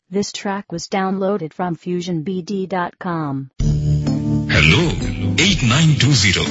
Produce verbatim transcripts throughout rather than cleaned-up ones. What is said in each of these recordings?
This track was downloaded from fusion b d dot com. Hello, eight nine two zero.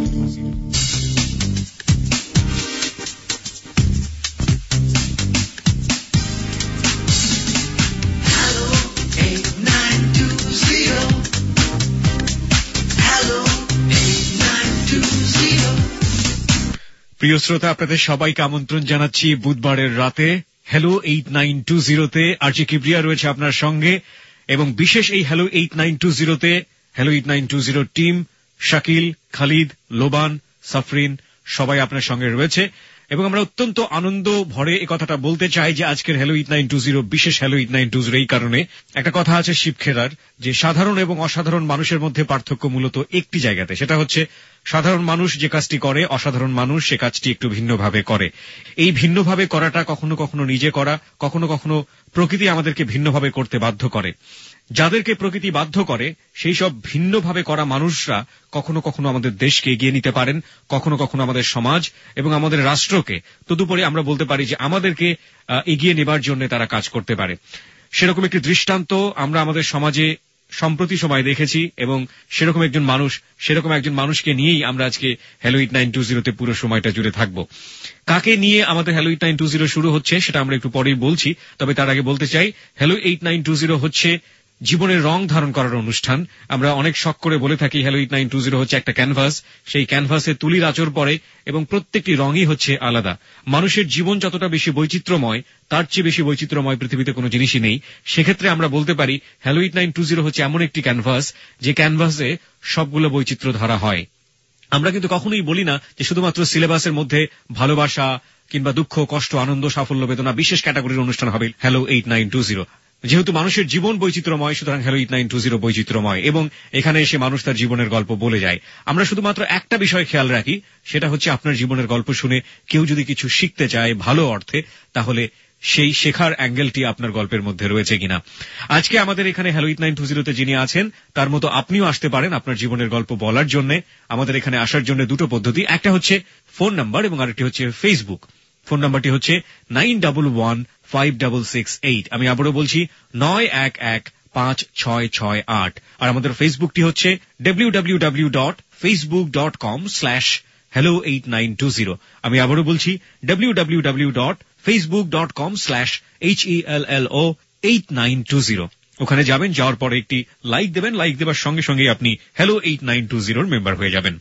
প্রিয় শ্রোতা, আপনাদের সবাইকে আমন্ত্রণ জানাচ্ছি বুধবারের রাতে হ্যালো এইট নাইন টু জিরোতে। আরজি কিবরিয়া রয়েছে আপনার সঙ্গে এবং বিশেষ এই হ্যালো এইট নাইন টু জিরোতে হ্যালো এইট নাইন টু জিরোর টিম শাকিল, খালিদ, লোবান, সাফরিন সবাই আপনার সঙ্গে রয়েছে এবং আমরা অত্যন্ত আনন্দ ভরে এই কথাটা বলতে চাই যে আজকের hello eight nine two zero বিশেষ hello eight nine two zero এই কারণে, একটা কথা আছে শিবখেরার যে সাধারণ এবং অসাধারণ মানুষের মধ্যে পার্থক্য মূলত একটি জায়গাতে, সেটা হচ্ছে সাধারণ মানুষ যে কাজটি করে অসাধারণ মানুষ সে কাজটি একটু ভিন্নভাবে করে। এই ভিন্নভাবে করাটা কখনো কখনো নিজে করা, কখনো কখনো প্রকৃতি আমাদেরকে ভিন্নভাবে করতে বাধ্য করে। যাদেরকে প্রকৃতি বাধ্য করে সেই সব ভিন্নভাবে করা মানুষরা কখনো কখনো আমাদের দেশকে এগিয়ে নিতে পারেন, কখনো কখনো আমাদের সমাজ এবং আমাদের রাষ্ট্রকে, তদুপরি আমরা বলতে পারি যে আমাদেরকে এগিয়ে নেবার জন্য তারা কাজ করতে পারে। সেরকম একটি দৃষ্টান্ত আমরা আমাদের সমাজে সম্প্রতি সময় দেখেছি এবং সেরকম একজন মানুষ সেরকম একজন মানুষকে নিয়েই আমরা আজকে হ্যালো এইট নাইন টু জিরোতে পুরো সময়টা জুড়ে থাকবো। কাকে নিয়ে আমাদের hello eight nine two zero শুরু হচ্ছে সেটা আমরা একটু পরেই বলছি, তবে তার আগে বলতে চাই hello eight nine two zero হচ্ছে জীবনের রং ধারণ করার অনুষ্ঠান। আমরা অনেক শখ করে বলে থাকি hello eight nine two zero হচ্ছে একটা ক্যানভাস, সেই ক্যানভাসে তুলির আঁচড় পড়ে এবং প্রত্যেকটি রঙই হচ্ছে আলাদা। মানুষের জীবন যতটা বেশি বৈচিত্র্যময় তার চেয়ে বেশি বৈচিত্র্যময় পৃথিবীতে কোনো জিনিসই নেই। সেক্ষেত্রে আমরা বলতে পারি hello eight nine two zero হচ্ছে এমন একটি ক্যানভাস যে ক্যানভাসে সবগুলো বৈচিত্র্য ধরা হয়। আমরা কিন্তু কখনোই বলি না যে শুধুমাত্র সিলেবাসের মধ্যে ভালোবাসা কিংবা দুঃখ, কষ্ট, আনন্দ, সাফল্য, বেদনা বিশেষ ক্যাটাগরির অনুষ্ঠান হবে hello eight nine two zero. যেহেতু মানুষের জীবন বৈচিত্র্যময় সুতরাং hello eight nine two zero বৈচিত্র্যময় এবং এখানে এসে মানুষ তার জীবনের গল্প বলে যায়। আমরা শুধুমাত্র একটা বিষয় খেয়াল রাখি, সেটা হচ্ছে আপনার জীবনের গল্প শুনে কেউ যদি কিছু শিখতে চায় ভালো অর্থে, তাহলে সেই শেখার অ্যাঙ্গেলটি আপনার গল্পের মধ্যে রয়েছে কিনা। আজকে আমাদের এখানে হ্যালো এইট নাইন টু জিরোতে যিনি আছেন তার মতো আপনিও আসতে পারেন আপনার জীবনের গল্প বলার জন্য। আমাদের এখানে আসার জন্য দুটো পদ্ধতি, একটা হচ্ছে ফোন নাম্বার এবং আরেকটি হচ্ছে ফেসবুক। ফোন নাম্বারটি হচ্ছে nine double one five double six eight. আমি আবারও বলছি নয় এক এক পাঁচ ছয় ছয় আট। আর আমাদের ফেসবুকটি হচ্ছে W W W dot Facebook dot com slash hello eight nine two zero. আমি আবারও বলছি W W W dot Facebook dot com slash H E L L O eight nine two zero. ওখানে যাবেন, যাওয়ার পরে একটি লাইক দেবেন, like দেবার সঙ্গে সঙ্গে আপনি হ্যালো এইট নাইন টু জিরোর মেম্বার হয়ে যাবেন।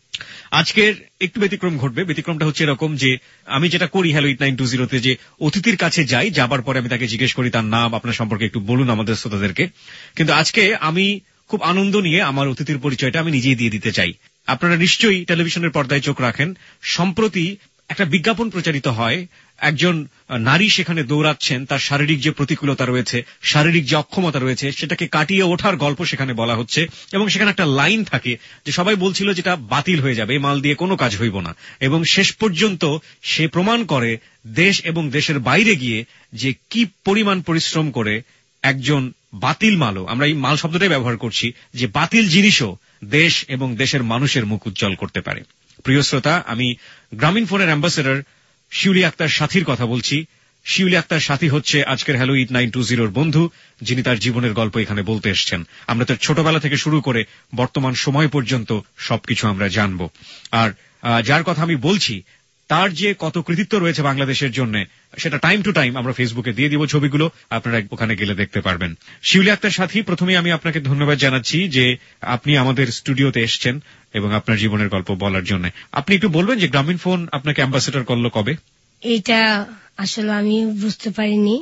আজকের একটু ব্যতিক্রম ঘটবে। ব্যতিক্রমটা হচ্ছে এরকম যে আমি যেটা করি হ্যালো এইট নাইন টু জিরোতে, যে অতিথির কাছে যাই, যাবার পরে আমি তাকে জিজ্ঞেস করি তার নাম, আপনার সম্পর্কে একটু বলুন আমাদের শ্রোতাদেরকে। কিন্তু আজকে আমি খুব আনন্দ নিয়ে আমার অতিথির পরিচয়টা আমি নিজেই দিয়ে দিতে চাই। আপনারা নিশ্চয়ই টেলিভিশনের পর্দায় চোখ রাখেন, সম্প্রতি একটা বিজ্ঞাপন প্রচারিত হয়, একজন নারী সেখানে দৌড়াচ্ছেন, তার শারীরিক যে প্রতিকূলতা রয়েছে, শারীরিক যে অক্ষমতা রয়েছে সেটাকে কাটিয়ে ওঠার গল্প সেখানে বলা হচ্ছে এবং সেখানে একটা লাইন থাকে যে সবাই বলছিল যেটা বাতিল হয়ে যাবে, এই মাল দিয়ে কোনো কাজ হইব না, এবং শেষ পর্যন্ত সে প্রমাণ করে দেশ এবং দেশের বাইরে গিয়ে যে কি পরিমাণ পরিশ্রম করে একজন বাতিল মালও, আমরা এই মাল শব্দটাই ব্যবহার করছি, যে বাতিল জিনিসও দেশ এবং দেশের মানুষের মুখ উজ্জ্বল করতে পারে। প্রিয় শ্রোতা, আমি গ্রামীণ ফোনের অ্যাম্বাসেডর শিউলি আক্তার সাথীর কথা বলছি। শিউলি আক্তার সাথী হচ্ছে আজকের হ্যালো এইট নাইন টু জিরোর বন্ধু, যিনি তার জীবনের গল্প এখানে বলতে এসছেন। আমরা তার ছোটবেলা থেকে শুরু করে বর্তমান সময় পর্যন্ত সবকিছু আমরা জানবো। আর যার কথা আমি বলছি তার যে কত কৃতিত্ব রয়েছে বাংলাদেশের জন্য, সেটা টাইম টু টাইম আমরা ফেসবুকে দিয়ে দিব ছবিগুলো, আপনারা ওখানে গেলে দেখতে পারবেন। শিউলি আক্তার সাথী, প্রথমে আমি আপনাকে ধন্যবাদ জানাচ্ছি যে আপনি আমাদের স্টুডিওতে এসছেন এবং আপনার জীবনের গল্প বলার জন্য। আপনি একটু বলবেন যে গ্রামীণ ফোন আপনাকে অ্যাম্বাসেডর করলো কবে? এটা আসলে আমি বুঝতে পারিনি।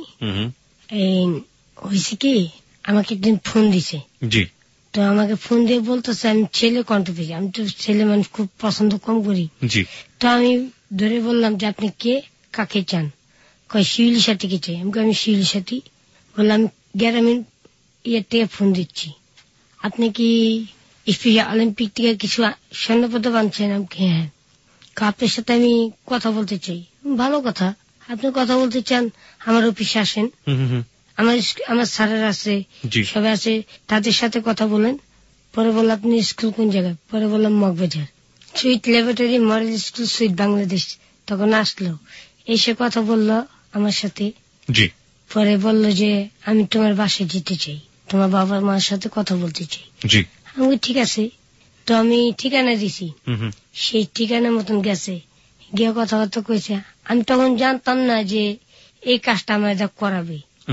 হয়েছে কি, আমাকে একদিন ফোন দিছে। জি। তো আমাকে ফোন দিয়ে বলতেছে আমি ছেলে কণ্ঠ পেয়েছি। আমি তো ছেলে মানুষ খুব পছন্দ কম করি। জি। তো আমি ধরে বললাম যে আপনি কে, কাকে চান? কয় শিউলি সাথীকে চাই। আমি আমি শিউলি সাথী বললাম গ্রামীণ ইয়ে থেকে ফোন দিচ্ছি, আপনি কি স্পেশাল অলিম্পিক থেকে কিছু স্বর্ণপদক আনছেন? আমি হ্যাঁ। আপনার সাথে আমি কথা বলতে চাই। ভালো কথা, আপনি কথা বলতে চান আমার অফিসে আসেন, আমার আমার স্যারের আছে, সবাই আছে, তাদের সাথে কথা বলেন। পরে বললাম আপনি স্কুল কোন জায়গায়? পরে বললাম Moghbazar sweet laboratory model school sweet Bangladesh. তখন আসলো, এসে কথা বললো আমার সাথে। জি। পরে বলল যে আমি তোমার বাসায় যেতে চাই, তোমার বাবা মার সাথে কথা বলতে চাই। আমি ঠিক আছে, তো আমি ঠিকানা দিছি, সেই ঠিকানা মতন গেছে, গিয়ে কথাবার্তা কইছে। আমি তখন জানতাম না যে এই কাজটা আমার যা করাবে।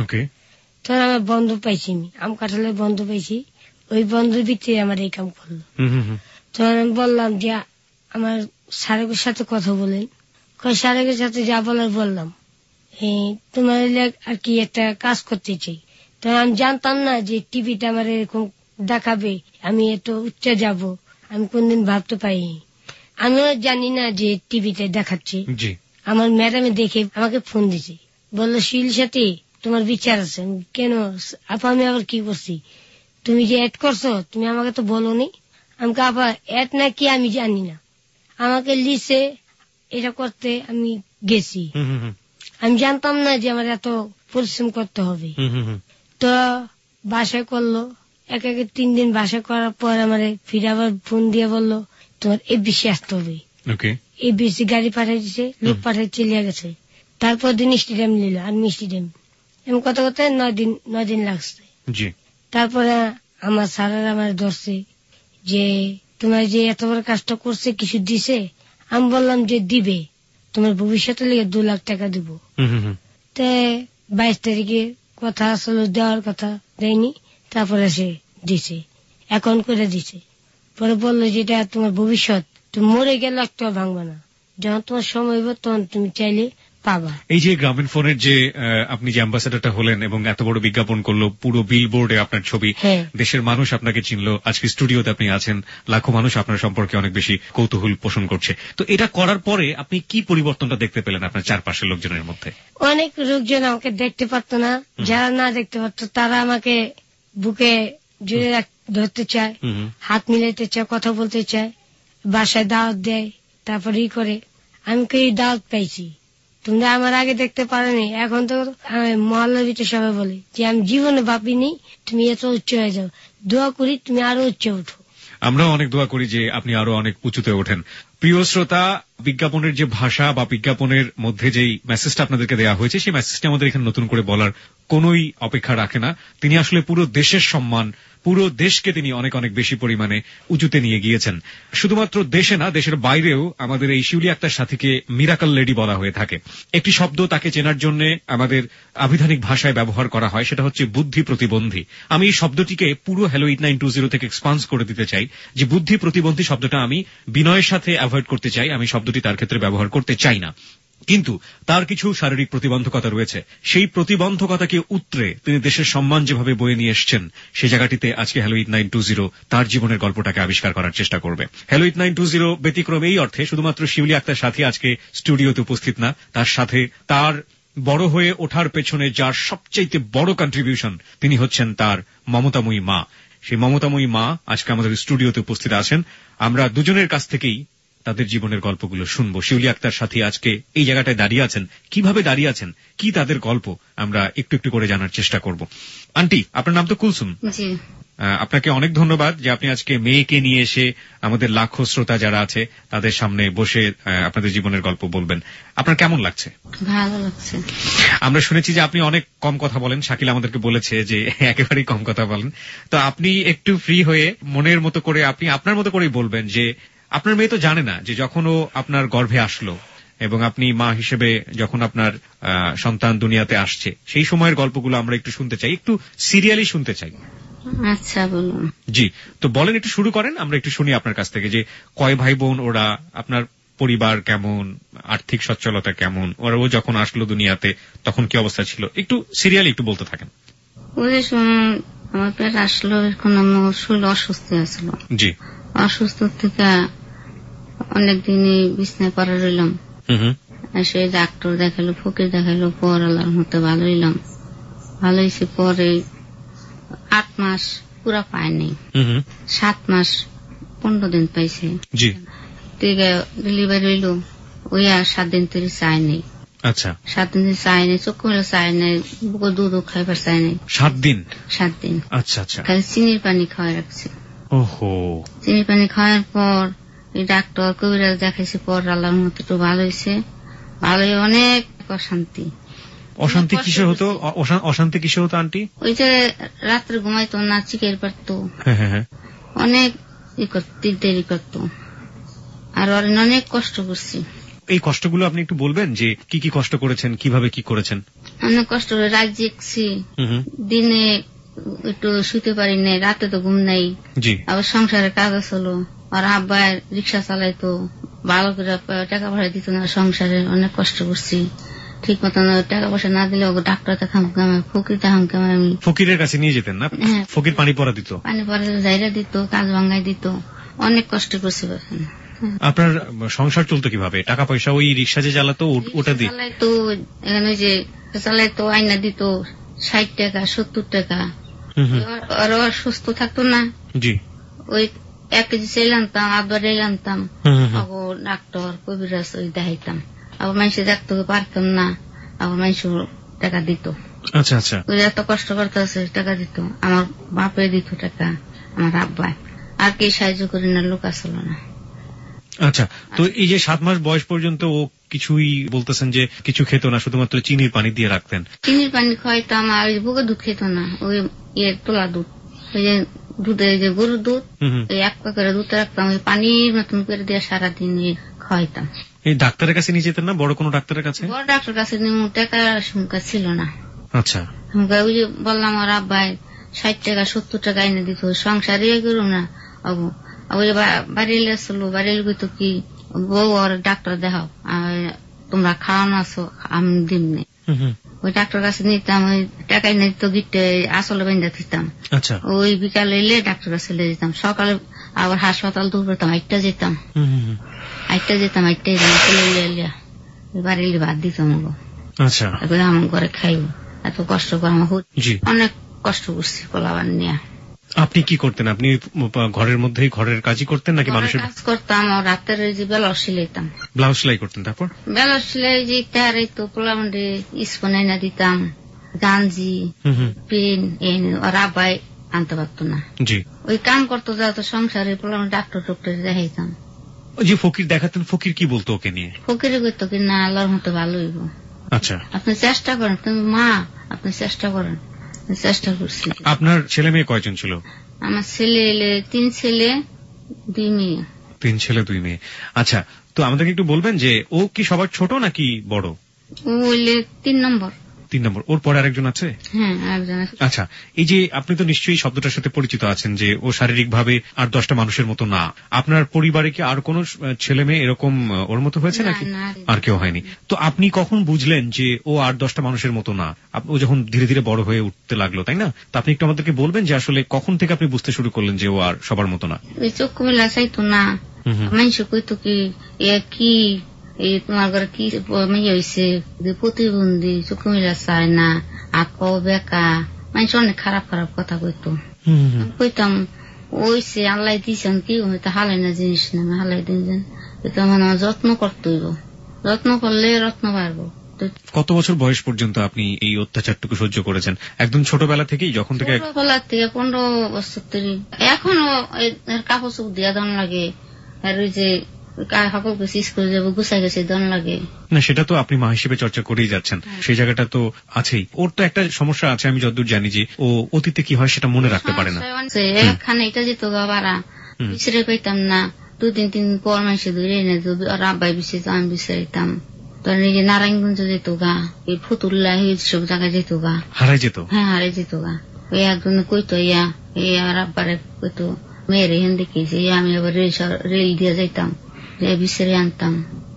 তখন আমার বন্ধু পাইছি, আমি আম কাঁঠালের বন্ধু পাইছি, ওই বন্ধুর ভিতরে আমার এই কাম করলো। তখন আমি বললাম যে আমার সারেকের সাথে কথা বলেন। সারেকের সাথে যা বলার বললাম, তোমার আর কি একটা কাজ করতে চাই। তখন আমি জানতাম না যে টিভিটা আমার এরকম দেখাবে, আমি এত উচ্চে যাব, আমি কোনদিন ভাবতে পারিনি। আমিও জানি না যে টিভিতে দেখাচ্ছে। আমার ম্যাডামে দেখে আমাকে ফোন দিছে, বললো শিল সাথে তোমার বিচার আছে। কেন আপা, আমি আবার কি করছি? তুমি যে অ্যাড করছো, তুমি আমাকে তো বলোনি। আমাকে আপা অ্যাড না কি আমি জানি না, আমাকে লিসে এটা করতে আমি গেছি। আমি জানতাম না যে আমার এত পরিশ্রম করতে হবে। তো বাসায় করলো, এক একে তিন দিন বাসায় করার পর আমার ফিরে আবার ফোন দিয়ে বললো তোমার এবিসি আসতে হবে। এবিসি গাড়ি পাঠাই দিছে, লোক পাঠাই চলিয়া গেছে। তারপর দিন স্টেডিয়াম নিল, আর্মি স্টেডিয়াম। এমন কথা কথা নয় দিন নয় দিন লাগছে। তারপরে আমার স্যারের আমার ধরছে যে তোমার যে এত বড় কাজটা করছে কিছু দিছে। আমি বললাম যে দিবে, তোমার ভবিষ্যতে লেগে দু লাখ টাকা দিব। তে বাইশ তারিখে কথা আসলে দেওয়ার কথা, দেয়নি। তারপরে সে দিছে, এখন করে দিছে। পরে বললো যেটা তোমার ভবিষ্যৎ, তুমি মরে গেলে একটা ভাঙবে না, যখন তোমার সময় হবে তখন তুমি চাইলে পাবা। এই যে গ্রামীণ ফোনের যে আপনি যে অ্যাম্বাসেডরটা হলেন এবং এত বড় বিজ্ঞাপন করলো, পুরো বিলবোর্ডে আপনার ছবি, দেশের মানুষ আপনাকে চিনলো, আজকে স্টুডিওতে আপনি আছেন, লাখো মানুষ আপনার সম্পর্কে অনেক বেশি কৌতূহল পোষণ করছে। তো এটা করার পরে আপনি কি পরিবর্তনটা দেখতে পেলেন আপনার চারপাশের লোকজনের মধ্যে? অনেক লোকজন আমাকে দেখতে পারতো না, যারা না দেখতে পারতো তারা আমাকে বুকে জুড়ে ধরতে চায়, হাত মিলাইতে চায়, কথা বলতে চায়, বাসায় দাওয়াত দেয়, তারপরে ই করে। আমি কি দাওয়াত পাইছি, তোমরা আমার আগে দেখতে পারোনি, এখন তো মহল্লার ভিতরে সবাই বলে যে আমি জীবনে ভাবিনি তুমি এত উচ্চ হয়ে যাও, দোয়া করি তুমি আরো উচ্চ ওঠো। আমরাও অনেক দোয়া করি যে আপনি আরো অনেক উঁচুতে ওঠেন। প্রিয় শ্রোতা, বিজ্ঞাপনের যে ভাষা বা বিজ্ঞাপনের মধ্যে যেই মেসেজটা আপনাদেরকে দেওয়া হয়েছে, সেই মেসেজটা আমাদের এখানে নতুন করে বলার কোনোই অপেক্ষা রাখে না। তিনি আসলে পুরো দেশের সম্মান, পুরো দেশকে তিনি অনেক অনেক বেশি পরিমাণে উঁচুতে নিয়ে গিয়েছেন। শুধুমাত্র দেশে না, দেশের বাইরেও আমাদের এই শিউলি আক্তার সাথীকে মিরাকল লেডি বলা হয়ে থাকে। একটি শব্দ তাকে চেনার জন্য আমাদের আবিধানিক ভাষায় ব্যবহার করা হয়, সেটা হচ্ছে বুদ্ধি প্রতিবন্ধী। আমি এই শব্দটিকে পুরো hello eight nine two zero থেকে এক্সপান্স করে দিতে চাই, যে বুদ্ধি প্রতিবন্ধী শব্দটা আমি বিনয়ের সাথে অ্যাভয়েড করতে চাই, আমি শব্দটি তার ক্ষেত্রে ব্যবহার করতে চাই না। কিন্তু তার কিছু শারীরিক প্রতিবন্ধকতা রয়েছে, সেই প্রতিবন্ধকতাকে উতরে তিনি দেশের সম্মান যেভাবে বয়ে নিয়ে এসছেন, সেই জায়গাটিতে আজকে hello eight nine two zero তার জীবনের গল্পটাকে আবিষ্কার করার চেষ্টা করবে। Hello eight nine two zero ব্যতিক্রম এই অর্থে শুধুমাত্র শিউলি আক্তার সাথী আজকে স্টুডিওতে উপস্থিত না, তার সাথে তার বড় হয়ে ওঠার পেছনে যার সবচাইতে বড় কন্ট্রিবিউশন, তিনি হচ্ছেন তার মমতাময়ী মা। সেই মমতাময়ী মা আজকে আমাদের স্টুডিওতে উপস্থিত আছেন। আমরা দুজনের কাছ থেকেই তাদের জীবনের গল্পগুলো শুনবো। শিউলি আক্তার সাথী আজকে এই জায়গাটায় দাঁড়িয়ে আছেন, কিভাবে দাঁড়িয়ে আছেন, কি তাদের গল্প, আমরা একটু একটু করে জানার চেষ্টা করব। আন্টি, আপনার নাম তো কুলসুম। আপনাকে অনেক ধন্যবাদ যে আপনি আজকে মেয়েকে নিয়ে এসে আমাদের লাখো শ্রোতা যারা আছে তাদের সামনে বসে আপনাদের জীবনের গল্প বলবেন। আপনার কেমন লাগছে? ভালো লাগছে। আমরা শুনেছি যে আপনি অনেক কম কথা বলেন, শাকিল আমাদেরকে বলেছে যে একেবারেই কম কথা বলেন। তো আপনি একটু ফ্রি হয়ে মনের মতো করে আপনি আপনার মতো করেই বলবেন যে আপনার মেয়ে তো জানে না যে যখন ও আপনার গর্ভে আসলো এবং আপনি মা হিসেবে যখন আপনার সন্তান দুনিয়াতে আসছে, সেই সময়ের গল্পগুলো আমরা একটু শুনতে চাই, একটু সিরিয়ালি শুনতে চাই। আচ্ছা, বলুন। জি, তো বলেন, একটু শুরু করেন, আমরা একটু শুনি আপনার কাছ থেকে যে কয় ভাই বোন ওরা, আপনার পরিবার কেমন, আর্থিক সচ্ছলতা কেমন, ওরা ও যখন আসলো দুনিয়াতে তখন কি অবস্থা ছিল, একটু সিরিয়ালি একটু বলতে থাকেন। ওই সময় আমার পেট আসলো, এখন আমার শরীর অসুস্থ হয়েছিল। জি, অসুস্থ থেকে অনেকদিনই বিছনায় পড়ে রইলাম। সে ডাক্তার দেখালো, ফকির দেখালো, পর আল্লাহর মতো ভালো হইলাম। ভালো হয়েছে পরে আট মাস পুরা পায়নি, সাত মাস পনেরো দিন পাইছে। জি, ডেলিভারি হইলো, ওই আর সাত দিন তৈরি চাই নেই। আচ্ছা, সাত দিন চাই নেই, চোখ করে চাই নেই, বুকে দুধও খাইবার চাই নেই। সাত দিন? সাত দিন। আচ্ছা আচ্ছা। খালি চিনির পানি খাওয়া রাখছে। ওহো। চিনির পানি খাওয়ার পর এই ডাক্তার কবিরাজ দেখাইছে, পর আল্লাহর মতো একটু ভালো হয়েছে। ভালো অনেক অশান্তি, অশান্তি কিসে হতো? অশান্তি কিসে হতো আন্টি? ওই যে রাত্রে ঘুমাইতো না, চিকের পারতো, অনেক দেরি করতো, আর অনেক কষ্ট করছি। এই কষ্টগুলো আপনি একটু বলবেন যে কি কি কষ্ট করেছেন, কিভাবে কি করেছেন? অনেক কষ্ট করে রাত জেগছি, দিনে একটু শুতে পারি না, রাতে তো ঘুম নাই। আবার সংসারের কাজ হলো, আর আব্বা রিক্সা চালাইতো, ভালো করে টাকা পয়সা দিত না সংসারে, অনেক কষ্ট করছি। ঠিক মতন টাকা পয়সা না দিলে ডাক্তার দেখাম কেমন, ফকির দেখাম কেমন। আমি ফকিরের কাছে নিয়ে যেতেন না? ফকির পানি পরা দিত, পানি পরা জায়গা দিত, কাজ ভাঙ্গাই দিত, অনেক কষ্ট করছি। আপনার সংসার চলতো কিভাবে? টাকা পয়সা ওই রিক্সা যে চালাতো ওটা দিয়ে চালাইতো, এখানে যে চালাইতো আইনা দিত ষাট টাকা সত্তর টাকা। আর সুস্থ থাকতো না, জি ওই এক কেজি চাইল আনতাম, আবার রেল আনতাম, ডাক্তার কবিরাজ ওই দেখাইতাম। আবার মানুষ দেখতে পারতাম না, আবার মানুষ টাকা দিত। আচ্ছা আচ্ছা, ওই এত কষ্ট করতে আছে, টাকা দিত, আমার বাপে দিত টাকা, আমার আব্বা, আর কি সাহায্য করি না, লোক আসলো না। আচ্ছা, তো এই যে সাত মাস বয়স পর্যন্ত ও কিছুই বলতেছেন যে কিছু খেত না, শুধুমাত্র চিনির পানি দিয়ে রাখতেন? চিনির পানি খাইতাম, আর বুকে দুধ খেত না, ওই ইয়ে তোলা দুধ, ওই যে দুধের যে গরুর দুধ, ওই এক করে দুধ রাখতাম, ওই পানির মতন করে দিয়ে সারাদিন খাওয়াইতাম। এই ডাক্তারের কাছে নিয়ে যেতেন না? বড় কোনো ডাক্তারের কাছে? বড় ডাক্তার কাছে টাকা সুমকা ছিল না। আচ্ছা, ওই যে বললাম আমার আব্বাই ষাট টাকা সত্তর টাকা এনে দিত, সংসার ইয়ে করো না। ওই বাড়ি আসলো, বাড়ি তো কি বউ আর ডাক্তার দেখাও, তোমরা খাওয়ানো আছো, আমি দিন নেই। ওই ডাক্তার কাছে নিতাম, ওই টাকা এনে দিত, গিটে আসলে বেঁধে দিতাম। ওই বিকালে এলে ডাক্তার কাছে লে যেতাম, সকালে আবার হাসপাতাল দূর করতাম, আটটা যেতাম, আটটা যেতাম, আটটা বাড়ি ভাত দিতাম। আচ্ছা, আমার ঘরে খাইব, এত কষ্ট করে আমার অনেক কষ্ট করছি পোলাবার নিয়ে। আপনি কি করতেন? আপনি ঘরের মধ্যেই ঘরের কাজই করতেন নাকি মানুষের কাজ করতাম? রাতের যে ব্লাউজ সিলাইতাম, ব্লাউজ সেলাই করতেন, তারপর ব্লাউজ সেলাই যে তার তো পোলাবান্ডে স্পুন এনে দিতাম, গাঞ্জি পেন আর আব্বাই আনতে পারতো না, জি ওই কাম করতো, যাতো সংসারে পোলাবান ডাক্তার ডক্টর দেখাইতাম। যে ফকির দেখাতেন, ফকির কি বলতো ওকে নিয়ে? ফকিরে কইতো কি না, আল্লাহর মতো ভালো হইব। আচ্ছা, আপনি চেষ্টা করেন, তুমি মা, আপনি চেষ্টা করেন। চেষ্টা করছি। আপনার ছেলে মেয়ে কয়জন ছিল? আমার ছেলে তিন ছেলে দুই মেয়ে। তিন ছেলে দুই মেয়ে। আচ্ছা, তো আমাদেরকে একটু বলবেন যে ও কি সবার ছোট নাকি বড়? ও তিন নম্বর। তিন নম্বর। ওর পরে আরেকজন আছে? হ্যাঁ, আরেকজন আছে। আচ্ছা, এই যে আপনি তো নিশ্চয়ই শব্দটার সাথে পরিচিত আছেন যে ও শারীরিক ভাবে আর দশটা মানুষের মতো না। আপনার পরিবারে কি আর কোন ছেলে মেয়ে এরকম ওর মতো হয়েছে নাকি? আর কেউ হয়নি। তো আপনি কখন বুঝলেন যে ও আর দশটা মানুষের মতো না? ও যখন ধীরে ধীরে বড় হয়ে উঠতে লাগলো, তাই না? তো আপনি একটু আমাদেরকে বলবেন যে আসলে কখন থেকে আপনি বুঝতে শুরু করলেন যে ও আর সবার মতো না? ওই চক্ষু মেলা চাইতো না, মানুষ কইতো কি কি এই তোমার ঘরে কি মেয়ে হয়েছে, প্রতিবন্ধী, চক্ষু মেলা চায় না, হাত পাও বেকা, মানুষ অনেক খারাপ খারাপ কথা কইতো। কইতাম ওইসে আল্লাহ দিয়েছেন, কি হয়তো হালাই না জিনিস না, হালাই দিয়েছেন, মানে আমার যত্ন করতে হইব, যত্ন করলে রত্ন বাড়বো। কত বছর বয়স পর্যন্ত আপনি এই অত্যাচারটুকু সহ্য করেছেন? একদম ছোটবেলা থেকেই? যখন থেকে ছোটবেলা থেকে পনেরো বছর থেকে এখনো কাপড় চোখ দিয়া দন লাগে, আর ওই যে স্কুলে যাবো গুছাই গেছে দন লাগে না, সেটা তো আপনি মা হিসেবে চর্চা করেই যাচ্ছেন, সেই জায়গাটা তো আছেই। ওর তো একটা সমস্যা আছে, আমি যতদূর জানি, যে ও অতীতে কি হয় সেটা মনে রাখতে পারে না। এখানে এটা যেত বাবারা বিচারে পাইতাম না, দু তিন তিন পর মাসে ধরে এনে আব্বাই বিষে আমি বিচারিতাম। নিজে নারায়ণগঞ্জ যেত গা, এই ফতুল্লা সব জায়গায় যেত গা, হারাই যেত। হ্যাঁ, হারাই যেত গা। ওই একজন কইতো ইয়া এই আর আব্বারে কইতো মেয়ের এখান দেখেছি, আমি আবার রেল দিয়ে যাইতাম, বিচারে আনতাম।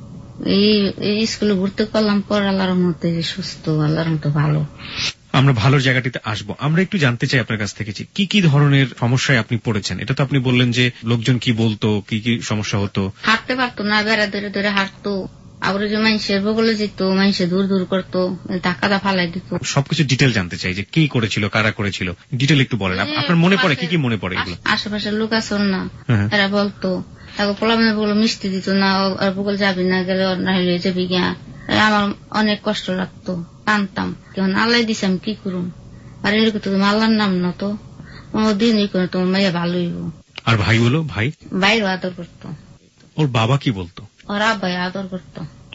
এই স্কুলে ঘুরতে পারলাম পর আল্লাহর মতো সুস্থ, আল্লাহর মতো ভালো। আমরা ভালো জায়গাটিতে আসবো। আমরা একটু জানতে চাই আপনার কাছ থেকে কি কি ধরনের সমস্যায় আপনি পড়েছেন। এটা তো আপনি বললেন যে লোকজন কি বলতো, কি কি সমস্যা হতো। হাঁটতে পারতো না, বেড়া ধরে ধরে হাঁটতো, আবার যে মানুষের বগলে যেত, মানুষের দূর দূর করতো, ধাক্কা ফালাই দিত। সবকিছু ডিটেল জানতে চাই, যে কি করেছিল, কারা করেছিল, ডিটেল একটু বলেন। আপনার মনে পড়ে, কি কি মনে পড়ে এগুলো? আশেপাশের লোক আসল না, এরা বলতো, তাকে পোলামে বললো মিষ্টি দিত না, আর বগল যাবি না, গেলে না হলে যাবি গিয়া। আমার অনেক কষ্ট লাগতো, কানতাম, কেমন আল্লাহ দিছে আমি কি করুম। আর এরকম তুমি আল্লাহর নাম না তো দিন করে তোমার মাইয়া ভালো হইব। আর ভাই বলো, ভাই ভাইও আদর করতো। ওর বাবা কি বলতো? ওর আব্বাই আদর করতো।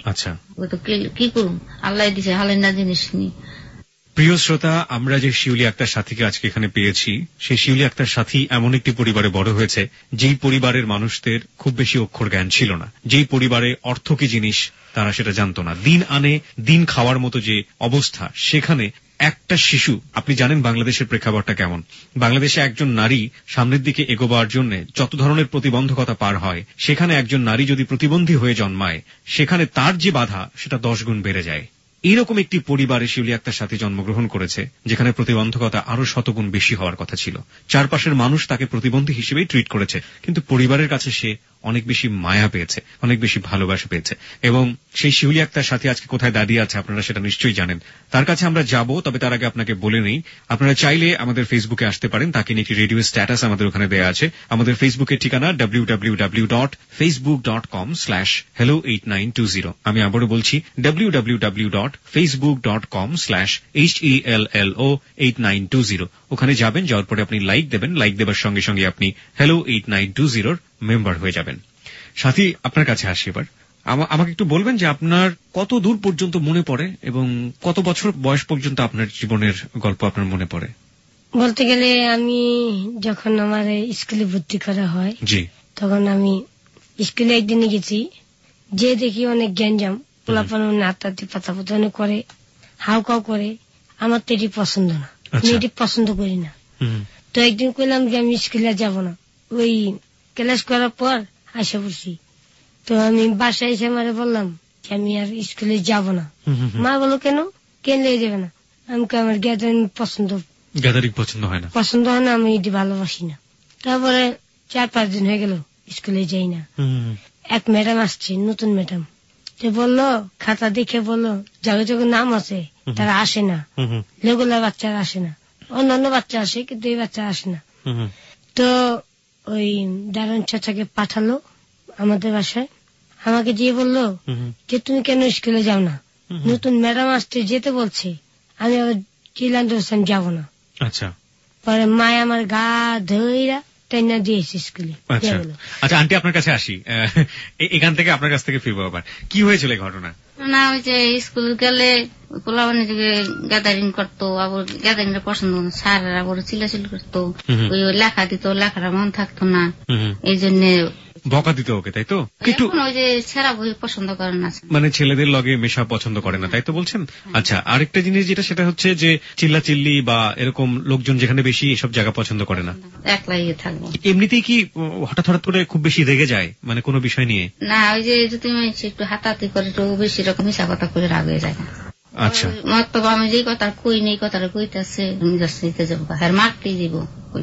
আচ্ছা, ওই তো কি করুন, আল্লাহ দিছে হালাই না জিনিস নি। প্রিয় শ্রোতা, আমরা যে শিউলি আক্তার সাথীকে আজকে এখানে পেয়েছি, সেই শিউলি আক্তার সাথী এমন একটি পরিবারে বড় হয়েছে যেই পরিবারের মানুষদের খুব বেশি অক্ষর জ্ঞান ছিল না, যেই পরিবারে অর্থ কি জিনিস তারা সেটা জানতো না। দিন আনে দিন খাওয়ার মতো যে অবস্থা, সেখানে একটা শিশু, আপনি জানেন বাংলাদেশের প্রেক্ষাপটটা কেমন। বাংলাদেশে একজন নারী সামনের দিকে এগোবার জন্য যত ধরনের প্রতিবন্ধকতা পার হয়, সেখানে একজন নারী যদি প্রতিবন্ধী হয়ে জন্মায়, সেখানে তার যে বাধা সেটা দশ গুণ বেড়ে যায়। এরকম একটি পরিবারে শিউলি আক্তার সাথী জন্মগ্রহণ করেছে, যেখানে প্রতিবন্ধকতা আরো শতগুণ বেশি হওয়ার কথা ছিল। চারপাশের মানুষ তাকে প্রতিবন্ধী হিসেবেই ট্রিট করেছে, কিন্তু পরিবারের কাছে সে অনেক বেশি মায়া পেয়েছে, অনেক বেশি ভালোবাসা পেয়েছে। এবং সেই শিউলি আক্তার সাথী আজকে কোথায় দাঁড়িয়ে আছে আপনারা সেটা নিশ্চয়ই জানেন। তার কাছে আমরা যাব, তবে তার আগে আপনাকে বলে নেই, আপনারা চাইলে আমাদের ফেসবুকে আসতে পারেন। তাকে নিয়ে একটি রেডিও স্ট্যাটাস আমাদের ওখানে দেওয়া আছে। আমাদের ফেসবুকের ঠিকানা W W W dot Facebook dot com slash hello eight nine two zero. আমি আবারও বলছি, W W W dot Facebook dot com slash H E L L O eight nine two zero. ওখানে যাবেন, যাওয়ার পরে আপনি লাইক দেবেন। Like দেবার সঙ্গে সঙ্গে আপনি হ্যালো এইট নাইন টু জিরোর মেম্বার হয়ে যাবেন। সাথী, আপনার কাছে আসি এবার। আমাকে একটু বলবেন যে আপনার কত দূর পর্যন্ত মনে পড়ে এবং কত বছর বয়স পর্যন্ত আপনার জীবনের গল্প আপনার মনে পড়ে? বলতে গেলে আমি যখন আমার স্কুলে ভর্তি করা হয়, জি, তখন আমি স্কুলে একদিনে গেছি, যে দেখি অনেক গ্যাঞ্জাম, পোলাপানো নাতাতে পাতা পাতানো করে, হাউ কাউ করে। আমার তো এটি পছন্দ না, আমি এটি পছন্দ করি না। তো একদিন কইলাম যে আমি স্কুলে যাব না। ওই ক্লাস করার পর আসা পড়ছি। তো আমি বাসায় এসে মারে বললাম যে আমি আর স্কুলে যাব না। মা বলো কেন, কেন লেগে যাবে না? আমি আমার গ্যাদারিং পছন্দ গ্যাদারিং পছন্দ হয় না, পছন্দ হয় না, আমি এটি ভালোবাসি না। তারপরে চার পাঁচ দিন হয়ে গেল স্কুলে যাই না। এক ম্যাডাম আসছে, নতুন ম্যাডাম, সে বললো খাতা দেখে বললো যাকে যাকে নাম আছে তারা আসে না, রেগুলার বাচ্চারা আসে না, অন্যান্য বাচ্চা আসে কিন্তু এই বাচ্চা আসে না। তো ওই দারুণ চাচাকে পাঠালো আমাদের বাসায়, আমাকে দিয়ে বললো যে তুমি কেন স্কুলে যাও না, নতুন ম্যাডাম আসতে যেতে বলছে। আমি আবার চিল্লান ধরছি যাবো না। আচ্ছা, পরে মায় আমার গা ধইরা টেনে দিয়েছে স্কুলে। আচ্ছা আচ্ছা আন্টি, আপনার কাছে আসি, এখান থেকে আপনার কাছ থেকে ফিরবো। আবার কি হয়েছিল ঘটনা? না, ওই যে স্কুল গেলে পোলাবানি গ্যাদারিং করতো, আবার গ্যাদারিং পছন্দ স্যারেরা বড় চিল্লাচিল্লি করতো, ওই লেখা দিত, লেখাটা মন থাকতো না, এই জন্য বকা দিত ওকে, তাই তো? একটু ওই যে সেরা বই পছন্দ করে না, মানে ছেলেদের লগে মেশা পছন্দ করে না, তাই তো বলছেন? আচ্ছা, আরেকটা জিনিস যেটা, সেটা হচ্ছে যে চিল্লা চিল্লি বা এরকম লোকজন যেখানে বেশি, এসব জায়গা পছন্দ করে না, একলাই থাকবো। এমনিতেই কি হঠাৎ হঠাৎ করে খুব বেশি রেগে যায়, মানে কোনো বিষয় নিয়ে? না, ওই যে যদি একটু হাতাহাতি করে, একটু বেশি রকম মিশা কথা করে রাগ হয়ে যায়। আচ্ছা, মতলব আমি যে কথা কই নেই, কথাটা কইতেছে যাবো, হ্যাঁ মারতেই দিব।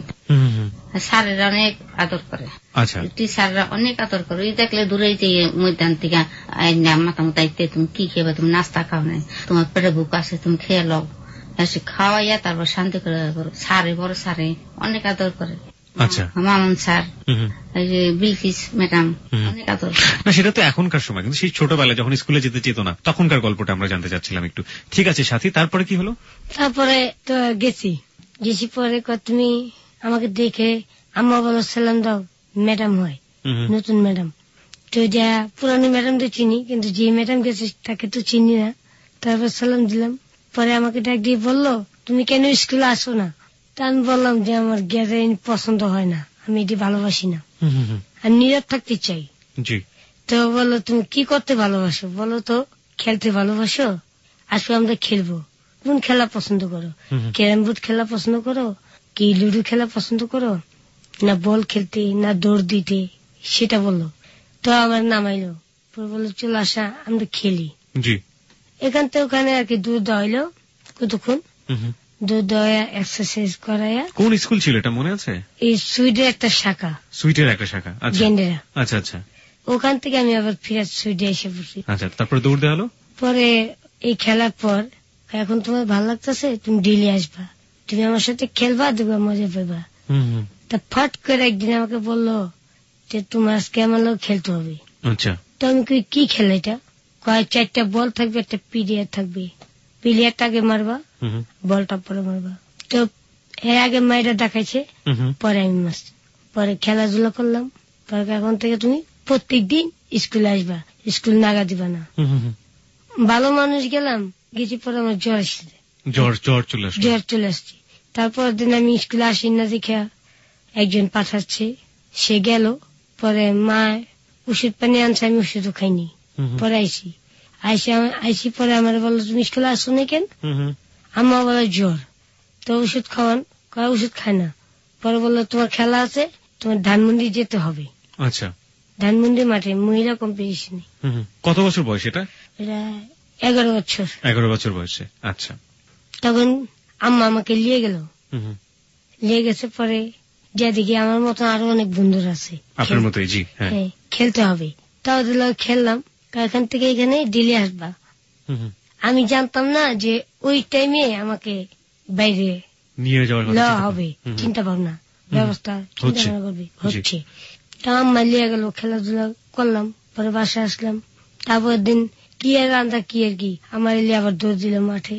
স্যারেরা অনেক আদর করে, টিচাররা অনেক আদর করে। ওই দেখলে দূরে যে মধ্যাহ্ন থেকে মাথা মতাইতে তুমি কি খেয়ে, তুমি নাস্তা খাও নাই, তোমার পেটে বুক আছে, তুমি খেয়ে লও, এসে খাওয়াইয়া তারপর শান্তি করে। স্যারে বড় স্যারে অনেক আদর করে। আচ্ছা, মামুন স্যার, এই যে বিলকিস ম্যাডাম অনেক আদর। না, সেটা তো এখনকার সময়, কিন্তু সেই ছোটবেলায় যখন স্কুলে যেতে চেত না তখনকার গল্পটা আমরা জানতে চাচ্ছিলাম একটু। ঠিক আছে সাথী, তারপরে কি হলো? তারপরে তো গেছি, গেছি পরে তুমি আমাকে দেখে আম্মা বলো সালাম দাও, ম্যাডাম হয় নতুন ম্যাডাম। তো যা পুরানো ম্যাডাম তো চিনি, কিন্তু যে ম্যাডাম গেছে তাকে তো চিনি না। তারপর সালাম দিলাম, পরে আমাকে ডাক দিয়ে বললো তুমি কেন স্কুলে আসো না? তা আমি বললাম যে আমার গ্যাদারিং পছন্দ হয় না, আমি এটি ভালোবাসি না, আমি নীরব থাকতে চাই। তো বললো তুমি কি করতে ভালোবাসো? বলো তো খেলতে ভালোবাসো, আসো আমরা খেলবো। কোন খেলা পছন্দ করো? ক্যারাম বোর্ড খেলা পছন্দ করো, কি লুডো খেলা পছন্দ করো, না বল খেলতে, না দৌড় দিতে, সেটা বললো। তো আমার নামাইলো, বললো চলো আসা আমরা খেলি। এখান থেকে ওখানে আর কি দুধ দেওয়াইলো, কতক্ষণ দুধ দেওয়া, এক্সারসাইজ করাইয়া। কোন স্কুল ছিল এটা মনে আছে? এই সুইডের একটা শাখা, সুইটের একটা শাখা, গেন্ডেরা। আচ্ছা আচ্ছা, ওখান থেকে আমি আবার ফিরে সুইডে এসে পড়ছি। আচ্ছা, তারপরে দৌড় দেওয়া হলো। পরে এই খেলার পর এখন তোমার ভালো লাগতেছে, তুমি ডেলি আসবা, তুমি আমার সাথে খেলবা, দেখবা মজা পাইবা। তা ফট করে একদিন আমাকে বললো যে তোমার আজকে আমার লোক খেলতে হবে। আচ্ছা, তো আমি কি খেলা এটা? কয় চারটা বল থাকবে, একটা পিলিয়ার থাকবে, পিলিয়ারটা আগে মারবা, বলটা পরে মারবা। তো এর আগে মাইরা দেখাইছে, পরে আমি মারছি। পরে খেলাধুলা করলাম, পরে এখন থেকে তুমি প্রত্যেক দিন স্কুলে আসবা, স্কুল নাগা দিবা না। ভালো মানুষ গেলাম, গেছি পরে আমার জ্বর আসছে, জ্বর জ্বর চলে আসছে জ্বর চলে আসছে তারপর দিন আমি স্কুলে আসি না দেখে একজন পাঠাচ্ছে, সে গেল, পরে মা ওষুধ পানি আনছে, আমি ওষুধও খাইনি। পরে আইসি আইসি আইসি পরে আমার বললো তুমি স্কুলে আসো না কেন? আম্মা বলে জ্বর, তো ওষুধ খাওয়ান, ওষুধ খায় না। পরে বললো তোমার খেলা আছে, তোমার ধানমন্ডি যেতে হবে। আচ্ছা, ধানমন্ডি মাঠে মহিলা কম্পিটিশনে। কত বছর বয়স এটা? এটা এগারো বছর। এগারো বছর বয়সে। আচ্ছা, তখন আম্মা আমাকে নিয়ে গেল, নিয়ে গেছে পরে যেদিকে আমার মতো আরো অনেক বন্ধুরা আছে আপনার মতোই, জি হ্যাঁ, খেলতে হবে। তাও দিল, খেললাম, এখান থেকে এখানে ডিলে আসবা। আমি জানতাম না যে ওই টাইমে আমাকে বাইরে নিয়ে যাওয়া হবে, চিন্তা ভাবনা ব্যবস্থা চিন্তা ভাবনা করবে হচ্ছে। তা আম্মা নিয়ে গেল, খেলাধুলা করলাম, পরে বাসায় আসলাম। তারপর দিন কি আর রান্না কি আর কি আমার এলে আবার দৌড় দিল মাঠে।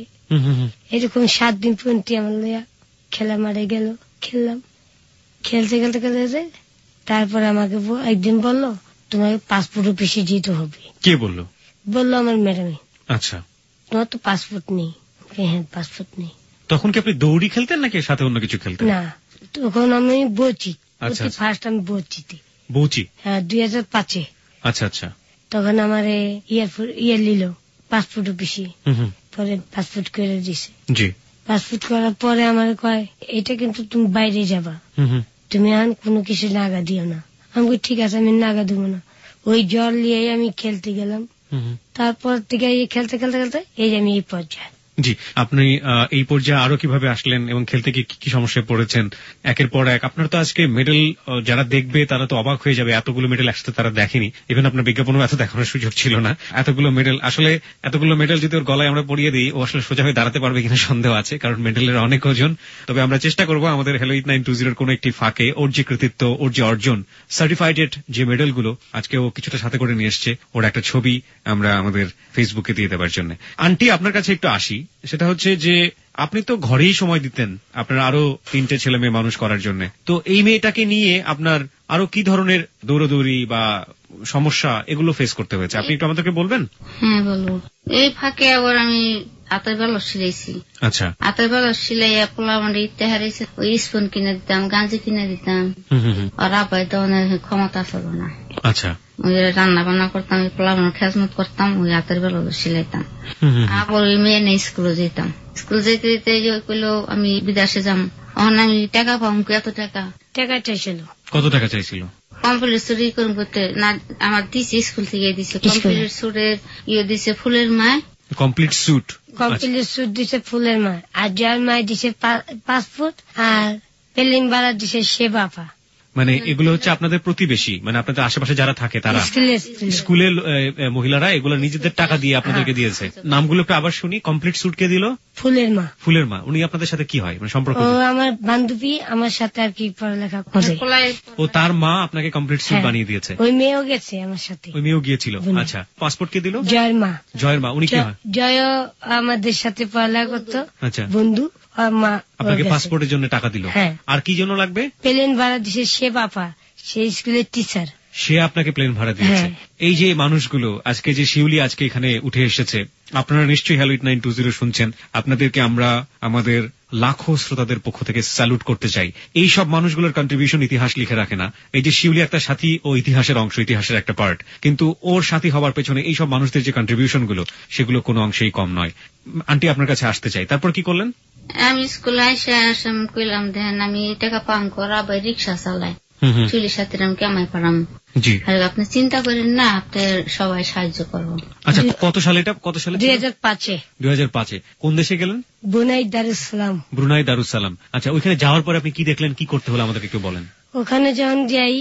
এরকম সাত দিন পর্যন্ত আমার লিয়া খেলা মাঠে গেল, খেললাম, খেলতে খেলতে খেলতে তারপরে আমাকে একদিন বললো তোমাকে পাসপোর্ট অফিসে যেতে হবে। কে বললো? বললো আমার ম্যাডামে। আচ্ছা, তোমার তো পাসপোর্ট নেই। হ্যাঁ, পাসপোর্ট নেই। তখন কি আপনি দৌড়ি খেলতেন নাকি সাথে অন্য কিছু খেলতেন? না, তখন আমি বৌচি, ফার্স্ট আমি বৌচিতে। বৌচি? হ্যাঁ, দুই হাজার পাঁচে। আচ্ছা আচ্ছা। তখন আমার ইয়ে নিল পাসপোর্ট অফিসে, পরে পাসপোর্ট করে দিছে। জি। পাসপোর্ট করার পরে আমার কয় এটা কিন্তু তুমি বাইরে যাবা, তুমি এখন কোনো কিছু নাগা দিও না। আমি ঠিক আছে, আমি নাগা দেবো না। ওই জ্বর নিয়ে আমি খেলতে গেলাম, তারপর থেকে খেলতে খেলতে খেলতে এই যে আমি এই পর্যায়ে। জি, আপনি এই পর্যায়ে আরো কিভাবে আসলেন এবং খেলতে গিয়ে কি কি সমস্যায় পড়েছেন একের পর এক? আপনার তো আজকে মেডেল যারা দেখবে তারা তো অবাক হয়ে যাবে, এতগুলো মেডেল একসাথে তারা দেখেনি, ইভেন আপনার বিজ্ঞাপনও এত দেখানোর সুযোগ ছিল না। এতগুলো মেডেল, আসলে এতগুলো মেডেল যদি ওর গলায় আমরা পরিয়ে দিই, ও আসলে সোজা হয়ে দাঁড়াতে পারবে কিনা সন্দেহ আছে, কারণ মেডেলের অনেক ওজন। তবে আমরা চেষ্টা করবো আমাদের হ্যালো এইট নাইন টু জিরোর কোন একটি ফাঁকে ওর যে কৃতিত্ব, ওর যে অর্জন, সার্টিফাইডেড যে মেডেলগুলো আজকে ও কিছুটা সাথে করে নিয়ে এসছে, ওর একটা ছবি আমরা আমাদের ফেসবুকে দিয়ে দেওয়ার জন্য। আন্টি, আপনার কাছে একটু আসি, সেটা হচ্ছে যে আপনি তো ঘরেই সময় দিতেন আপনার আরো তিনটে ছেলে মেয়ে মানুষ করার জন্য, তো এই মেয়েটাকে নিয়ে আপনার আরো কি ধরনের দৌড়দৌড়ি বা সমস্যা এগুলো ফেস করতে হয়েছে, আপনি একটু আমাদেরকে বলবেন? হ্যাঁ, বলবো। এই ফাঁকে আবার আমি হাতের বেলা সিলাইছি। আচ্ছা, হাতের বেলা সিলাইয়া পোলা মানে ইতে হারিয়েছে, ওই স্পুন কিনে দিতাম, গাঞ্জি কিনে দিতাম, আর আব্বাই তো ক্ষমতা ছিল না। আচ্ছা, ওই রান্না বান্না করতাম, পোলা মানে খেজমত করতাম, ওই হাতের বেলা সিলাইতাম। আবার ওই মেয়ে নেই স্কুলে যেতাম, স্কুল যেতে যেতে কইলো আমি বিদেশে যাম, তখন আমি টাকা পাম, এত টাকা টাকা চাইছিল। কত টাকা চাইছিল? কমপ্লিট চুরি করুন করতে না, আমার দিছে স্কুল থেকে দিছে কমপ্লিট সুটের ইয়ে দিছে ফুলের মায়, কমপ্লিট স্যুট, কমপ্লিট স্যুট দিছে ফুলের মায়, আর যার মায় দিছে পাসপোর্ট, আর পেলিং বাড়া দিছে সে বাপা। মানে এগুলো হচ্ছে আপনাদের প্রতিবেশী, মানে আপনাদের আশেপাশে যারা থাকে তারা, স্কুলের মহিলারা এগুলো নিজেদের টাকা দিয়ে আপনাদেরকে দিয়েছে। নামগুলো একটু আবার শুনি। কমপ্লিট স্যুট কে দিল? ফুলের মা। ফুলের মা। উনি আপনাদের সাথে কি হয়, মানে সম্পর্ক? আমার বান্ধবী, আমার সাথে আর কি পড়ালেখা করে। ও তার মা আপনাকে কমপ্লিট স্যুট বানিয়ে দিয়েছে? ওই মেয়েও গেছে আমার সাথে। ওই মেয়েও গিয়েছিল। আচ্ছা, পাসপোর্ট কে দিল? জয়ের মা। জয়ের মা। উনি কি হয়? জয় আমাদের সাথে পড়ালেখা করতো। আচ্ছা, বন্ধু। আপনাকে পাসপোর্টের জন্য টাকা দিল। আর কি জন্য লাগবে? প্লেন ভাড়া দিছে সে বাপা, সে স্কুলের টিচার, সে আপনাকে প্লেন ভাড়া দিয়েছে। এই যে মানুষগুলো আজকে যে শিউলি আজকে এখানে উঠে এসেছে, আপনারা নিশ্চয়ই hello eight nine two zero শুনছেন, আপনাদেরকে আমরা আমাদের লাখো শ্রোতাদের পক্ষ থেকে স্যালুট করতে চাই। এই সব মানুষগুলোর কন্ট্রিবিউশন ইতিহাস লিখে রাখে না। এই যে শিউলি একটা সাথী, ও ইতিহাসের অংশ, ইতিহাসের একটা পার্ট, কিন্তু ওর সাথী হওয়ার পেছনে এই সব মানুষদের যে কন্ট্রিবিউশন গুলো, সেগুলো কোনো অংশেই কম নয়। আন্টি, আপনার কাছে আসতে চাই, তারপর কি করলেন? আমি স্কুলে এসে আসাম কইলাম দেখেন আমি টাকা পাম করা বা রিক্সা চালাই, চুলির সাথে আমি কেমাই পারাম। জি, আপনি চিন্তা করেন না, আপনি সবাই সাহায্য করবো। আচ্ছা, কত সালে এটা? কত সালে? দুই হাজার পাঁচে। দুই হাজার পাঁচে। কোন দেশে গেলেন? Brunei Darussalam. Brunei Darussalam. আচ্ছা, ওইখানে যাওয়ার পরে আপনি কি দেখলেন, কি করতে হলো আমাদেরকে একটু বলেন। ওখানে যখন যাই,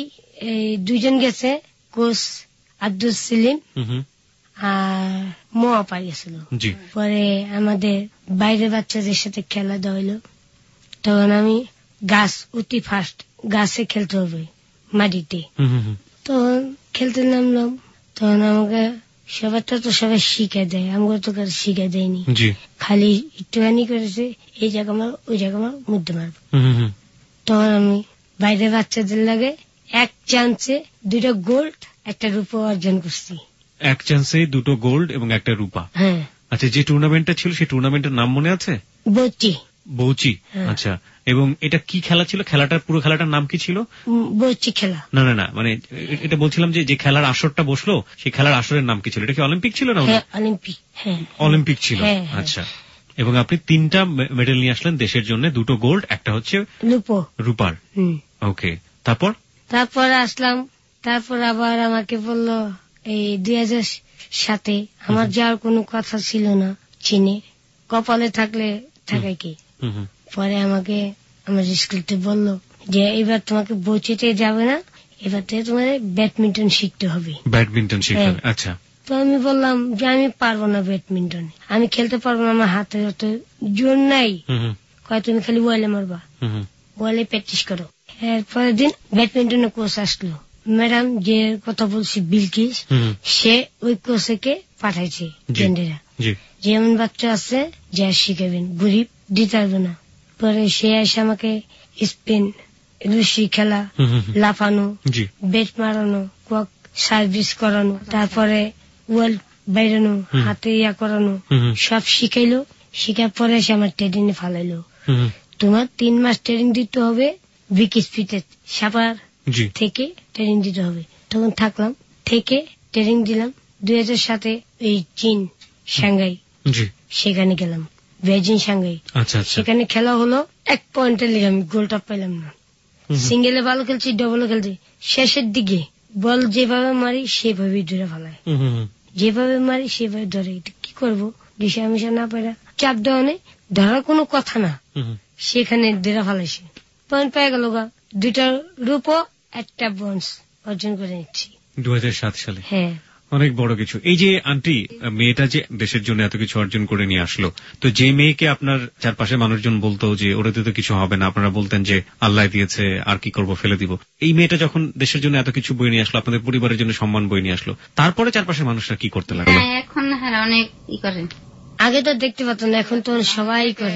দুইজন গেছে, কোচ আব্দুল সেলিম আর মোয়া পাই গেছিল। পরে আমাদের বাইরের বাচ্চাদের সাথে খেলা দেওয়া হইল। তখন আমি গাছ অতি ফার্স্ট, গাছে খেলতে হবে মাটিতে, তখন খেলতে নামলাম। তখন আমাকে সবারটা তো সবাই শিখে দেয়, আমাকে তো কারো শিখে দেয়নি, খালি একটুখানি করেছে এই জায়গা মার ওই জায়গা মার মধ্যে মারব। তখন আমি বাইরের বাচ্চাদের লাগে এক চান্সে দুইটা গোল্ড একটা রূপা অর্জন করছি। এক চান্সে দুটো গোল্ড এবং একটা রূপা। হ্যাঁ। আচ্ছা, যে টুর্নামেন্টটা ছিল সেই টুর্নামেন্টের নাম মনে আছে? বৌচি। বৌচি, আচ্ছা। এবং এটা কি খেলা ছিল? খেলাটার পুরো খেলাটার নাম কি ছিল? বৌচি খেলা। না না না, মানে এটা বলছিলাম যে যে খেলার আসরটা বসলো সেই খেলার আসরের নাম কি ছিল? এটা কি অলিম্পিক ছিল না? অলিম্পিক। হ্যাঁ, অলিম্পিক ছিল। আচ্ছা, এবং আপনি তিনটা মেডেল নিয়ে আসলেন দেশের জন্য, দুটো গোল্ড, একটা হচ্ছে রূপার। ওকে, তারপর? তারপর আসলাম, তারপর আবার আমাকে বললো এই দুই হাজার সাতে আমার যাওয়ার কোনো কথা ছিল না চীনে, কপালে থাকলে থাকে কি। পরে আমাকে আমার স্কুলতে বললো যে এবার তোমাকে বৌচিতে যাবে না, এবার থেকে তোমার ব্যাডমিন্টন শিখতে হবে। ব্যাডমিন্টন শিখতে হবে, আচ্ছা। তো আমি বললাম যে আমি পারবো না ব্যাডমিন্টন, আমি খেলতে পারবো না, আমার হাতে অত জোর নাই। কয় তুমি খালি ওয়ালে মারবা, ওয়ালে প্র্যাকটিস করো। এরপরের দিন ব্যাডমিন্টনের কোচ আসলো, ম্যাডাম যে কথা বলছি বিলকিস, সে ওই কোচকে পাঠাইছে কেন্দ্রেরা, যেমন বাচ্চা আছে যা শিখাবেন, গরিব দিতে পারবে না। পরে সে এসে আমাকে স্পিন, রুশি খেলা, লাফানো, বেট মারানো, কক সার্ভিস করানো, তারপরে ওয়াল বাইরানো, হাতে ইয়া করানো, সব শিখাইলো। শিখার পরে এসে আমার ট্রেনিং এ ফালাইলো, তোমার তিন মাস ট্রেনিং দিতে হবে বিকিসপিতে সাপার থেকে ট্রেনিং দিতে হবে। তখন থাকলাম, থেকে ট্রেনিং দিলাম। দুই হাজার সাতে এই চীন সাংঘাই সেখানে গেলাম, বেজিং সাংঘাই। সেখানে খেলা হলো, এক পয়েন্টের লিগে আমি গোলটা পাইলাম না। সিঙ্গেলে ভালো খেলছি, ডবলে খেলছি, শেষের দিকে বল যেভাবে মারি সেভাবে ধরে ফেলায়, যেভাবে মারি সেভাবে ধরে। কি করবো, দিশা মিশা না পারা, চাপ দেওয়া নেই, ধরার কোনো কথা না, সেখানে ধরে ফেলাইছে। পয়েন্ট পেয়ে গেল গা, দুইটা রূপো একটা ব্রোঞ্জ অর্জন করে নিচ্ছি দু হাজার সাত সালে। হ্যাঁ, অনেক বড় কিছু। এই যে আন্টি, মেয়েটা যে দেশের জন্য এত কিছু অর্জন করে নিয়ে আসলো, তো যে মেয়েকে আপনার চারপাশে মানুষজন বলতো যে ওরাতে তো কিছু হবে না, আপনারা বলতেন যে আল্লাহ দিয়েছে, আর কি করব, ফেলে দিব। এই মেয়েটা যখন দেশের জন্য এত কিছু বই নিয়ে আসলো, আপনাদের পরিবারের জন্য সম্মান বই নিয়ে আসলো, তারপরে চারপাশের মানুষরা কি করতে লাগলো? এখন অনেক ই করে, আগে তো দেখতে পাতো না, এখন তো সবাই করে,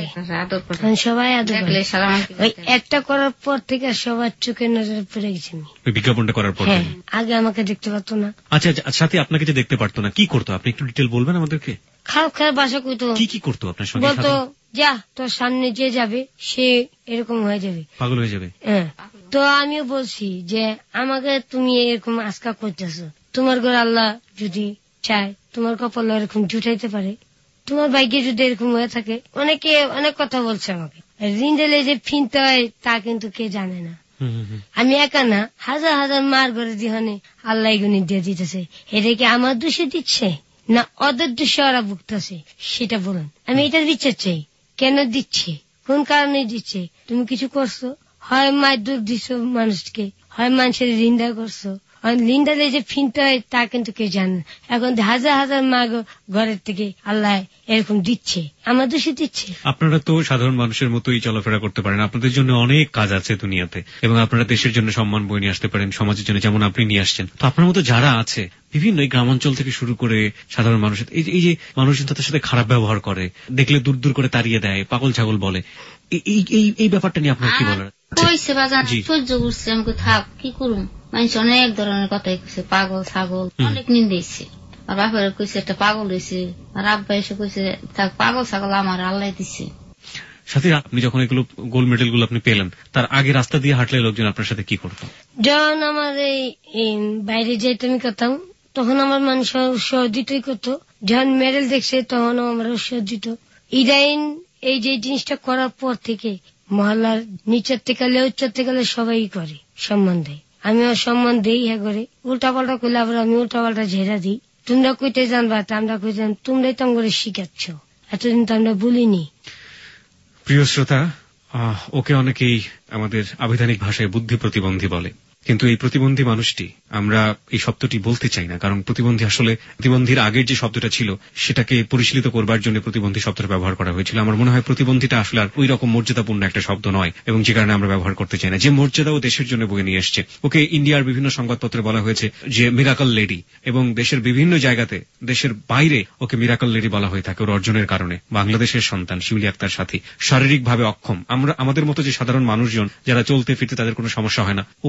সবাই আদর করে। ওই একটা করার পর থেকে সবার চোখের নজরে পড়ে গেছে আমি, ওই বিজ্ঞাপনটা করার পর। আগে আমাকে দেখতে পাতো না। আচ্ছা, সাথে আপনাকে যে দেখতে পারতো না, কি করতো আপনি একটু ডিটেল বলবেন আমাদেরকে? খারাপ খারাপ ভাষা কইতো। কি কি করতো আপনার সঙ্গে? বলতো যা তোর সামনে যে যাবে সে এরকম হয়ে যাবে, পাগল হয়ে যাবে। হ্যাঁ, তো আমিও বলছি যে আমাকে তুমি এরকম আজকা করতেছো, তোমার ঘর আল্লাহ যদি চায় তোমার কপাল এরকম জুটাইতে পারে, তোমার ভাগ্যে যদি এরকম হয়ে থাকে। অনেকে অনেক কথা বলছে আমাকে, রিন্ডেলে যে ফিনতে হয় তা কিন্তু কে জানে না। আমি একা না, হাজার হাজার মার ঘরে দিহনে আল্লাহ গুনি দিয়ে দিতেছে। এটা কি আমার দোষে দিচ্ছে না ওদের দোষে ওরা ভুগতেছে, সেটা বলুন। আমি এটার বিচার চাই, কেন দিচ্ছে, কোন কারণে দিচ্ছে। তুমি কিছু করছো, হয় মায়ের দূর দিচ্ছ মানুষকে, হয় মানুষের রিন্দা করছো। লিন্ডালে যে ফিনতে হয় তা কিন্তু কেউ জানে। এখন হাজার হাজার মা ঘরের থেকে আল্লাহ এরকম দিচ্ছে, আমার দোষে দিচ্ছে। আপনারা তো সাধারণ মানুষের মতোই চলাফেরা করতে পারেন, আপনাদের জন্য অনেক কাজ আছে দুনিয়াতে, এবং আপনারা দেশের জন্য সম্মান বই নিয়ে আসতে পারেন, সমাজের জন্য, যেমন আপনি নিয়ে আসছেন। তো আপনার মতো যারা আছে বিভিন্ন এই গ্রামাঞ্চল থেকে শুরু করে সাধারণ মানুষের, এই যে মানুষজন তাদের সাথে খারাপ ব্যবহার করে, দেখলে দূর দূর করে তাড়িয়ে দেয়, পাগল ছাগল বলে, এই ব্যাপারটা নিয়ে আপনার কি বলার? সহ্য করছে, আমাকে থাক, কি করুন। মানুষ অনেক ধরনের কথাই কইছে, পাগল ছাগল অনেক নিন্দেছে। আর বাপের কইছে একটা পাগল হয়েছে, আর আব্বা এসে কইছে থাক, পাগল ছাগল আমার আল্লাহ দিচ্ছে। সাথে আপনি যখন এগুলো গোল্ড মেডেল গুলো আপনি পেলেন, তার আগে রাস্তা দিয়ে হাঁটলে লোকজন আপনার সাথে কি করতো? যখন আমার এই বাইরে যেতে আমি করতাম, তখন আমার মানুষ উৎসাহ দিতই করতো। যখন মেডেল দেখছে তখন আমার উৎসাহ দিত। ইদাইন এই যে জিনিসটা করার পর থেকে মহল্লার নিচের থেকে উচ্চর থেকে সবাই করে, সম্মান দেয়। আমিও সম্মান দেই, হ্যাঁ করে উল্টা পাল্টা করলে আবার আমি উল্টা পাল্টা ঝেড়া দিই। তোমরা কইতে জানবা, আমরা কই জান, তোমরাই তো করে শিখাচ্ছ, এতদিন তো আমরা বলিনি। প্রিয় শ্রোতা, ওকে অনেকেই আমাদের আবিধানিক ভাষায় বুদ্ধি প্রতিবন্ধী বলে, কিন্তু এই প্রতিবন্ধী মানুষটি, আমরা এই শব্দটি বলতে চাই না, কারণ প্রতিবন্ধী আসলে প্রতিবন্ধীর আগের যে শব্দটা ছিল সেটাকে পরিশীলিত করবার জন্য প্রতিবন্ধী শব্দটা ব্যবহার করা হয়েছিল। আমার মনে হয় প্রতিবন্ধীটা আসলে আর ওই রকম মর্যাদাপূর্ণ একটা শব্দ নয়, এবং যে কারণে আমরা ব্যবহার করতে চাই না। যে মর্যাদা ও দেশের জন্য বয়ে নিয়ে এসছে, ওকে ইন্ডিয়ার বিভিন্ন সংবাদপত্রে বলা হয়েছে যে মিরাকল লেডি, এবং দেশের বিভিন্ন জায়গাতে, দেশের বাইরে ওকে মিরাকল লেডি বলা হয়ে থাকে ওর অর্জনের কারণে। বাংলাদেশের সন্তান শিউলি আক্তার সাথী, শারীরিকভাবে অক্ষম, আমরা আমাদের মতো যে সাধারণ মানুষজন যারা চলতে ফিরতে তাদের কোনো সমস্যা হয় না, ও আট দশ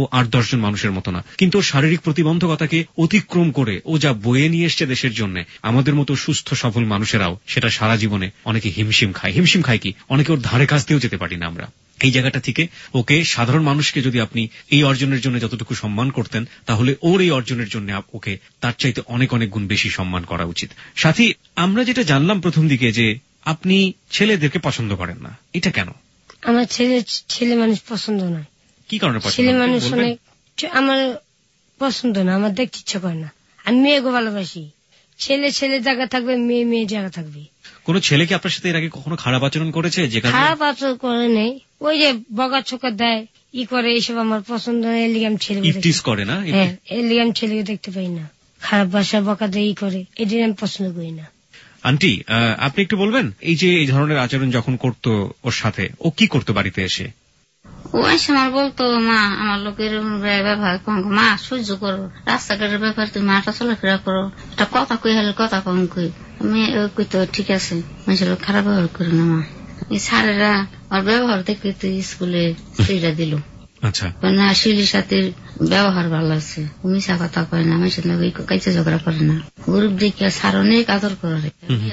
দশজন মানুষের মতো না, কিন্তু ওর শারীরিক প্রতিবন্ধকতাকে অতিক্রম করে ও যা বয়ে নিয়ে এসছে দেশের জন্য, আমাদের মতো সুস্থ সফল মানুষেরাও সেটা সারা জীবনে অনেকে হিমশিম খায়। হিমশিম খায় কি, অনেকে ওর ধারে কাছ দিয়েও যেতে পারি না আমরা। এই জায়গাটা থেকে ওকে, সাধারণ মানুষকে যদি আপনি এই অর্জনের জন্য যতটুকু সম্মান করতেন, তাহলে ওর এই অর্জনের জন্য ওকে তার চাইতে অনেক অনেক গুণ বেশি সম্মান করা উচিত। সাথী, আমরা যেটা জানলাম প্রথম দিকে যে আপনি ছেলেদেরকে পছন্দ করেন না, এটা কেন? আমার ছেলে ছেলে মানুষ পছন্দ নয়। কি কারণে পছন্দ? ছেলে মানুষ অনেক আমার পছন্দ না, আমার দেখতে ইচ্ছা করে না। আমি মেয়েকে ভালোবাসি। ছেলে ছেলে জায়গা থাকবে, মেয়ে মেয়ে জায়গা থাকবে। কোন ছেলে কি আপনার সাথে এর আগে কখনো খারাপ আচরণ করেছে? খারাপ আচরণ করে নেই, ওই যে বকা ছোকা দেয়, ই করে, এইসব আমার পছন্দ নয়। এর লিগে আমি ছেলে করে না, হ্যাঁ, এর লিগে আমি ছেলেকে দেখতে পাই না। খারাপ ভাষা বকা দেয়, ই করে, এটি আমি পছন্দ করি না। আন্টি, আপনি একটু বলবেন, এই যে এই ধরনের আচরণ যখন করতো ওর সাথে, ও কি করতো বাড়িতে এসে? ও এসে আমার বলতো, মা আমার লোকের ব্যবহার কম, মা সহ্য করো, রাস্তাঘাটের ব্যাপার তুমি মাটা চলাফেরা করো, এটা কথা কই হলে কথা কম কই। আমি কইতো ঠিক আছে, মানুষের খারাপ ব্যবহার করি না মা। এই স্যারেরা ওর ব্যবহার দেখে তো স্কুলে সেইটা দিল। আচ্ছা, না শিলির সাথে ব্যবহার ভালো আছে, মিশা কথা কয় না, আমার সাথে কাইছে ঝগড়া করে না, গরিব দেখে স্যার অনেক আদর করে।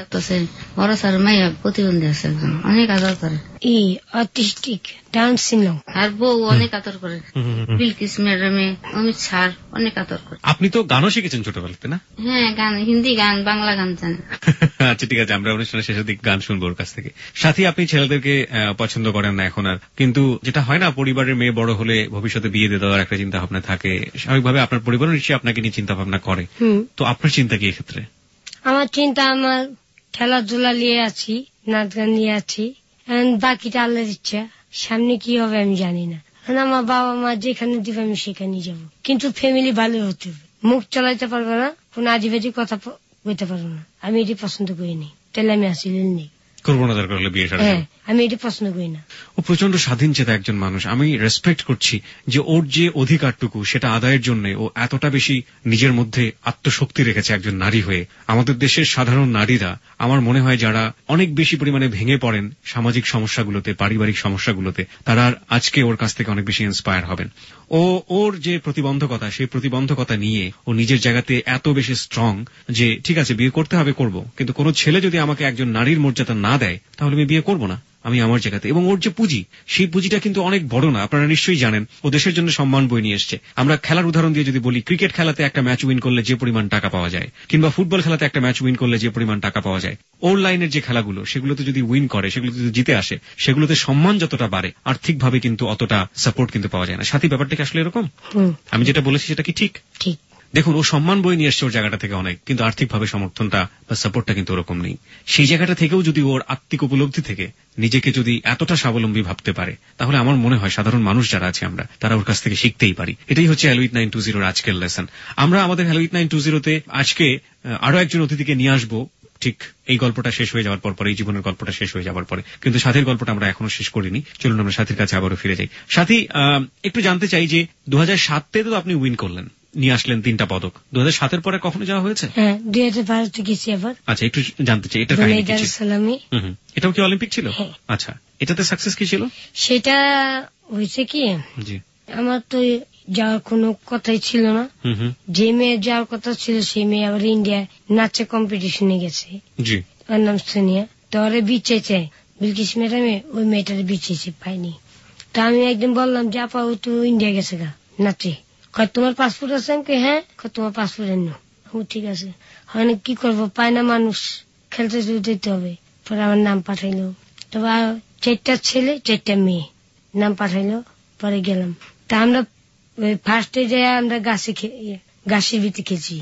বড় স্যার মাইয়া প্রতিবন্ধী আছে একজন, অনেক আদর করে। এই অটিস্টিক ডাউন সিনড্রোম, আর বউ অনেক আদর করে। বিলকিস ম্যাডামে, অমিত স্যার অনেক আদর করে। আপনি তো গানও শিখেছেন ছোটবেলাতে না? হ্যাঁ, গান, হিন্দি গান, বাংলা গান জানি। আচ্ছা, ঠিক আছে, আমরা অনুষ্ঠানের শেষের দিকে গান শুনবো ওর কাছ থেকে। সাথী, আপনি ছেলেদেরকে পছন্দ করেন না এখন আর, কিন্তু যেটা হয় না, পরিবারের মেয়ে বড় হলে ভবিষ্যতে বিয়ে দিয়ে দেওয়ার একটা চিন্তা ভাবনা থাকে, স্বাভাবিকভাবে আপনার পরিবার নিশ্চয়ই আপনাকে নিয়ে চিন্তা ভাবনা করে, তো আপনার চিন্তা কি এক্ষেত্রে? আমার চিন্তা, আমার খেলাধুলা নিয়ে আছি, নাচ গান নিয়ে আছি, বাকিটা আল্লাহর ইচ্ছা, সামনে কি হবে আমি জানি না। আমার বাবা মা যেখানে দিবে আমি সেখানে যাব, কিন্তু ফ্যামিলি ভালো হতে হবে। মুখ চালাইতে পারবো না, কোন আজীবাজি কথা বলতে পারবো না, আমি এটি পছন্দ করিনি, তাহলে আমি আসলে নেই করবো না, দরকার হলে বিয়ে সারা। হ্যাঁ, আমি এটি পছন্দ করি না। ও প্রচন্ড স্বাধীন চেতা একজন মানুষ। আমি রেসপেক্ট করছি যে ওর যে অধিকারটুকু সেটা আদায়ের জন্য ও এতটা বেশি নিজের মধ্যে আত্মশক্তি রেখেছে একজন নারী হয়ে। আমাদের দেশের সাধারণ নারীরা, আমার মনে হয় যারা অনেক বেশি পরিমাণে ভেঙে পড়েন সামাজিক সমস্যাগুলোতে, পারিবারিক সমস্যাগুলোতে, তারা আজকে ওর কাছ থেকে অনেক বেশি ইন্সপায়ার হবেন। ও ওর যে প্রতিবন্ধকতা, সেই প্রতিবন্ধকতা নিয়ে ও নিজের জায়গাতে এত বেশি স্ট্রং যে ঠিক আছে, বিয়ে করতে হবে করব, কিন্তু কোন ছেলে যদি আমাকে একজন নারীর মর্যাদা না দেয় তাহলে আমি বিয়ে করবো না, আমি আমার জায়গাতে। এবং ওর যে পুঁজি, সেই পুঁজিটা কিন্তু অনেক বড় না, আপনারা নিশ্চয়ই জানেন। ও দেশের জন্য সম্মান বই নিয়ে এসছে। আমরা খেলার উদাহরণ দিয়ে যদি বলি, ক্রিকেট খেলাতে একটা ম্যাচ উইন করলে যে পরিমাণ টাকা পাওয়া যায়, কিংবা ফুটবল খেলাতে একটা ম্যাচ উইন করলে যে পরিমাণ টাকা পাওয়া যায়, ওর লাইনের যে খেলাগুলো, সেগুলোতে যদি উইন করে, সেগুলোতে যদি জিতে আসে, সেগুলোতে সম্মান যতটা বাড়ে, আর্থিকভাবে কিন্তু অতটা সাপোর্ট কিন্তু পাওয়া যায় না। সাথী, ব্যাপারটা কি আসলে এরকম? আমি যেটা বলেছি সেটা কি ঠিক? ঠিক। দেখুন, ও সম্মান বই নিয়ে এসছে ওর জায়গাটা থেকে অনেক, কিন্তু আর্থিকভাবে সমর্থনটা বা সাপোর্টটা কিন্তু ওরকম নেই। সেই জায়গাটা থেকেও যদি ওর আত্মিক উপলব্ধি থেকে নিজেকে যদি এতটা স্বাবলম্বী ভাবতে পারে, তাহলে আমার মনে হয় সাধারণ মানুষ যারা আছে আমরা, তারা ওর কাছ থেকে শিখতেই পারি। এটাই হচ্ছে হ্যালো এইট নাইন টু জিরোর আজকের লেসন। আমরা আমাদের হ্যালো এইট নাইন টু জিরোতে আজকে আরো একজন অতিথিকে নিয়ে আসবো, ঠিক এই গল্পটা শেষ হয়ে যাওয়ার পর পরে, এই জীবনের গল্পটা শেষ হয়ে যাওয়ার পরে। কিন্তু সাথীর গল্পটা আমরা এখনো শেষ করিনি। চলুন আমরা সাথীর কাছে আবারও ফিরে যাই। সাথী, একটু জানতে চাই যে দু হাজার সাতে তো আপনি উইন করলেন, নিয়ে আসলেন তিনটা পদক। দু হাজার সাতের পরে কখনো যাওয়া হয়েছে? হ্যাঁ, দুই হাজার বারোতে গেছি আবার। আচ্ছা, একটু জানতে চাই এটার কাহিনী কি ছিল? এটাও কি অলিম্পিক ছিল? আচ্ছা, এটাতে সাকসেস কি ছিল? সেটা হয়েছে কি, জি, আমার তো যাওয়ার কোনো কথাই ছিল না। যে মেয়ে যাওয়ার কথা ছিল সেই মেয়ে আবার ইন্ডিয়ায় নাচে কম্পিটিশনে গেছে। জি, ওর নাম সোনিয়া। তো ওরে বিচেছে বিলকিস ম্যাডামে, ওই মেয়েটারে বিচেছে, পাইনি। তো আমি একদিন বললাম যে আপা, ও তো ইন্ডিয়া গেছে গা নাচে, তোমার পাসপোর্ট আছে? হ্যাঁ। তোমার পাসপোর্ট এন। ঠিক আছে, হয় না, কি করবো, পায় না মানুষ, খেলতে যেতে হবে। পরে আমার নাম পাঠাইলো, তবে চারটা ছেলে চারটা মেয়ে নাম পাঠাইলো, পরে গেলাম। তা আমরা ফার্স্টে যাই আমরা গাছে গাছের ভিতরে খেয়েছি।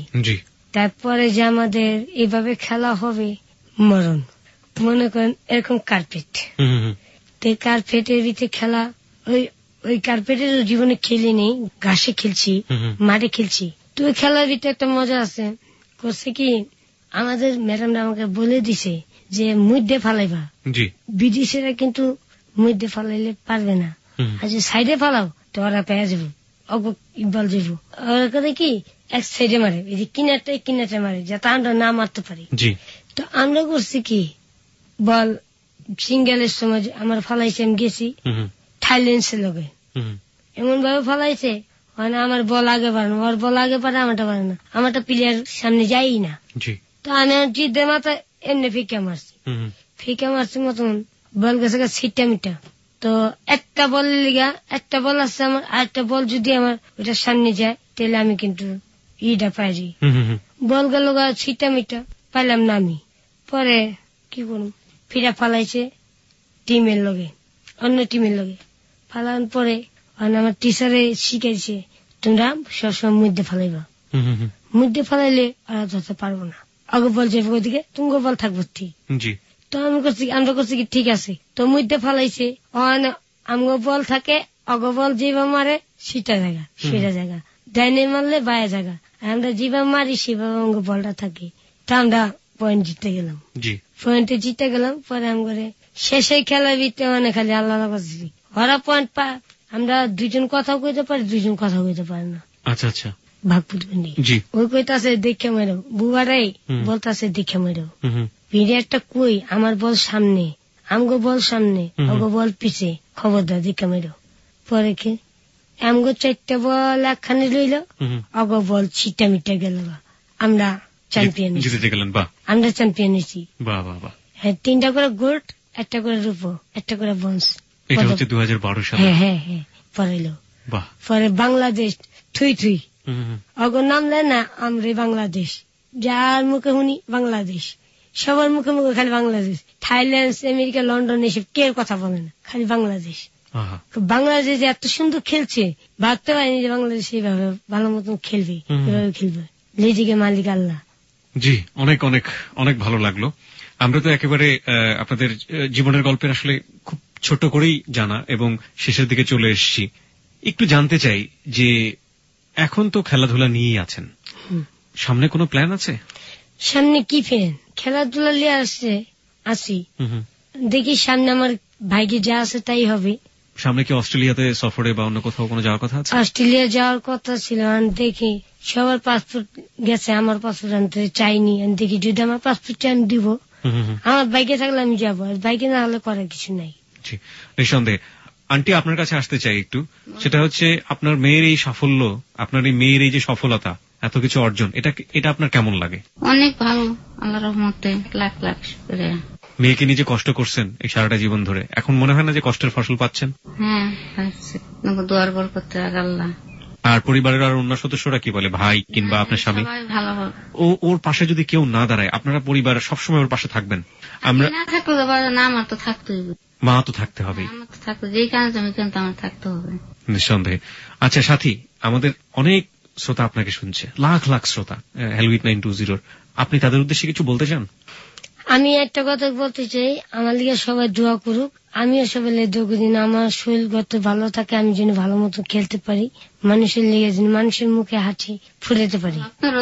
তারপরে যে আমাদের এইভাবে খেলা হবে মরণ, মনে করেন এরকম কার্পেট, তো কার্পেটের ভিতরে খেলা, ওই ওই কার্পেটের জীবনে খেলি নেই, ঘাসে খেলছি, মাঠে খেলছি। তো ওই খেলার ভিতরে একটা মজা আছে। করছে কি, আমাদের ম্যাডামরা আমাকে বলে দিছে যে মধ্যে ফালাইবা, বিদেশিরা কিন্তু মধ্যে ফালাইলে পারবে না, আর যে সাইডে ফালাও তো ওরা পেয়ে যাবো, অগ ইকবাল যাবো। ওরা করে কি এক সাইডে মারে, এই যে কিনারটা কিনারটা মারে, যাতে আমরা না মারতে পারি। তো আমরা করছি কি, বল সিঙ্গেলের সময় আমার ফালাইছে, আমি গেছি থাইল্যান্ডের লগে, এমন ভাবে ফালাইছে মানে আমার বল আগে পারে না, ওর বল আগে পারে, আমারটা পারে না, আমারটা প্লেয়ার সামনে যাই না। তো আমি জিদ্দের মাথায় এমনি ফিকা মারছি, ফিকা মারছি মতন বল গেছে ছিটা মিটা। তো একটা বল লিগা একটা বল আছে আমার, আর একটা বল যদি আমার ওইটার সামনে যায় তাহলে আমি কিন্তু ইটা পাইছি। বল গেল গা ছিটা মিটা, পাইলাম না আমি। পরে কি করুন, ফিরা ফালাইছে টিমের লগে, অন্য টিমের লগে ফালানোর পরে আমার টিচারে শিখাইছে তোমরা সবসময় মধ্যে ফালাইবা, মধ্যে ফালাইলে ওরা ধরতে পারবো না, আগে বল যাবে ওইদিকে, তুমি বল থাকবো ঠিক। তো আমি করছি, আমরা করছি কি ঠিক আছে। তো মধ্যে ফালাইছে, আমগো বল থাকে, অগ বল যেবা মারে সেটা জায়গা সেটা জায়গা, ডাইনে মারলে বায়া জায়গা, আমরা যেবা মারি সেভাবে আমগো বলটা থাকে। তা আমরা পয়েন্ট জিতে গেলাম, পয়েন্টে জিতে গেলাম। পরে আমরা শেষে খেলা বিতে মানে খালি আল্লাহ করছি, ওরা পয়েন্ট পা, আমরা দুইজন কথা কইতে পারি, দুইজন কথা কইতে পারি না। আচ্ছা আচ্ছা, ভাগ ফুটবন্দি ওই কইতাছে দেখে মেরো, বুবারাই বলতাছে দেখে মেরো, ভিড়ে একটা কই আমার বল সামনে, আমগো বল সামনে, অগো বল পিছে, খবরদার দেখে মেরো। পরে কি আমগো চারটা বল একখানে লইল, অগো বল ছিটা মিটা গেল, আমরা চ্যাম্পিয়ন, আমরা চ্যাম্পিয়ন হয়েছি। তিনটা করে গোল্ড, একটা করে রূপো, একটা করে ব্রোঞ্জ। দু হাজার বারো সালে হ্যাঁ হ্যাঁ হ্যাঁ পড়াইলো। পরে বাংলাদেশ থুই থুই, অগো নাম দেয় না, আমরা বাংলাদেশ, যার মুখে শুনি বাংলাদেশ, সবার মুখে মুখে খালি বাংলাদেশ। থাইল্যান্ড, আমেরিকা, লন্ডন এসব কেউ কথা বলে না, খালি বাংলাদেশ। বাংলাদেশ এত সুন্দর খেলছে, ভাবতে পারিনি যে বাংলাদেশ এইভাবে ভালো মতন খেলবে, এভাবে খেলবে। লেজিকে মালিক আল্লাহ। জি, অনেক অনেক অনেক ভালো লাগলো। আমরা তো একেবারে আপনাদের জীবনের গল্পের আসলে খুব ছোট করেই জানা এবং শেষের দিকে চলে এসেছি। একটু জানতে চাই যে এখন তো খেলাধুলা নিয়েই আছেন, সামনে কোনো প্ল্যান আছে? সামনে কি প্ল্যান, খেলাধুলা নিয়ে আসছে আসি, দেখি সামনে আমার ভাইকে যা আছে তাই হবে। সামনে কি অস্ট্রেলিয়াতে সফরে বা অন্য কোথাও কোনো যাওয়ার কথা আছে? অস্ট্রেলিয়া যাওয়ার কথা ছিল, দেখি সবার পাসপোর্ট গেছে, আমার পাসপোর্ট আনতে চাইনি, দেখি যদি আমার পাসপোর্ট আমি দিব, আমার বাইকে থাকলে আমি যাবো, বাইকে না হলে করার কিছু নাই। নিঃসন্দেহে। আন্টি আপনার কাছে আসতে চাই একটু, সেটা হচ্ছে আপনার মেয়ের এই সাফল্য, আপনার এই মেয়ের এই যে সফলতা, এত কিছু অর্জন, এটা এটা আপনার কেমন লাগে? অনেক ভালো, আল্লাহর রহমতে লাখ লাখ শুকরিয়া। মেয়েকে নিজে কষ্ট করছেন এই সারাটা জীবন ধরে, এখন মনে হয় না যে কষ্টের ফসল পাচ্ছেন? হ্যাঁ, দোয়ার বরকতে আল্লাহ। আর পরিবারের আর অন্য সদস্যরা কি বলে, ভাই কিংবা আপনার স্বামী? ও ওর পাশে যদি কেউ না দাঁড়ায়, আপনারা পরিবার সবসময় ওর পাশে থাকবেন? আমরা না থাকলে না, আমার তো থাকতেই হবে, মা তো থাকতে হবে, যেই কাজ আমি কিন্তু আমার থাকতে হবে নিঃসন্দেহে। আচ্ছা সাথী, আমাদের অনেক শ্রোতা আপনাকে শুনছে, লাখ লাখ শ্রোতা হ্যালো এইট নাইন টু জিরোর, আপনি তাদের উদ্দেশ্যে কিছু বলতে চান? আমি একটা কথা বলতে চাই, আমার লিগে সবাই দোয়া করুক, আমিও সবাই দোয়া করি, আমার শরীর গত ভালো থাকে, আমি যেন ভালো মতো খেলতে পারি, মানুষের লিগে যেন মানুষের মুখে হাঁটি ফুটাতে পারি।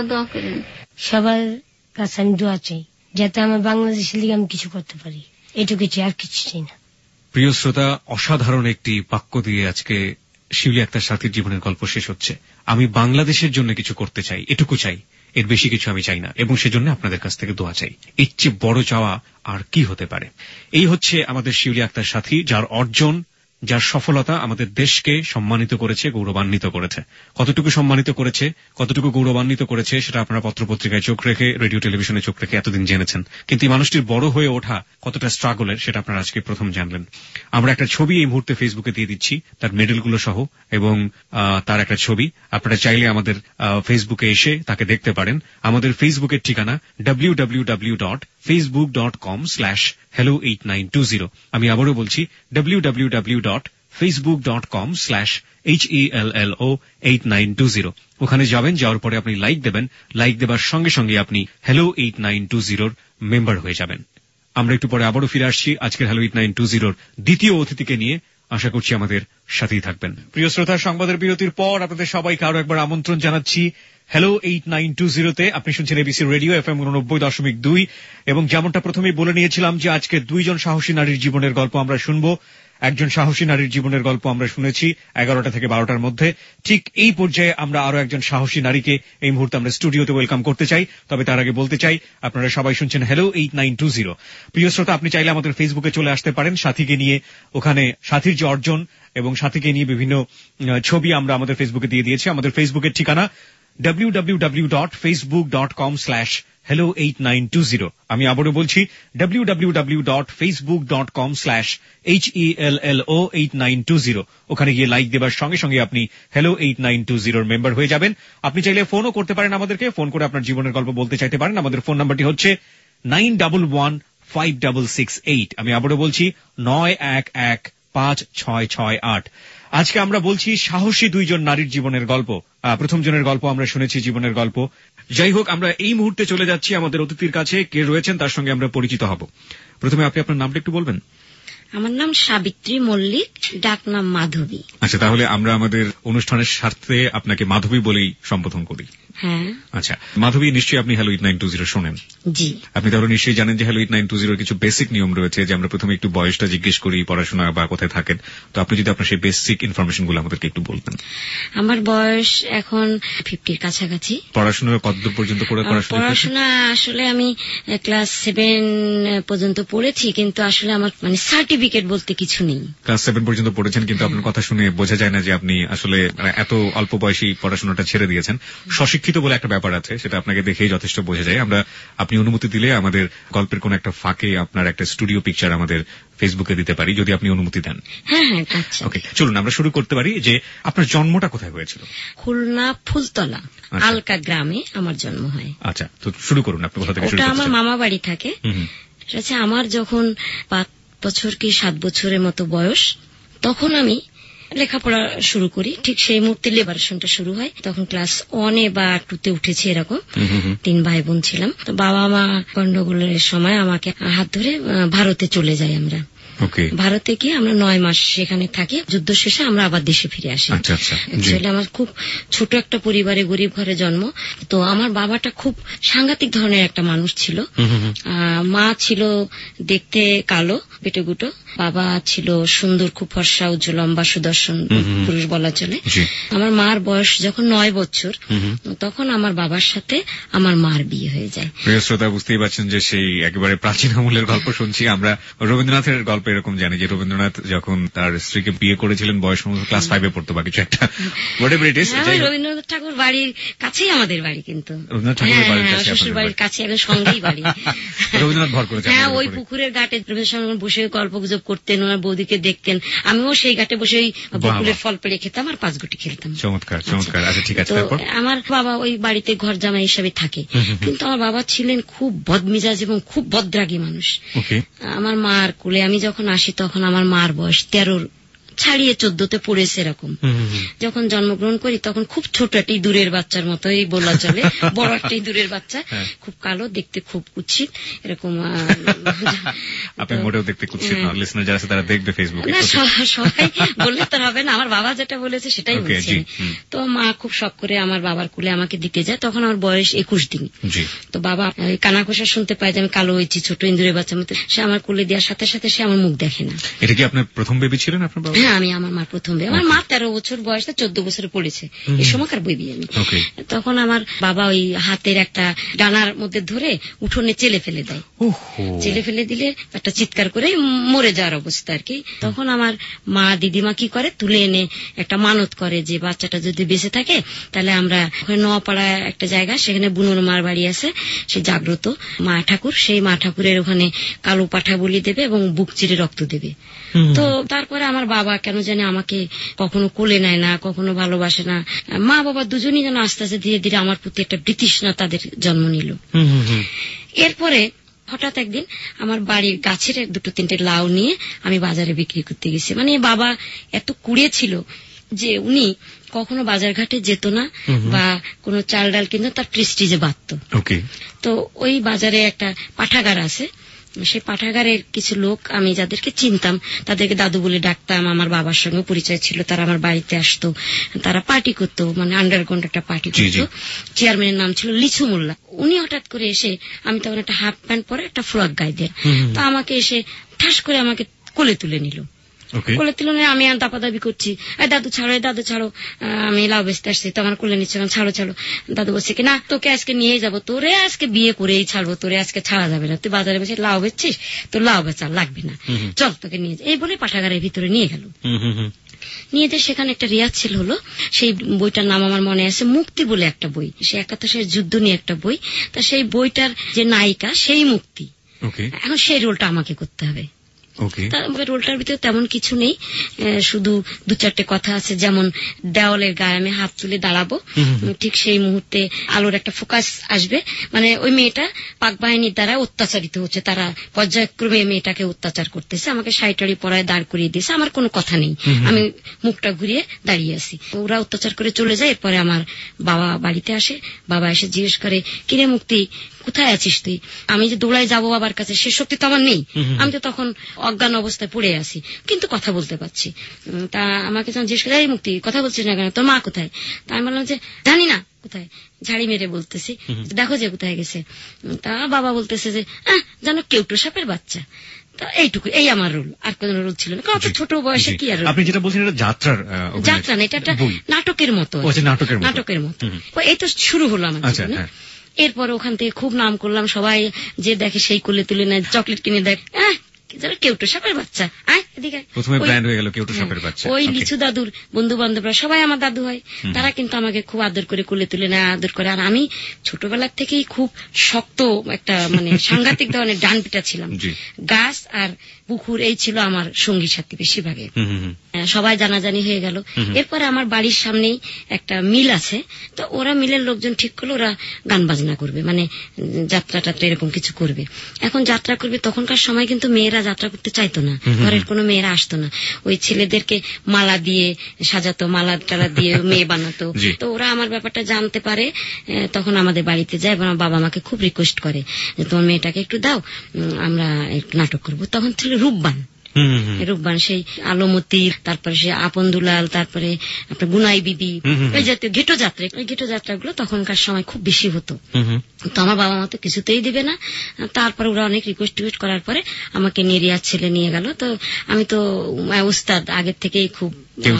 সবার কাছে আমি দোয়া চাই, যাতে আমার বাংলাদেশের লিগে আমি কিছু করতে পারি, এটুকু চাই, আর কিছু চাই না। প্রিয় শ্রোতা, অসাধারণ একটি বাক্য দিয়ে আজকে শিউলি আক্তার সাথীর জীবনের গল্প শেষ হচ্ছে। আমি বাংলাদেশের জন্য কিছু করতে চাই, এটুকু চাই, এর বেশি কিছু আমি চাই না, এবং সেজন্য আপনাদের কাছ থেকে দোয়া চাই। এর চেয়ে বড় চাওয়া আর কি হতে পারে? এই হচ্ছে আমাদের শিউলি আক্তার সাথী, যার অর্জন, যার সফলতা আমাদের দেশকে সম্মানিত করেছে, গৌরবান্বিত করেছে। কতটুকু সম্মানিত করেছে, কতটুকু গৌরবান্বিত করেছে, সেটা আপনারা পত্রপত্রিকায় চোখ রেখে, রেডিও টেলিভিশনে চোখ রেখে এতদিন জেনেছেন, কিন্তু এই মানুষটির বড় হয়ে ওঠা কতটা স্ট্রাগলের, সেটা আপনারা আজকে প্রথম জানলেন। আমরা একটা ছবি এই মুহূর্তে ফেসবুকে দিয়ে দিচ্ছি, তার মেডেলগুলো সহ, এবং তার একটা ছবি। আপনারা চাইলে আমাদের ফেসবুকে এসে তাকে দেখতে পারেন। আমাদের ফেসবুকের ঠিকানা W W W dot Facebook dot com slash hello eight nine two zero. আমি আবারও বলছি, W W W dot Facebook dot com slash H E L L O eight nine two zero. ওখানে যাবেন, যাওয়ার পরে আপনি লাইক দেবেন, like দেবার সঙ্গে সঙ্গে আপনি হ্যালো এইট নাইন টু জিরোর মেম্বার হয়ে যাবেন। আমরা একটু পরে আবারও ফিরে আসছি আজকের হ্যালো এইট নাইন টু জিরোর দ্বিতীয় অতিথিকে নিয়ে। আশা করছি আমাদের সাথেই থাকবেন। প্রিয় শ্রোতা, সংবাদের বিরতির পর আপনাদের সবাইকে আরো একবার আমন্ত্রণ জানাচ্ছি হ্যালো এইট নাইন টু জিরোতে। আপনি শুনছেন এবিসি রেডিও এফ এম উননব্বই দশমিক দুই, এবং যেমনটা প্রথমেই বলে নিয়েছিলাম যে আজকে দুইজন সাহসী নারীর জীবনের গল্প আমরা শুনবো। একজন সাহসী নারীর জীবনের গল্প আমরা শুনেছি এগারোটা থেকে বারোটার মধ্যে। ঠিক এই পর্যায়ে আমরা আরো একজন সাহসী নারীকে এই মুহূর্তে আমরা স্টুডিওতে ওয়েলকাম করতে চাই। তবে তার আগে বলতে চাই, আপনারা সবাই শুনছেন hello eight nine two zero. প্রিয় শ্রোতা, আপনি চাইলে আমাদের ফেসবুকে চলে আসতে পারেন সাথীকে নিয়ে। ওখানে সাথীর যে অর্জন এবং সাথীকে নিয়ে বিভিন্ন ছবি আমরা আমাদের ফেসবুকে দিয়ে দিয়েছি। আমাদের ফেসবুকের ঠিকানা W W W dot Facebook dot com slash hello eight nine two zero. আমি আবারও বলছি W W W dot Facebook dot com slash H E L L O eight nine two zero. ওখানে গিয়ে লাইক দেবার সঙ্গে সঙ্গে আপনি hello eight nine two জিরোর মেম্বার হয়ে যাবেন। আপনি চাইলে ফোনও করতে পারেন আমাদেরকে, ফোন করে আপনার জীবনের গল্প বলতে চাইতে পারেন। আমাদের ফোন নাম্বারটি হচ্ছে nine double one five double six eight. আমি আবারও বলছি নয় এক এক পাঁচ ছয় ছয় আট। আজকে আমরা বলছি সাহসী দুইজন নারীর জীবনের গল্প। প্রথম জনের গল্প আমরা শুনেছি, জীবনের গল্প। যাই হোক, আমরা এই মুহূর্তে চলে যাচ্ছি আমাদের অতিথির কাছে। কে রয়েছেন তার সঙ্গে আমরা পরিচিত হব। প্রথমে আপনি আপনার নামটা একটু বলবেন। আমার নাম সাবিত্রী মল্লিক, ডাক নাম মাধবী। আচ্ছা, তাহলে আমরা আমাদের অনুষ্ঠানের স্বার্থে আপনাকে মাধবী বলেই সম্বোধন করি। হ্যাঁ। আচ্ছা মাধবী, নিশ্চয়ই আপনি hello eight nine two zero শোনেন। জি। আপনি তাহলে নিশ্চয়ই জানেন যে হ্যালো এইট নাইন টু জিরোর কিছু বেসিক নিয়ম রয়েছে, যে আমরা প্রথমে একটু বয়সটা জিজ্ঞেস করি, পড়াশোনা বা কোথায় থাকেন। তো আপনি যদি আপনার সেই বেসিক ইনফরমেশন গুলো আমাদেরকে একটু বলতেন। আমার বয়স এখন ফিফটির কাছাকাছি। পড়াশোনা কতদূর পর্যন্ত করে? পড়াশোনা আসলে আমি ক্লাস সেভেন পর্যন্ত পড়েছি, কিন্তু আসলে আমার মানে সার্টিফিকেট বলতে কিছু নেই। ক্লাস সেভেন পর্যন্ত পড়েছেন, কিন্তু আপনার কথা শুনে বোঝা যায় না যে আপনি আসলে এত অল্প বয়সী পড়াশোনাটা ছেড়ে দিয়েছেন। সশিক্ষিত বলে একটা ব্যাপার আছে, সেটা আপনাকে দেখেই যথেষ্ট বোঝা যায়। আমরা আপনি অনুমতি দিলে আমাদের গল্পের কোন একটা ফাঁকে আপনার একটা স্টুডিও পিকচার আমাদের ফেসবুকে দিতে পারি, যদি আপনি অনুমতি দেন। হ্যাঁ হ্যাঁ, আচ্ছা। ওকে, চলুন আমরা শুরু করতে পারি। যে আপনার জন্মটা কোথায় হয়েছিল? খুলনা ফুলতলা আলকা গ্রামে আমার জন্ম হয়। আচ্ছা, তো শুরু করুন, আপনি কোথা থেকে শুরু করছেন? আমার মামা বাড়ি থাকে। আচ্ছা, আমার যখন পাঁচ বছর কি সাত বছরের মতো বয়স, তখন আমি লেখাপড়া শুরু করি। ঠিক সেই মুহূর্তে লিবারেশনটা শুরু হয়। তখন ক্লাস ওয়ানে বা টুতে উঠেছি, এরকম তিন ভাই বোন ছিলাম। তো বাবা মা গন্ডগোলের সময় আমাকে হাত ধরে ভারতে চলে যাই আমরা। ভারতে গিয়ে আমরা নয় মাস সেখানে থাকি। যুদ্ধ শেষে আমরা আবার দেশে ফিরে আসি। অ্যাকচুয়ালি আমার খুব ছোট একটা পরিবারে, গরিব ঘরে জন্ম। তো আমার বাবাটা খুব সাংঘাতিক ধরনের একটা মানুষ ছিল। মা ছিল দেখতে কালো, পেটে গুটো। বাবা ছিল সুন্দর, খুব ফর্সা, উজ্জ্বল, লম্বা, সুদর্শন পুরুষ বলা চলে। আমার মার বয়স যখন নয় বছর, তখন আমার বাবার সাথে আমার মার বিয়ে হয়ে যায়। প্রিয় শ্রোতা, বুঝতেই পারছেন যে সেই একেবারে প্রাচীন আমলের গল্প শুনছি আমরা। রবীন্দ্রনাথের গল্প এরকম জানি যে রবীন্দ্রনাথ যখন তার স্ত্রীকে বিয়ে করেছিলেন বয়স ক্লাস ফাইভে পড়তো বা কিছু একটা। রবীন্দ্রনাথ ঠাকুর বাড়ির কাছেই আমাদের বাড়ি, কিন্তু রবীন্দ্রনাথ ঠাকুরের শ্বশুর বাড়ির কাছে, একদম সঙ্গেই বাড়ি। রবীন্দ্রনাথ ভর করেছেন। হ্যাঁ, ওই পুকুরের ঘাটে বসে গল্প গুজব করতেন, ওনার বৌদিকে দেখতেন। আমিও সেই ঘাটে বসে ওই বকুলের ফল পেড়ে খেতাম আর পাঁচ গুটি খেলতাম। চমৎকার চমৎকার। আচ্ছা, ঠিক আছে। আমার বাবা ওই বাড়িতে ঘর জামাই হিসাবে থাকে, কিন্তু আমার বাবা ছিলেন খুব বদমিজাজ এবং খুব বদরাগী মানুষ। আমার মার কোলে আমি যখন আসি, তখন আমার মার বয়স তেরোর ছাড়িয়ে চোদ্দতে পড়েছে এরকম। যখন জন্মগ্রহণ করি তখন খুব ছোট একটি দূরের বাচ্চার মতোই বলা চলে, বড় একটি দূরের বাচ্চা, খুব কালো, দেখতে খুব কুৎসিত এরকম। আপনি মোটেও দেখতে কুৎসিত না, লিসনার যারা আছে তারা দেখবে ফেসবুকে। না, সবাই বললে তো হবে না, আমার বাবা যেটা বলেছে সেটাই বলছে। তো মা খুব শখ করে আমার বাবার কোলে আমাকে দিতে যায়। তখন আমার বয়স একুশ দিন। তো বাবা কানা ঘোষা শুনতে পায় যে আমি কালো হয়েছি, ছোট ইন্দুরের বাচ্চার মতো। সে আমার কোলে দেওয়ার সাথে সাথে সে আমার মুখ দেখে না। এটা কি আপনার প্রথম বেবি ছিলেন আপনার বাবা? হ্যাঁ, আমি আমার মার প্রথম বেবি। আমার মা তেরো বছর বয়সে চোদ্দ বছরে পড়েছে, এই সময়কার বেবি আমি। তখন আমার বাবা ওই হাতের একটা ডানার মধ্যে ধরে উঠোনে চেলে ফেলে দেয়। চেলে ফেলে দিলে একটা চিৎকার করে মরে যাওয়ার অবস্থা আর কি। তখন আমার মা দিদিমা কি করে, তুলে এনে একটা মানত করে যে বাচ্চাটা যদি বেঁচে থাকে তাহলে আমরা ওখানে নোয়াপাড়া একটা জায়গা, সেখানে বুনুর মার বাড়ি আছে, সে জাগ্রত মা ঠাকুর, সেই মা ঠাকুরের ওখানে কালো পাঠা বলি দেবে এবং বুক চিরে রক্ত দেবে। তো তারপরে আমার বাবা কেন জানে আমাকে কখনো কোলে নেয় না, কখনো ভালোবাসে না। মা বাবা দুজনই যেন আস্তে আস্তে ধীরে ধীরে আমার প্রতি একটা বিতৃষ্ণা তাদের জন্ম নিল। এরপরে হঠাৎ একদিন আমার বাড়ির গাছের দুটো তিনটে লাউ নিয়ে আমি বাজারে বিক্রি করতে গেছি। মানে বাবা এত কুড়িয়ে ছিল যে উনি কখনো বাজার ঘাটে যেত না বা কোনো চাল ডাল কিনতো, তার প্রেস্টিজে বাঁধত। তো ওই বাজারে একটা পাঠাগার আছে, সেই পাঠাগারের কিছু লোক আমি যাদেরকে চিনতাম তাদেরকে দাদু বলে ডাকতাম। আমার বাবার সঙ্গে পরিচয় ছিল, তারা আমার বাড়িতে আসতো, তারা পার্টি করতো, মানে আন্ডারগ্রাউন্ড একটা পার্টি করতো। চেয়ারম্যানের নাম ছিল লিচু মোল্লা। উনি হঠাৎ করে এসে, আমি তখন একটা হাফ প্যান্ট পরে একটা ফ্রক গায়ে দেয়, তো আমাকে এসে ঠাস করে আমাকে কোলে তুলে নিল। কোলে তুলে নিয়ে আমি আর দাপাদাবি করছি, এই দাদু ছাড়ো, এই দাদু ছাড়ো, আমি লাউ বেচতে আসছি, তো আমার কোলে নিচ্ছিলাম, ছাড়ো ছাড়ো। দাদু বলছে কি না তোকে আজকে নিয়ে যাবো, তোরে আজকে বিয়ে করেই ছাড়বো, তোরে আজকে ছাড়া যাবে না, তুই বাজারে বসে লাউ বেচছিস, তোর লাউ বেচা লাগবে না, চল তোকে নিয়ে যা। এই বলে পাঠাগারের ভিতরে নিয়ে গেল। নিয়ে যে সেখানে একটা রিহার্সেল হলো। সেই বইটার নাম আমার মনে আছে, মুক্তি বলে একটা বই, সে একাত্তরের যুদ্ধ নিয়ে একটা বই। তা সেই বইটার যে নায়িকা সেই মুক্তি, এখন সেই রোলটা আমাকে করতে হবে। রোলটার ভিতরে তেমন কিছু নেই, শুধু দু চারটে কথা আছে, যেমন দেওয়ালের গায়ে আমি হাত তুলে দাঁড়াবো, ঠিক সেই মুহূর্তে আলোর একটা ফোকাস আসবে, মানে ওই মেয়েটা পাক বাহিনীর দ্বারা অত্যাচারিত হচ্ছে, তারা পর্যায়ক্রমে মেয়েটাকে অত্যাচার করতেছে, আমাকে শাড়ি পরায় দাঁড় করিয়ে দিয়েছে, আমার কোনো কথা নেই, আমি মুখটা ঘুরিয়ে দাঁড়িয়ে আছি, ওরা অত্যাচার করে চলে যায়। এরপরে আমার বাবা বাড়িতে আসে, বাবা এসে জিজ্ঞেস করে কিরে মুক্তি কোথায় আছিস তুই? আমি যে দৌড়ায় যাবো বাবার কাছে সে শক্তি তো আমার নেই, আমি তো তখন অজ্ঞান অবস্থায় পড়ে আছি, কিন্তু কথা বলতে পারছি। তা আমাকে যখন জিজ্ঞেস করে এই মুক্তি কথা বলছিস না কেন, তোর মা কোথায়? তা আমি বললাম যে জানি না কোথায়, ঝাড়ি মেরে বলতেছি, দেখো যে কোথায় গেছে। তা বাবা বলতেছে যে আহ জানো কেউটো সাপের বাচ্চা। এইটুকু, এই আমার রোল, আর কোন রোল ছিল না, কারণ ছোট বয়সে কি আর। আপনি যেটা বলছেন এটা যাত্রার যাত্রা না, এটা একটা নাটকের মতো, নাটকের মতো। এই তো শুরু হলো আমার জীবনে। এরপর ওখান থেকে খুব নাম করলাম, সবাই যে দেখে সেই কোলে তুলে নেয়, চকলেট কিনে দেয়, হ্যাঁ কেউটো সাপের বাচ্চা, আয় এদিকে। ওই লিচু দাদুর বন্ধু বান্ধবরা সবাই আমার দাদু হয়, তারা কিন্তু আমাকে খুব আদর করে কোলে তুলে নেয়, আদর করে। আর আমি ছোটবেলার থেকেই খুব শক্ত একটা মানে সাংঘাতিক ধরনের ডান পিটা ছিলাম, গাছ আর পুকুর এই ছিল আমার সঙ্গী সাথী বেশিরভাগে। সবাই জানাজানি হয়ে গেল। এরপরে আমার বাড়ির সামনেই একটা মিল আছে, তো ওরা মিলের লোকজন ঠিক করলো ওরা গান বাজনা করবে, মানে যাত্রা টাত্রা এরকম কিছু করবে। এখন যাত্রা করবে, তখনকার সময় কিন্তু মেয়েরা যাত্রা করতে চাইতো না, ঘরের কোনো মেয়েরা আসতো না, ওই ছেলেদেরকে মালা দিয়ে সাজাতো, মালা টালা দিয়ে মেয়ে বানাতো। তো ওরা আমার ব্যাপারটা জানতে পারে, তখন আমাদের বাড়িতে যায় এবং বাবা আমাকে খুব রিকোয়েস্ট করে যে তোমার মেয়েটাকে একটু দাও, আমরা নাটক করবো। তখন ছিল রূপবান, রূপবান সেই আলমতির, তারপরে সে আপন দুলাল, তারপরে আপনার গুনাই বিবি, এই জাতীয় ঘেটো যাত্রা, ওই ঘেটো যাত্রাগুলো তখনকার সময় খুব বেশি হতো। তো আমার বাবা মা তো কিছুতেই দিবে না, তারপরে ওরা অনেক রিকোয়েস্ট টিকোয়েস্ট করার পরে আমাকে নেরিয়ার ছেলে নিয়ে গেল। তো আমি তো উস্তাদ আগের থেকেই খুব,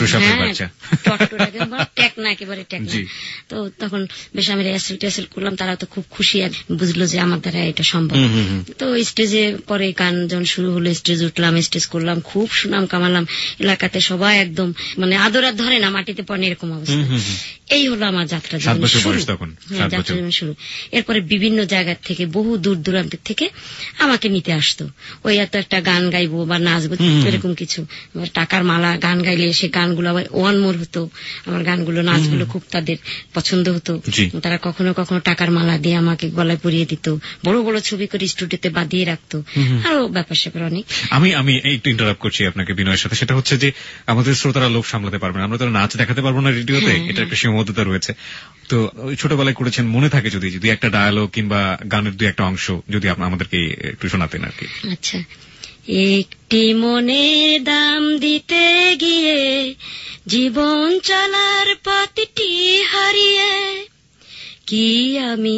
তো তখন বেশ আমি রেহার্সেল টেহার্সেল করলাম, তারা তো খুব খুশি, বুঝলো যে আমার দ্বারা এটা সম্ভব। তো স্টেজে পরে গান যখন শুরু হলো, স্টেজ উঠলাম, স্টেজ করলাম, খুব সুনাম কামালাম, এলাকাতে সবাই একদম মানে আদর আর ধরে না, মাটিতে পড়ে এরকম অবস্থা। এই হলো আমার যাত্রা জীবন শুরু। যাত্রা জীবন শুরু। এরপরে বিভিন্ন জায়গা থেকে, বহু দূর দূরান্ত থেকে আমাকে নিতে আসতো, ওই এত একটা গান গাইবো বা নাচবো এরকম কিছু, টাকার মালা, গান গাইলে সে গানগুলো আবার ওয়ান মোর হতো, আমার গানগুলো নাচগুলো খুব তাদের পছন্দ হতো। তারা কখনো কখনো টাকার মালা দিয়ে আমাকে গলায় পরিয়ে দিত, বড় বড় ছবি করে স্টুডিওতে বাঁধিয়ে রাখতো, আরো ব্যাপার স্যাপার অনেক। আমি আমি একটু ইন্টারাপ্ট করছি আপনাকে বিনয়ের সাথে, সেটা হচ্ছে যে আমাদের শ্রোতারা লোভ সামলাতে পারবে না, আমরা তো নাচ দেখাতে পারবো না রেডিওতে, এটা একটা সীমাবদ্ধতা রয়েছে। তো ছোটবেলায় করেছেন, মনে থাকে যদি যদি একটা ডায়ালগ কিংবা গানের দুই একটা অংশ যদি আমাদেরকে একটু শোনাতেন আর কি। আচ্ছা, একটি মনের দাম দিতে গিয়ে জীবন চলার পথটি হারিয়ে কি আমি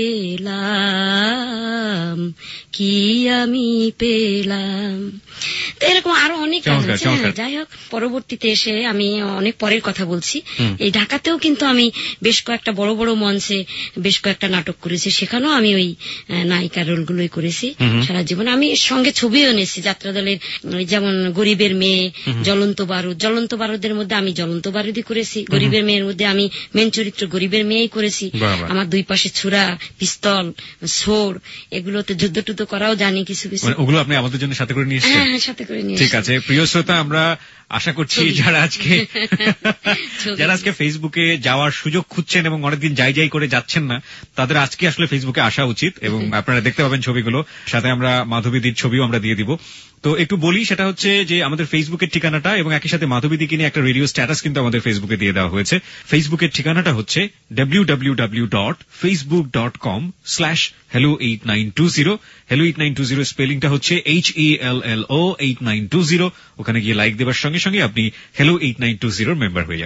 পেলাম, কি আমি পেলাম। তো এরকম আরো অনেক গান আছে। যাই হোক, পরবর্তীতে এসে আমি অনেক পরের কথা বলছি, এই ঢাকাতেও কিন্তু আমি বেশ কয়েকটা বড় বড় মঞ্চে বেশ কয়েকটা নাটক করেছি, সেখানেও আমি ওই নায়িকার রোলগুলোই করেছি সারা জীবন। আমি সঙ্গে ছবিও এনেছি যাত্রা দলের, যেমন গরিবের মেয়ে, জ্বলন্ত বারুদ। জ্বলন্ত বারুদের মধ্যে আমি জ্বলন্ত বারুদই করেছি, গরিবের মেয়ের মধ্যে আমি মেন চরিত্র গরিবের মেয়েই করেছি। আমার দুই পাশে ছুরা, পিস্তল, সোর, এগুলোতে যুদ্ধ টুদ্ধ করাও জানি কিছু কিছু। ওগুলো আপনি আমাদের জন্য সাথে করে নিয়ে এসেছেন? হ্যাঁ, সাথে করে নিয়ে। ঠিক আছে প্রিয় শ্রোতা, আমরা আশা করছি যারা আজকে যারা আজকে ফেসবুকে যাওয়ার সুযোগ খুঁজছেন এবং অনেকদিন যাই যাই করে যাচ্ছেন না, তাদের আজকে আসলে ফেসবুকে আসা উচিত এবং আপনারা দেখতে পাবেন ছবিগুলো, সাথে আমরা মাধবীদির ছবিও আমরা দিয়ে দিব। তো একটু বলি, সেটা হচ্ছে যে আমাদের ফেসবুকের ঠিকানাটা এবং একই সাথে মাধবীদিকে নিয়ে একটা রেডিও স্ট্যাটাস কিন্তু আমাদের ফেসবুকে দিয়ে দেওয়া হয়েছে। ফেসবুকের ঠিকানাটা হচ্ছে W W W dot Facebook dot com slash hello eight nine two zero. Hello eight nine two zero স্পেলিংটা হচ্ছে H E L L O eight nine two zero. ওখানে গিয়ে লাইক দেওয়ার সঙ্গে সঙ্গে আপনি হ্যালো এইট নাইন টু জিরোর member হয়ে যাবেন।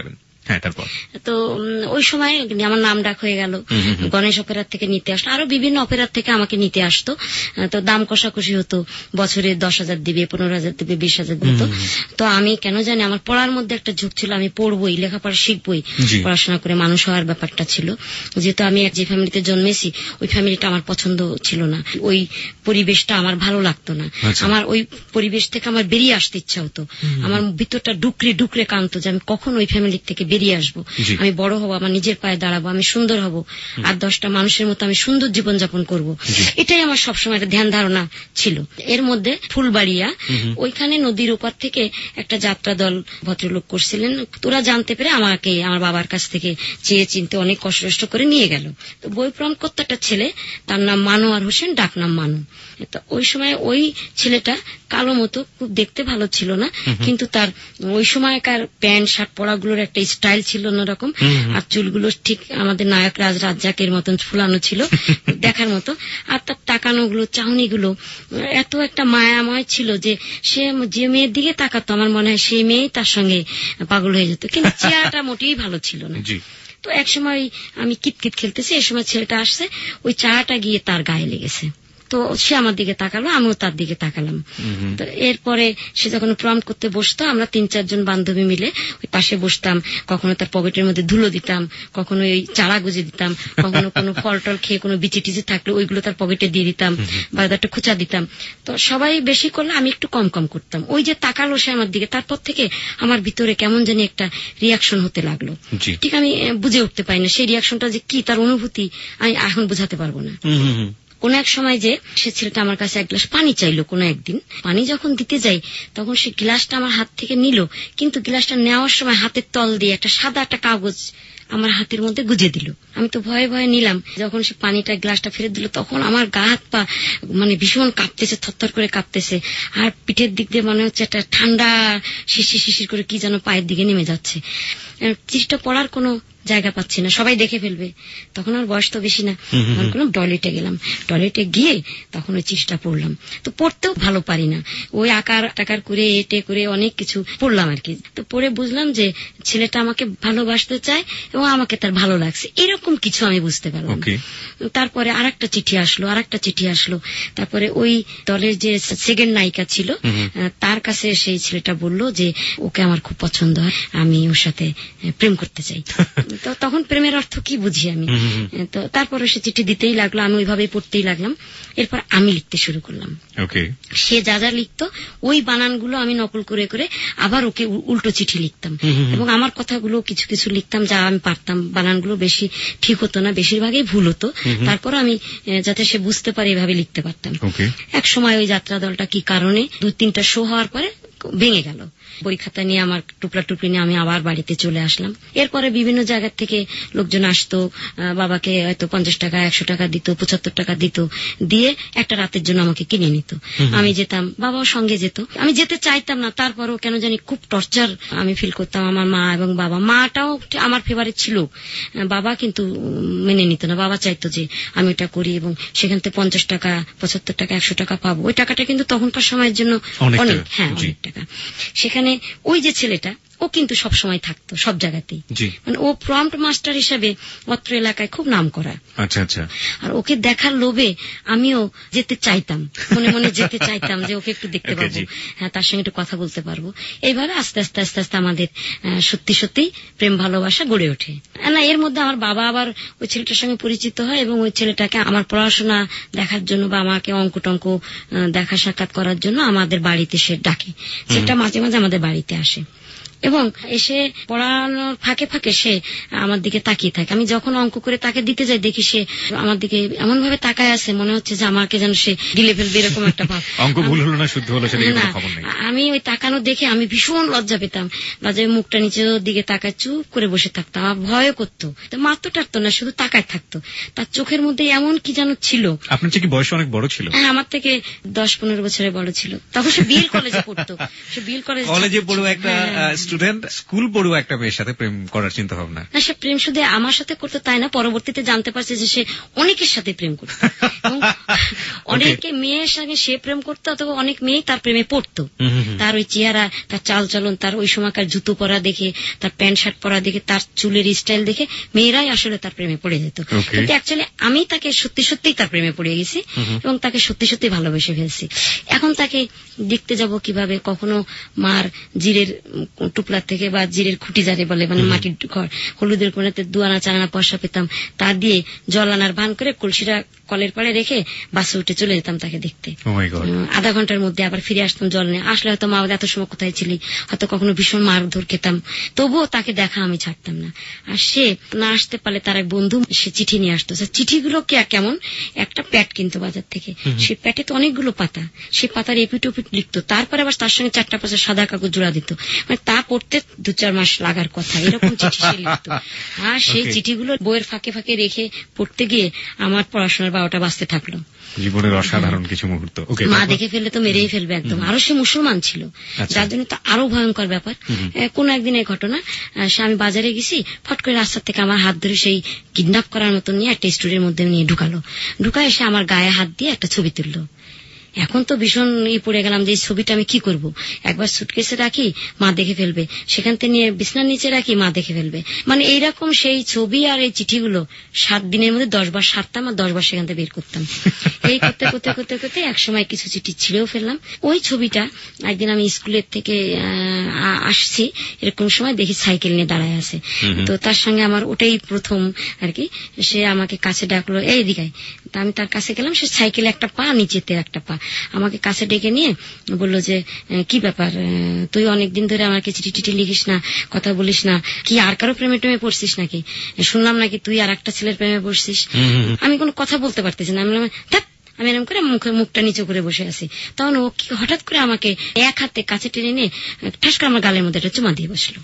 হ্যাঁ, তারপর তো ওই সময় আমার নাম ডাক হয়ে গেল, গণেশ অপেরার থেকে নিতে আসলো, আরো বিভিন্ন অপেরার থেকে আমাকে নিতে আসতো। তো দাম কষাকষি হতো, বছরে দশ হাজার দিবে, পনেরো হাজার দিবে, বিশ হাজার দিত। তো আমি কেন জানি আমার পড়ার মধ্যে একটা ঝোঁক ছিল, আমি পড়বই, লেখাপড়া শিখবই, পড়াশোনা করে মানুষ হওয়ার ব্যাপারটা ছিল। যেহেতু আমি যে ফ্যামিলিতে জন্মেছি ওই ফ্যামিলিটা আমার পছন্দ ছিল না, ওই পরিবেশটা আমার ভালো লাগতো না। আমার ওই পরিবেশ থেকে আমার বেরিয়ে আসতে ইচ্ছা হতো, আমার ভিতরটা ডুকরে ডুকরে কাঁদতো যে আমি কখন ওই ফ্যামিলির থেকে বেরিয়ে আসবো, আমি বড় হবো, আমার নিজের পায়ে দাঁড়াবো, আমি সুন্দর হব, আর দশটা মানুষের মতো আমি সুন্দর জীবনযাপন করব। এটাই আমার সবসময় একটা ধ্যান ধারণা ছিল। এর মধ্যে ফুলবাড়িয়া, ওইখানে নদীর ওপার থেকে একটা যাত্রা দল ভদ্রলোক করছিলেন, তোরা জানতে পেরে আমাকে আমার বাবার কাছ থেকে চেয়ে চিনতে অনেক কষ্ট করে নিয়ে গেল। তো বই প্রম করতে একটা ছেলে, তার নাম মানোয়ার হোসেন, ডাক নাম মানু। তো ওই সময় ওই ছেলেটা কালো মতো, খুব দেখতে ভালো ছিল না, কিন্তু তার ওই সময়কার প্যান্ট শার্ট পরাগুলোর একটা স্টাইল ছিল অন্যরকম, আর চুলগুলো ঠিক আমাদের নায়ক রাজ রাজ্জাকের মতন ফুলানো ছিল দেখার মতো, আর তার তাকানো গুলো, চাহনি গুলো এত একটা মায়াময় ছিল যে সে যে মেয়ের দিকে তাকাতো আমার মনে হয় সেই মেয়েই তার সঙ্গে পাগল হয়ে যেত, কিন্তু চেহারাটা মোটেই ভালো ছিল না। তো একসময় আমি কিতকিত খেলতেছি, এই সময় ছেলেটা আসছে, ওই চাটা গিয়ে তার গায়ে লেগেছে। তো সে আমার দিকে তাকালো, আমিও তার দিকে তাকালাম। তো এরপরে সে যখন প্রম করতে বসতো, আমরা তিন চারজন বান্ধবী মিলে ওই পাশে বসতাম, কখনো তার পকেটের মধ্যে ধুলো দিতাম, কখনো ওই চারা গুজে দিতাম, কখনো কোনো ফল টল খেয়ে কোনো বিচি টিচি থাকলে ওইগুলো তার পকেটে দিয়ে দিতাম, বা একটা খোঁচা দিতাম। তো সবাই বেশি করলে আমি একটু কম কম করতাম। ওই যে তাকালো সে আমার দিকে, তারপর থেকে আমার ভিতরে কেমন জানি একটা রিয়াকশন হতে লাগলো, ঠিক আমি বুঝে উঠতে পারি না সেই রিয়াকশনটা যে কি, তার অনুভূতি আমি এখন বোঝাতে পারবো না। কোন এক সময় যে সে ছেলেটা আমার কাছে এক গ্লাস পানি চাইলো, কোন একদিন পানি যখন দিতে যাই তখন সে গ্লাসটা আমার হাত থেকে নিল, কিন্তু গ্লাসটা নেওয়ার সময় হাতের তল দিয়ে একটা সাদা একটা কাগজ আমার হাতের মধ্যে গুজে দিল। আমি তো ভয়ে ভয়ে নিলাম। যখন সে পানিটা গ্লাসটা ফেরত দিল তখন আমার গা হাত পা মানে ভীষণ কাঁপতেছে, থরথর করে কাঁপতেছে, আর পিঠের দিক দিয়ে মনে হচ্ছে একটা ঠান্ডা শিশির শিশির করে কি যেন পায়ের দিকে নেমে যাচ্ছে। চিঠিটা পড়ার কোনো জায়গা পাচ্ছি না, সবাই দেখে ফেলবে। তখন আর বয়স তো বেশি না, তখন করলাম টয়লেটে গেলাম, টয়লেটে গিয়ে তখন ওই চিঠিটা পড়লাম। তো পড়তেও ভালো পারি না, ওই আকার টাকার করে এটে করে অনেক কিছু পড়লাম আর কি। তো পড়ে বুঝলাম যে ছেলেটা আমাকে ভালোবাসতে চায় এবং আমাকে তার ভালো লাগছে, এরকম কিছু আমি বুঝতে পারলাম। তারপরে আর একটা চিঠি আসলো, আর একটা চিঠি আসলো। তারপরে ওই দলের যে সেকেন্ড নায়িকা ছিল তার কাছে সেই ছেলেটা বললো যে ওকে আমার খুব পছন্দ হয়, আমি ওর সাথে প্রেম করতে চাই। তো তখন প্রেমের অর্থ কি বুঝি আমি। তো তারপরে সে চিঠি দিতেই লাগলো, আমি ওইভাবেই পড়তেই লাগলাম। এরপর আমি লিখতে শুরু করলাম। সে যা যা লিখতো ওই বানানগুলো আমি নকল করে করে আবার ওকে উল্টো চিঠি লিখতাম, এবং আমার কথাগুলো কিছু কিছু লিখতাম যা আমি পারতাম। বানানগুলো বেশি ঠিক হতো না, বেশিরভাগই ভুল হতো, তারপর আমি যাতে সে বুঝতে পারে এভাবে লিখতে পারতাম। এক সময় ওই যাত্রা দলটা কি কারণে দু তিনটা শো হওয়ার পরে ভেঙে গেল। বই খাতা নিয়ে আমার টুকরা টুকরি নিয়ে আমি আবার বাড়িতে চলে আসলাম। এরপরে বিভিন্ন জায়গা থেকে লোকজন আসতো, বাবাকে হয়তো পঞ্চাশ টাকা একশো টাকা দিত, পঁচাত্তর টাকা দিত, দিয়ে একটা রাতের জন্য আমাকে কিনে নিত। আমি যেতাম, বাবাও সঙ্গে যেত। আমি যেতে চাইতাম না, তারপরও কেন জানি খুব টর্চার আমি ফিল করতাম। আমার মা এবং বাবা, মাটাও আমার ফেভারিট ছিল, বাবা কিন্তু মেনে নিত না। বাবা চাইতো যে আমি এটা করি এবং সেখান থেকে পঞ্চাশ টাকা পঁচাত্তর টাকা একশো টাকা পাবো। ওই টাকাটা কিন্তু তখনকার সময়ের জন্য অনেক, হ্যাঁ অনেক টাকা। সেখানে ওই যে ছেলেটা ও কিন্তু সব সময় থাকতো সব জায়গাতেই, মানে ও প্রম্পট মাস্টার হিসাবে অত্র এলাকায় খুব নাম করা। আচ্ছা আচ্ছা। আর ওকে দেখার লোভে আমিও যেতে চাইতাম, মনে মনে যেতে চাইতাম যে ওকে একটু দেখতে পাবো, হ্যাঁ তার সঙ্গে একটু কথা বলতে পারবো। এইভাবে আস্তে আস্তে আস্তে আস্তে আমাদের সত্যি সত্যি প্রেম ভালোবাসা গড়ে ওঠে। না এর মধ্যে আমার বাবা আবার ওই ছেলেটার সঙ্গে পরিচিত হয় এবং ওই ছেলেটাকে আমার পড়াশোনা দেখার জন্য বা আমাকে অঙ্ক টঙ্ক দেখা সাক্ষাৎ করার জন্য আমাদের বাড়িতে সে ডাকে। সেটা মাঝে মাঝে আমাদের বাড়িতে আসে এবং এসে পড়ানোর ফাঁকে ফাঁকে সে আমার দিকে তাকিয়ে থাকে। আমি যখন অঙ্ক করে তাকে দিতে যাই দেখি সে আমার দিকে এমন ভাবে তাকায় আছে, মনে হচ্ছে যে আমাকে যেন সে গিলে ফেলবে, এরকম একটা ভাব। অঙ্ক ভুল হলো না শুদ্ধ হলো সেটা কোনো খবর নেই। আমি ওই তাকানো দেখে আমি ভীষণ লজ্জা পেতাম, লজ্জায় মুখটা নিচের দিকে তাকায় চুপ করে বসে থাকতাম। আমার ভয় করতো, মারতো টারতো না, শুধু তাকায় থাকতো। তার চোখের মধ্যে এমন কি যেন ছিল। আপনার থেকে বয়স অনেক বড় ছিল? হ্যাঁ, আমার থেকে দশ পনেরো বছরের বড় ছিল। তখন সে বিএল কলেজে পড়তো। সে বিএল কলেজে কলেজে পড়ো একটা স্টুডেন্ট স্কুল পড়ুয়া একটা মেয়ের সাথে প্রেম করার চিন্তা ভাবনা। না, সে প্রেম শুধু আমার সাথে করতো তাই না, পরবর্তীতে জানতে পারছে যে সে অনেকের সাথে প্রেম করতো এবং অনেকে মেয়ের সঙ্গে সে প্রেম করতো অথবা অনেক মেয়ে তার প্রেমে পড়তো। তার ওই চেহারা, তার চাল চলন, তার ওই সময়কার জুতো পরা দেখে, তার প্যান্ট শার্ট পরা দেখে, তার চুলের স্টাইল দেখে মেয়েরাই আসলে তার প্রেমে পড়ে যেত। কিন্তু অ্যাকচুয়ালি আমি তাকে সত্যি সত্যিই তার প্রেমে পড়ে গেছি এবং তাকে সত্যি সত্যি ভালোবেসে ফেলছি। এখন তাকে দেখতে যাব কিভাবে, কখনো মার জিরের টুকরা থেকে বা জিরের খুঁটি যারে বলে, মানে মাটির ঘর, হলুদের কোনাতে দুয়ানা চারানা পয়সা পেতাম, তা দিয়ে জল আনার ভান করে কলসিটা কলের পাড়ে রেখে বাসে উঠে চলে যেতাম তাকে দেখতে। আধা ঘন্টার মধ্যে আবার ফিরে আসতাম জল নিয়ে। আসলে হয়তো মা এত সময় কোথায় ছিলি, হয়তো কখনো ভীষণ মারধর খেতাম, তবুও তাকে দেখা আমি ছাড়তাম না। আর সে না আসতে পারলে তার এক বন্ধু সে চিঠি নিয়ে আসতো। চিঠিগুলো কেমন, একটা প্যাট কিনতো বাজার থেকে, সে প্যাটে তো অনেকগুলো পাতা, সে পাতার এপিট ওপিট লিখতো, তারপরে আবার তার সঙ্গে চারটা পাশে সাদা কাগজ জোড়া দিত, মানে তা পড়তে দু চার মাস লাগার কথা, এরকম চিঠি সে লিখতো। আর সেই চিঠিগুলো বইয়ের ফাঁকে ফাঁকে রেখে পড়তে গিয়ে আমার পড়াশোনার বারোটা বাজতে থাকলো। জীবনের অসাধারণ কিছু মুহূর্ত। মা দেখে ফেললে তো মেরেই ফেলবে একদম। আরো সে মুসলমান ছিল, যার জন্য তো আরো ভয়ঙ্কর ব্যাপার। কোন একদিনের ঘটনা, সে আমি বাজারে গেছি, ফট করে রাস্তা থেকে আমার হাত ধরে সেই কিডন্যাপ করার মতো নিয়ে একটা স্টুডিওর মধ্যে নিয়ে ঢুকালো। ঢুকায় এসে আমার গায়ে হাত দিয়ে একটা ছবি তুললো। এখন তো ভীষণ ই পড়ে গেলাম যে এই ছবিটা আমি কি করব। একবার সুটকেসে রাখি, মা দেখে ফেলবে, সেখান থেকে নিয়ে বিছনার নিচে রাখি, মা দেখে ফেলবে, মানে এইরকম সেই ছবি আর এই চিঠিগুলো সাত দিনের মধ্যে দশ বার সারতাম আর দশ বার সেখান থেকে বের করতাম। এই করতে করতে করতে করতে একসময় কিছু চিঠি ছিঁড়েও ফেললাম। ওই ছবিটা একদিন আমি স্কুলের থেকে আসছি, এরকম সময় দেখি সাইকেল নিয়ে দাঁড়ায় আছে, তো তার সঙ্গে আমার ওটাই প্রথম আর কি। সে আমাকে কাছে ডাকলো, এই দিকে। তা আমি তার কাছে গেলাম, সে সাইকেলে একটা পা, নিচেতে একটা পা, আমাকে কাছে ডেকে নিয়ে বললো যে কি ব্যাপার, তুই অনেকদিন ধরে আমাকে চিঠি টিঠি লিখিস না, কথা বলিস না, কি আর কারো প্রেমে টেমে পড়ছিস নাকি? শুনলাম নাকি তুই আর একটা ছেলের প্রেমে পড়ছিস। আমি কোনো কথা বলতে পারতেছি না, আমি আমি এরকম করে মুখে মুখটা নিচু করে বসে আছি। তখন ও হঠাৎ করে আমাকে এক হাতে কাছে টেনে নিয়ে ঠাস করে আমার গালের মধ্যে একটা চুমা দিয়ে বসলো।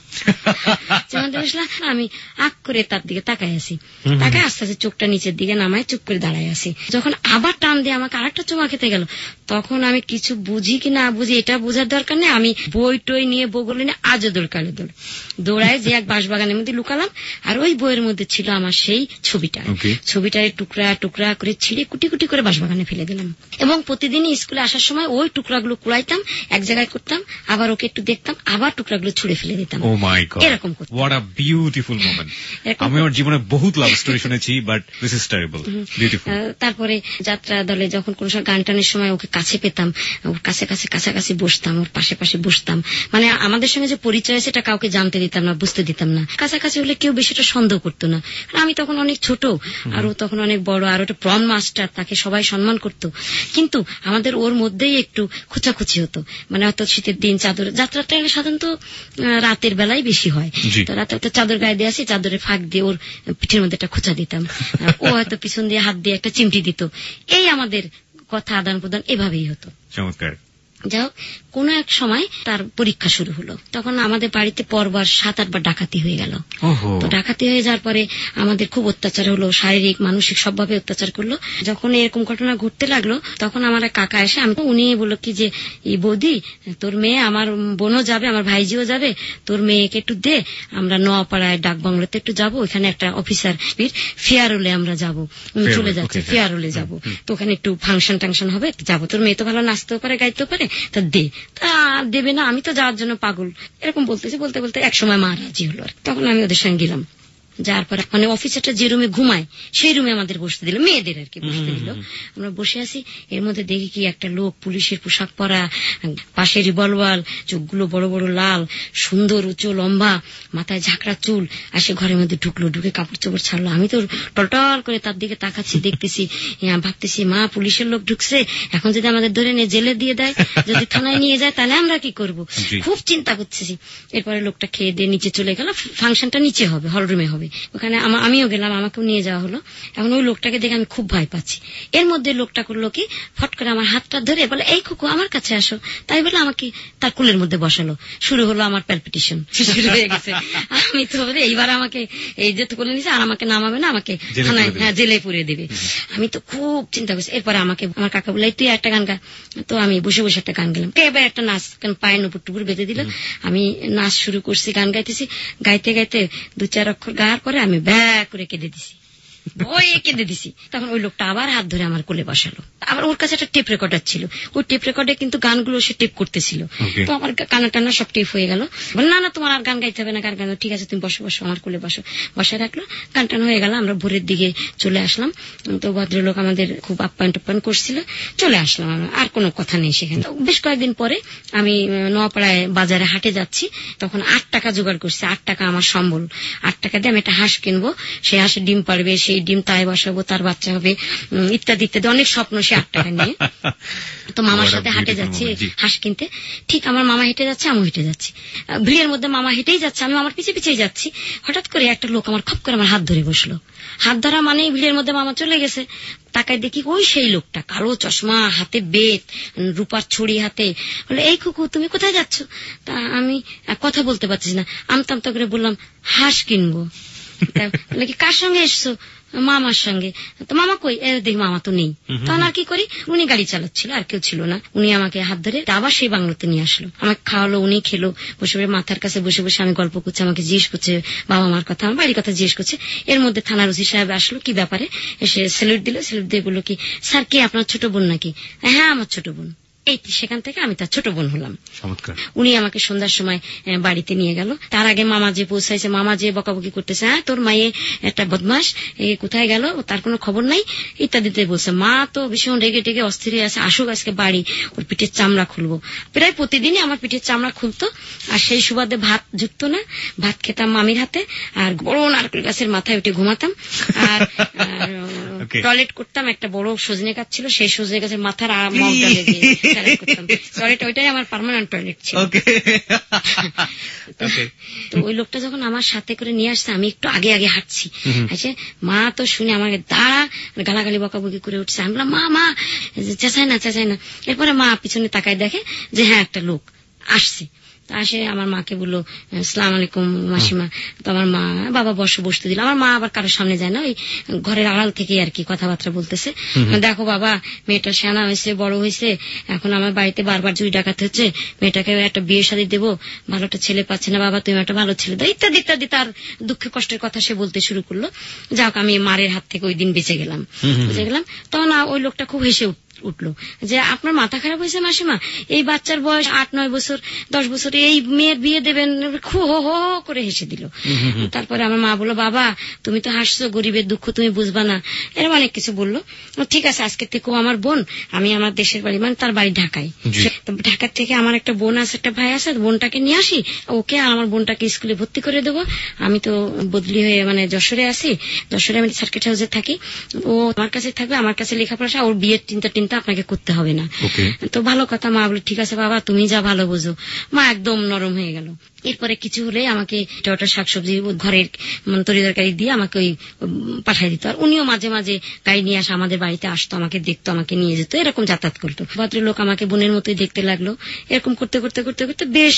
চুমা দিয়ে বসলাম, আমি আগ করে তার দিকে তাকাই আছি, তাকায় আস্তে আস্তে চোখটা নিচের দিকে নামায় চুপ করে দাঁড়ায় আছি। যখন আবার টান দিয়ে আমাকে আরেকটা চুমা খেতে গেল, তখন আমি কিছু বুঝি কি না বুঝি এটা বোঝার দরকার নেই, আমি বই টই নিয়ে বগলে নিয়ে আজও দৌড়কালে দৌড় দৌড়ায় যে এক বাঁশবাগানের মধ্যে লুকালাম। আর ওই বইয়ের মধ্যে ছিল আমার সেই ছবিটা, ছবিটার টুকরা টুকরা করে ছিঁড়ে কুটি কুটি করে বাঁশবাগানে ফেলে দিলাম। এবং প্রতিদিনই স্কুলে আসার সময় ওই টুকরাগুলো কুড়াইতাম, এক জায়গায় করতাম, আবার ওকে একটু দেখতাম, আবার টুকরাগুলো ছুড়ে ফেলে দিতাম। ও মাই গড, এরকম করতাম। What a beautiful moment. আমি আমার জীবনে বহুত লাভ স্টোরি শুনেছি, but this is terrible, beautiful. তারপরে যাত্রা দলে যখন কোন সময় গান টানের সময় ওকে কাছে পেতাম, ওর কাছে কাছে কাছাকাছি বসতাম, ওর পাশে পাশে বসতাম, মানে আমাদের সঙ্গে যে পরিচয় সেটা কাউকে জানতে দিতাম না, বুঝতে দিতাম না। কাছাকাছি হলে কেউ বেশিটা সন্দেহ করতো না, আমি তখন অনেক ছোট আর ও তখন অনেক বড়, আর ওটা প্রম মাস্টার, তাকে সবাই সম্মান করতো। কিন্তু আমাদের ওর মধ্যেই একটু খোঁচাখুচি হতো, মানে হয়তো শীতের দিন চাদর, যাত্রাটা সাধারণত রাতের বেলায় বেশি হয়, তো রাতে হয়তো চাদর গায়ে দিয়ে আসি, চাদরের ফাঁক দিয়ে ওর পিঠের মধ্যে একটা খোঁচা দিতাম, ও হয়তো পিছন দিয়ে হাত দিয়ে একটা চিমটি দিত। এই আমাদের কথা আদান প্রদান এভাবেই হতো। চমৎকার। যাই হোক, কোন এক সময় তার পরীক্ষা শুরু হলো, তখন আমাদের বাড়িতে পরবার সাত আটবার ডাকাতি হয়ে গেল। তো ডাকাতি হয়ে যাওয়ার পরে আমাদের খুব অত্যাচার হলো, শারীরিক মানসিক সবভাবে অত্যাচার করলো। যখন এরকম ঘটনা ঘটতে লাগলো, তখন আমার কাকা এসে, আমি উনি বললো কি যে এই বৌদি, তোর মেয়ে, আমার বোনও যাবে, আমার ভাইজিও যাবে, তোর মেয়েকে একটু দে, আমরা নোয়াপাড়ায় ডাক বাংলোতে একটু যাবো, ওখানে একটা অফিসার ফেয়ারলে আমরা যাবো, চলে যাচ্ছে ফেয়ারলে যাবো, তো ওখানে একটু ফাংশন টাংশন হবে, যাবো, তোর মেয়ে তো ভালো নাচতেও পারে গাইতেও পারে, তা দে। তা দেবে না, আমি তো যাওয়ার জন্য পাগল, এরকম বলতেছি, বলতে বলতে এক সময় মা রাজি হলো। তখন আমি ওদের সঙ্গে গেলাম, যার পরে মানে অফিসারটা যে রুমে ঘুমায় সেই রুমে আমাদের বসতে দিল, মেয়েদের আর কি বসতে দিল। আমরা বসে আছি, এর মধ্যে দেখি কি একটা লোক পুলিশের পোশাক পরা, পাশে রিভলভার, চোখগুলো বড় বড় লাল, সুন্দর উঁচু লম্বা, মাথায় ঝাঁকড়া চুল, আর সে ঘরের মধ্যে ঢুকলো, ঢুকে কাপড় চোপড় ছাড়লো। আমি তো টলটল করে তার দিকে তাকাচ্ছি, দেখতেছি, ভাবতেছি মা পুলিশের লোক ঢুকছে, এখন যদি আমাদের ধরে নিয়ে জেলে দিয়ে দেয়, যদি থানায় নিয়ে যায়, তাহলে আমরা কি করব, খুব চিন্তা করতেছি। এরপরে লোকটা খেয়ে দিয়ে নিচে চলে গেল, ফাংশনটা নিচে হবে, হলরুমে হবে, ওখানে আমিও গেলাম, আমাকেও নিয়ে যাওয়া হলো। এখন ওই লোকটাকে দেখে আমি খুব ভয় পাচ্ছি। এর মধ্যে লোকটা করলো কি, ফট করে আমার হাতটা ধরে বলে, এই খুকু আমার কাছে আসো, তাই বলে আমাকে তার কুলের মধ্যে বসালো। শুরু হলো আমার প্যালপিটেশন, শুরু হয়ে গেছে। আমি তো বলে এইবার আমাকে এই যে কোলে নিয়েছে, আর আমাকে নামাবে না, আমাকে থানায়, হ্যাঁ জেলে পুরে দেবে। আমি তো খুব চিন্তা করছি। এরপরে আমাকে আমার কাকা বলে, তুই একটা গান গা। তো আমি বসে বসে একটা গান গেলাম, এবার একটা নাচ, পায়ের নুপুর টুপুর বেঁধে দিল, আমি নাচ শুরু করছি, গান গাইতেছি, গাইতে গাইতে দু চার অক্ষর গাওয়ার পরে আমি ব্যাক করে কেঁদে দিছি। ভয়ে কেঁদে দিছি। তখন ওই লোকটা আবার হাত ধরে আমার কোলে বসালো। আবার ওর কাছে একটা টেপ রেকর্ডার ছিল, ওই টেপ রেকর্ডে কিন্তু গানগুলো সে টেপ করতেছিল। তো আমার কানা টানা সব টেপ হয়ে গেল। বলে না না তোমার আর গান গাইতে হবে না, গান গান ঠিক আছে তুমি বসো বসো আমার কোলে বসো। বসায় রাখলো, গান টান হয়ে গেল। আমরা ভোরের দিকে চলে আসলাম। তো ভদ্রলোক আমাদের খুব আপ্যায়ন টাপ্যায়ন করছিল। চলে আসলাম, আর কোনো কথা নেই সেখানে। বেশ কয়েকদিন পরে আমি নোয়াপাড়ায় বাজারে হাটে যাচ্ছি, তখন আট টাকা জোগাড় করছি। আট টাকা আমার সম্বল। আট টাকা দিয়ে আমি একটা হাঁস কিনবো, সেই হাঁসের ডিম পারবে, সেই ডিম তাই বসাবো, তার বাচ্চা হবে, ইত্যাদি ইত্যাদি অনেক স্বপ্ন সে আট টাকা নিয়ে। তো মামার সাথে হাটে যাচ্ছি হাঁস কিনতে। ঠিক আমার মামা হেঁটে যাচ্ছে, আমি হেঁটে যাচ্ছি। ভিড়ের মধ্যে মামা হেঁটেই যাচ্ছে, আমি আমার পিছিয়ে পিছিয়ে যাচ্ছি। হঠাৎ করে একটা লোক আমার খপ করে আমার হাত ধরে বসলো। হাত ধরা মানে ভিড়ের মধ্যে মামা চলে গেছে। তাকায় দেখি ওই সেই লোকটা, কালো চশমা, হাতে বেত, রূপার ছড়ি হাতে। বলে এই কুকু তুমি কোথায় যাচ্ছ? তা আমি কথা বলতে পারছি না, আমতা আমতা করে বললাম হাঁস কিনবো। বলে কি কার সঙ্গে এসছো? মামার সঙ্গে। তো মামা কই? দেখি মামা তো নেই। তখন আর কি করি, উনি গাড়ি চালাচ্ছিল, আর কেউ ছিল না। উনি আমাকে হাত ধরে আবার সেই বাংলোতে নিয়ে আসলো, আমাকে খাওয়ালো, উনি খেলো। বসে বসে মাথার কাছে বসে বসে আমি গল্প করছি, আমাকে জিজ্ঞেস করছে বাবা মার কথা, আমার বাড়ির কথা জিজ্ঞেস করছে। এর মধ্যে থানার ওসি সাহেব আসলো, কি ব্যাপারে? এসে স্যালুট দিল, স্যালুট দিয়ে বললো কি স্যার কে আপনার ছোট বোন নাকি? হ্যাঁ আমার ছোট বোন। এই সেখান থেকে আমি তার ছোট বোন হলাম। উনি আমাকে সন্ধ্যার সময় বাড়িতে নিয়ে গেল। তার আগে মামা যে পৌঁছাইছে, মামা যে বকাবকি করতেছে, হ্যাঁ তোর মায়ে একটা বদমাস, কোথায় গেল, তার কোনো খবর নাই, ইত্যাদিতে বলছে। মা তো ভীষণ রেগে টেগে অস্থির হয়ে আছে, আসুক আজকে বাড়ি, ওর পিঠের চামড়া খুলবো। প্রায় প্রতিদিনই আমার পিঠের চামড়া খুলতো, আর সেই সুবাদে ভাত জুটতো না। ভাত খেতাম মামির হাতে, আর বড় নারকেল গাছের মাথায় উঠে ঘুমাতাম। আর টয়লেট করতাম, একটা বড় সজনে গাছ ছিল, সেই সজনে গাছের মাথার মগ ডালে দিয়ে টয়লেট, ওইটাই আমার পার্মানেন্ট টয়লেট ছিল। তো ওই লোকটা যখন আমার সাথে করে নিয়ে আসছে, আমি একটু আগে আগে হাঁটছি। আচ্ছা মা তো শুনে আমাকে দাঁড়া গালাগালি বকাবকি করে উঠছে। আমি বললাম মা মা চেঁচাই না চেঁচাই না। এরপরে মা পিছনে তাকায় দেখে যে হ্যাঁ একটা লোক আসছে। আসে আমার মাকে বললো আসসালাম আলাইকুম মাসিমা। তো আমার মা বাবা বসে বসতে দিল। আমার মা আবার কারোর সামনে যায় না, ওই ঘরের আড়াল থেকে আর কি কথাবার্তা বলতেছে। দেখো বাবা মেয়েটা সেনা হয়েছে, বড় হয়েছে, এখন আমার বাড়িতে বারবার চুরি ডাকাত হচ্ছে, মেয়েটাকে একটা বিয়ে শাদী দেবো, ভালো একটা ছেলে পাচ্ছে না, বাবা তুমি একটা ভালো ছেলে দাও, ইত্যাদি ইত্যাদি তার দুঃখে কষ্টের কথা সে বলতে শুরু করলো। যাক আমি মারের হাত থেকে ওই দিন বেঁচে গেলাম বেঁচে গেলাম তখন ওই লোকটা খুব হেসে উঠলো যে আপনার মাথা খারাপ হয়েছে মাসিমা, এই বাচ্চার বয়স আট নয় বছর দশ বছর, এই মেয়ের বিয়ে দেবেন? হো হো হো করে হেসে দিল। তারপরে আমার মা বললো বাবা তুমি তো হাসছো, গরিবের দুঃখ তুমি বুঝবা না, এরকম অনেক কিছু বললো। ঠিক আছে আজকে থেকেও আমার বোন, আমি আমার দেশের বাড়ি মানে তার বাড়ি ঢাকায়, ঢাকার থেকে আমার একটা বোন আছে, একটা ভাই আছে, বোনটাকে নিয়ে আসি, ওকে আর আমার বোনটাকে স্কুলে ভর্তি করে দেবো। আমি তো বদলি হয়ে মানে যশোরে আছি, যশোরে আমি সার্কিট হাউসে থাকি, ও আমার কাছে থাকবে, আমার কাছে লেখাপড়া, ওর বিয়ের চিন্তা টিন্তা আপনাকে করতে হবে না। তো ভালো কথা। মা বলে ঠিক আছে বাবা তুমি যা ভালো বোঝো। মা একদম নরম হয়ে গেল। এরপরে কিছু হলে আমাকে ওটা শাকসবজি ঘরের তরি তরকারি দিয়ে আমাকে ওই পাঠাই দিত। আর উনিও মাঝে মাঝে গাড়ি নিয়ে আসা আমাদের বাড়িতে আসতো, আমাকে দেখতো, আমাকে নিয়ে যেত, এরকম যাতায়াত করতো। ভদ্রলোক আমাকে বোনের মতোই দেখতে লাগলো। এরকম করতে করতে করতে করতে বেশ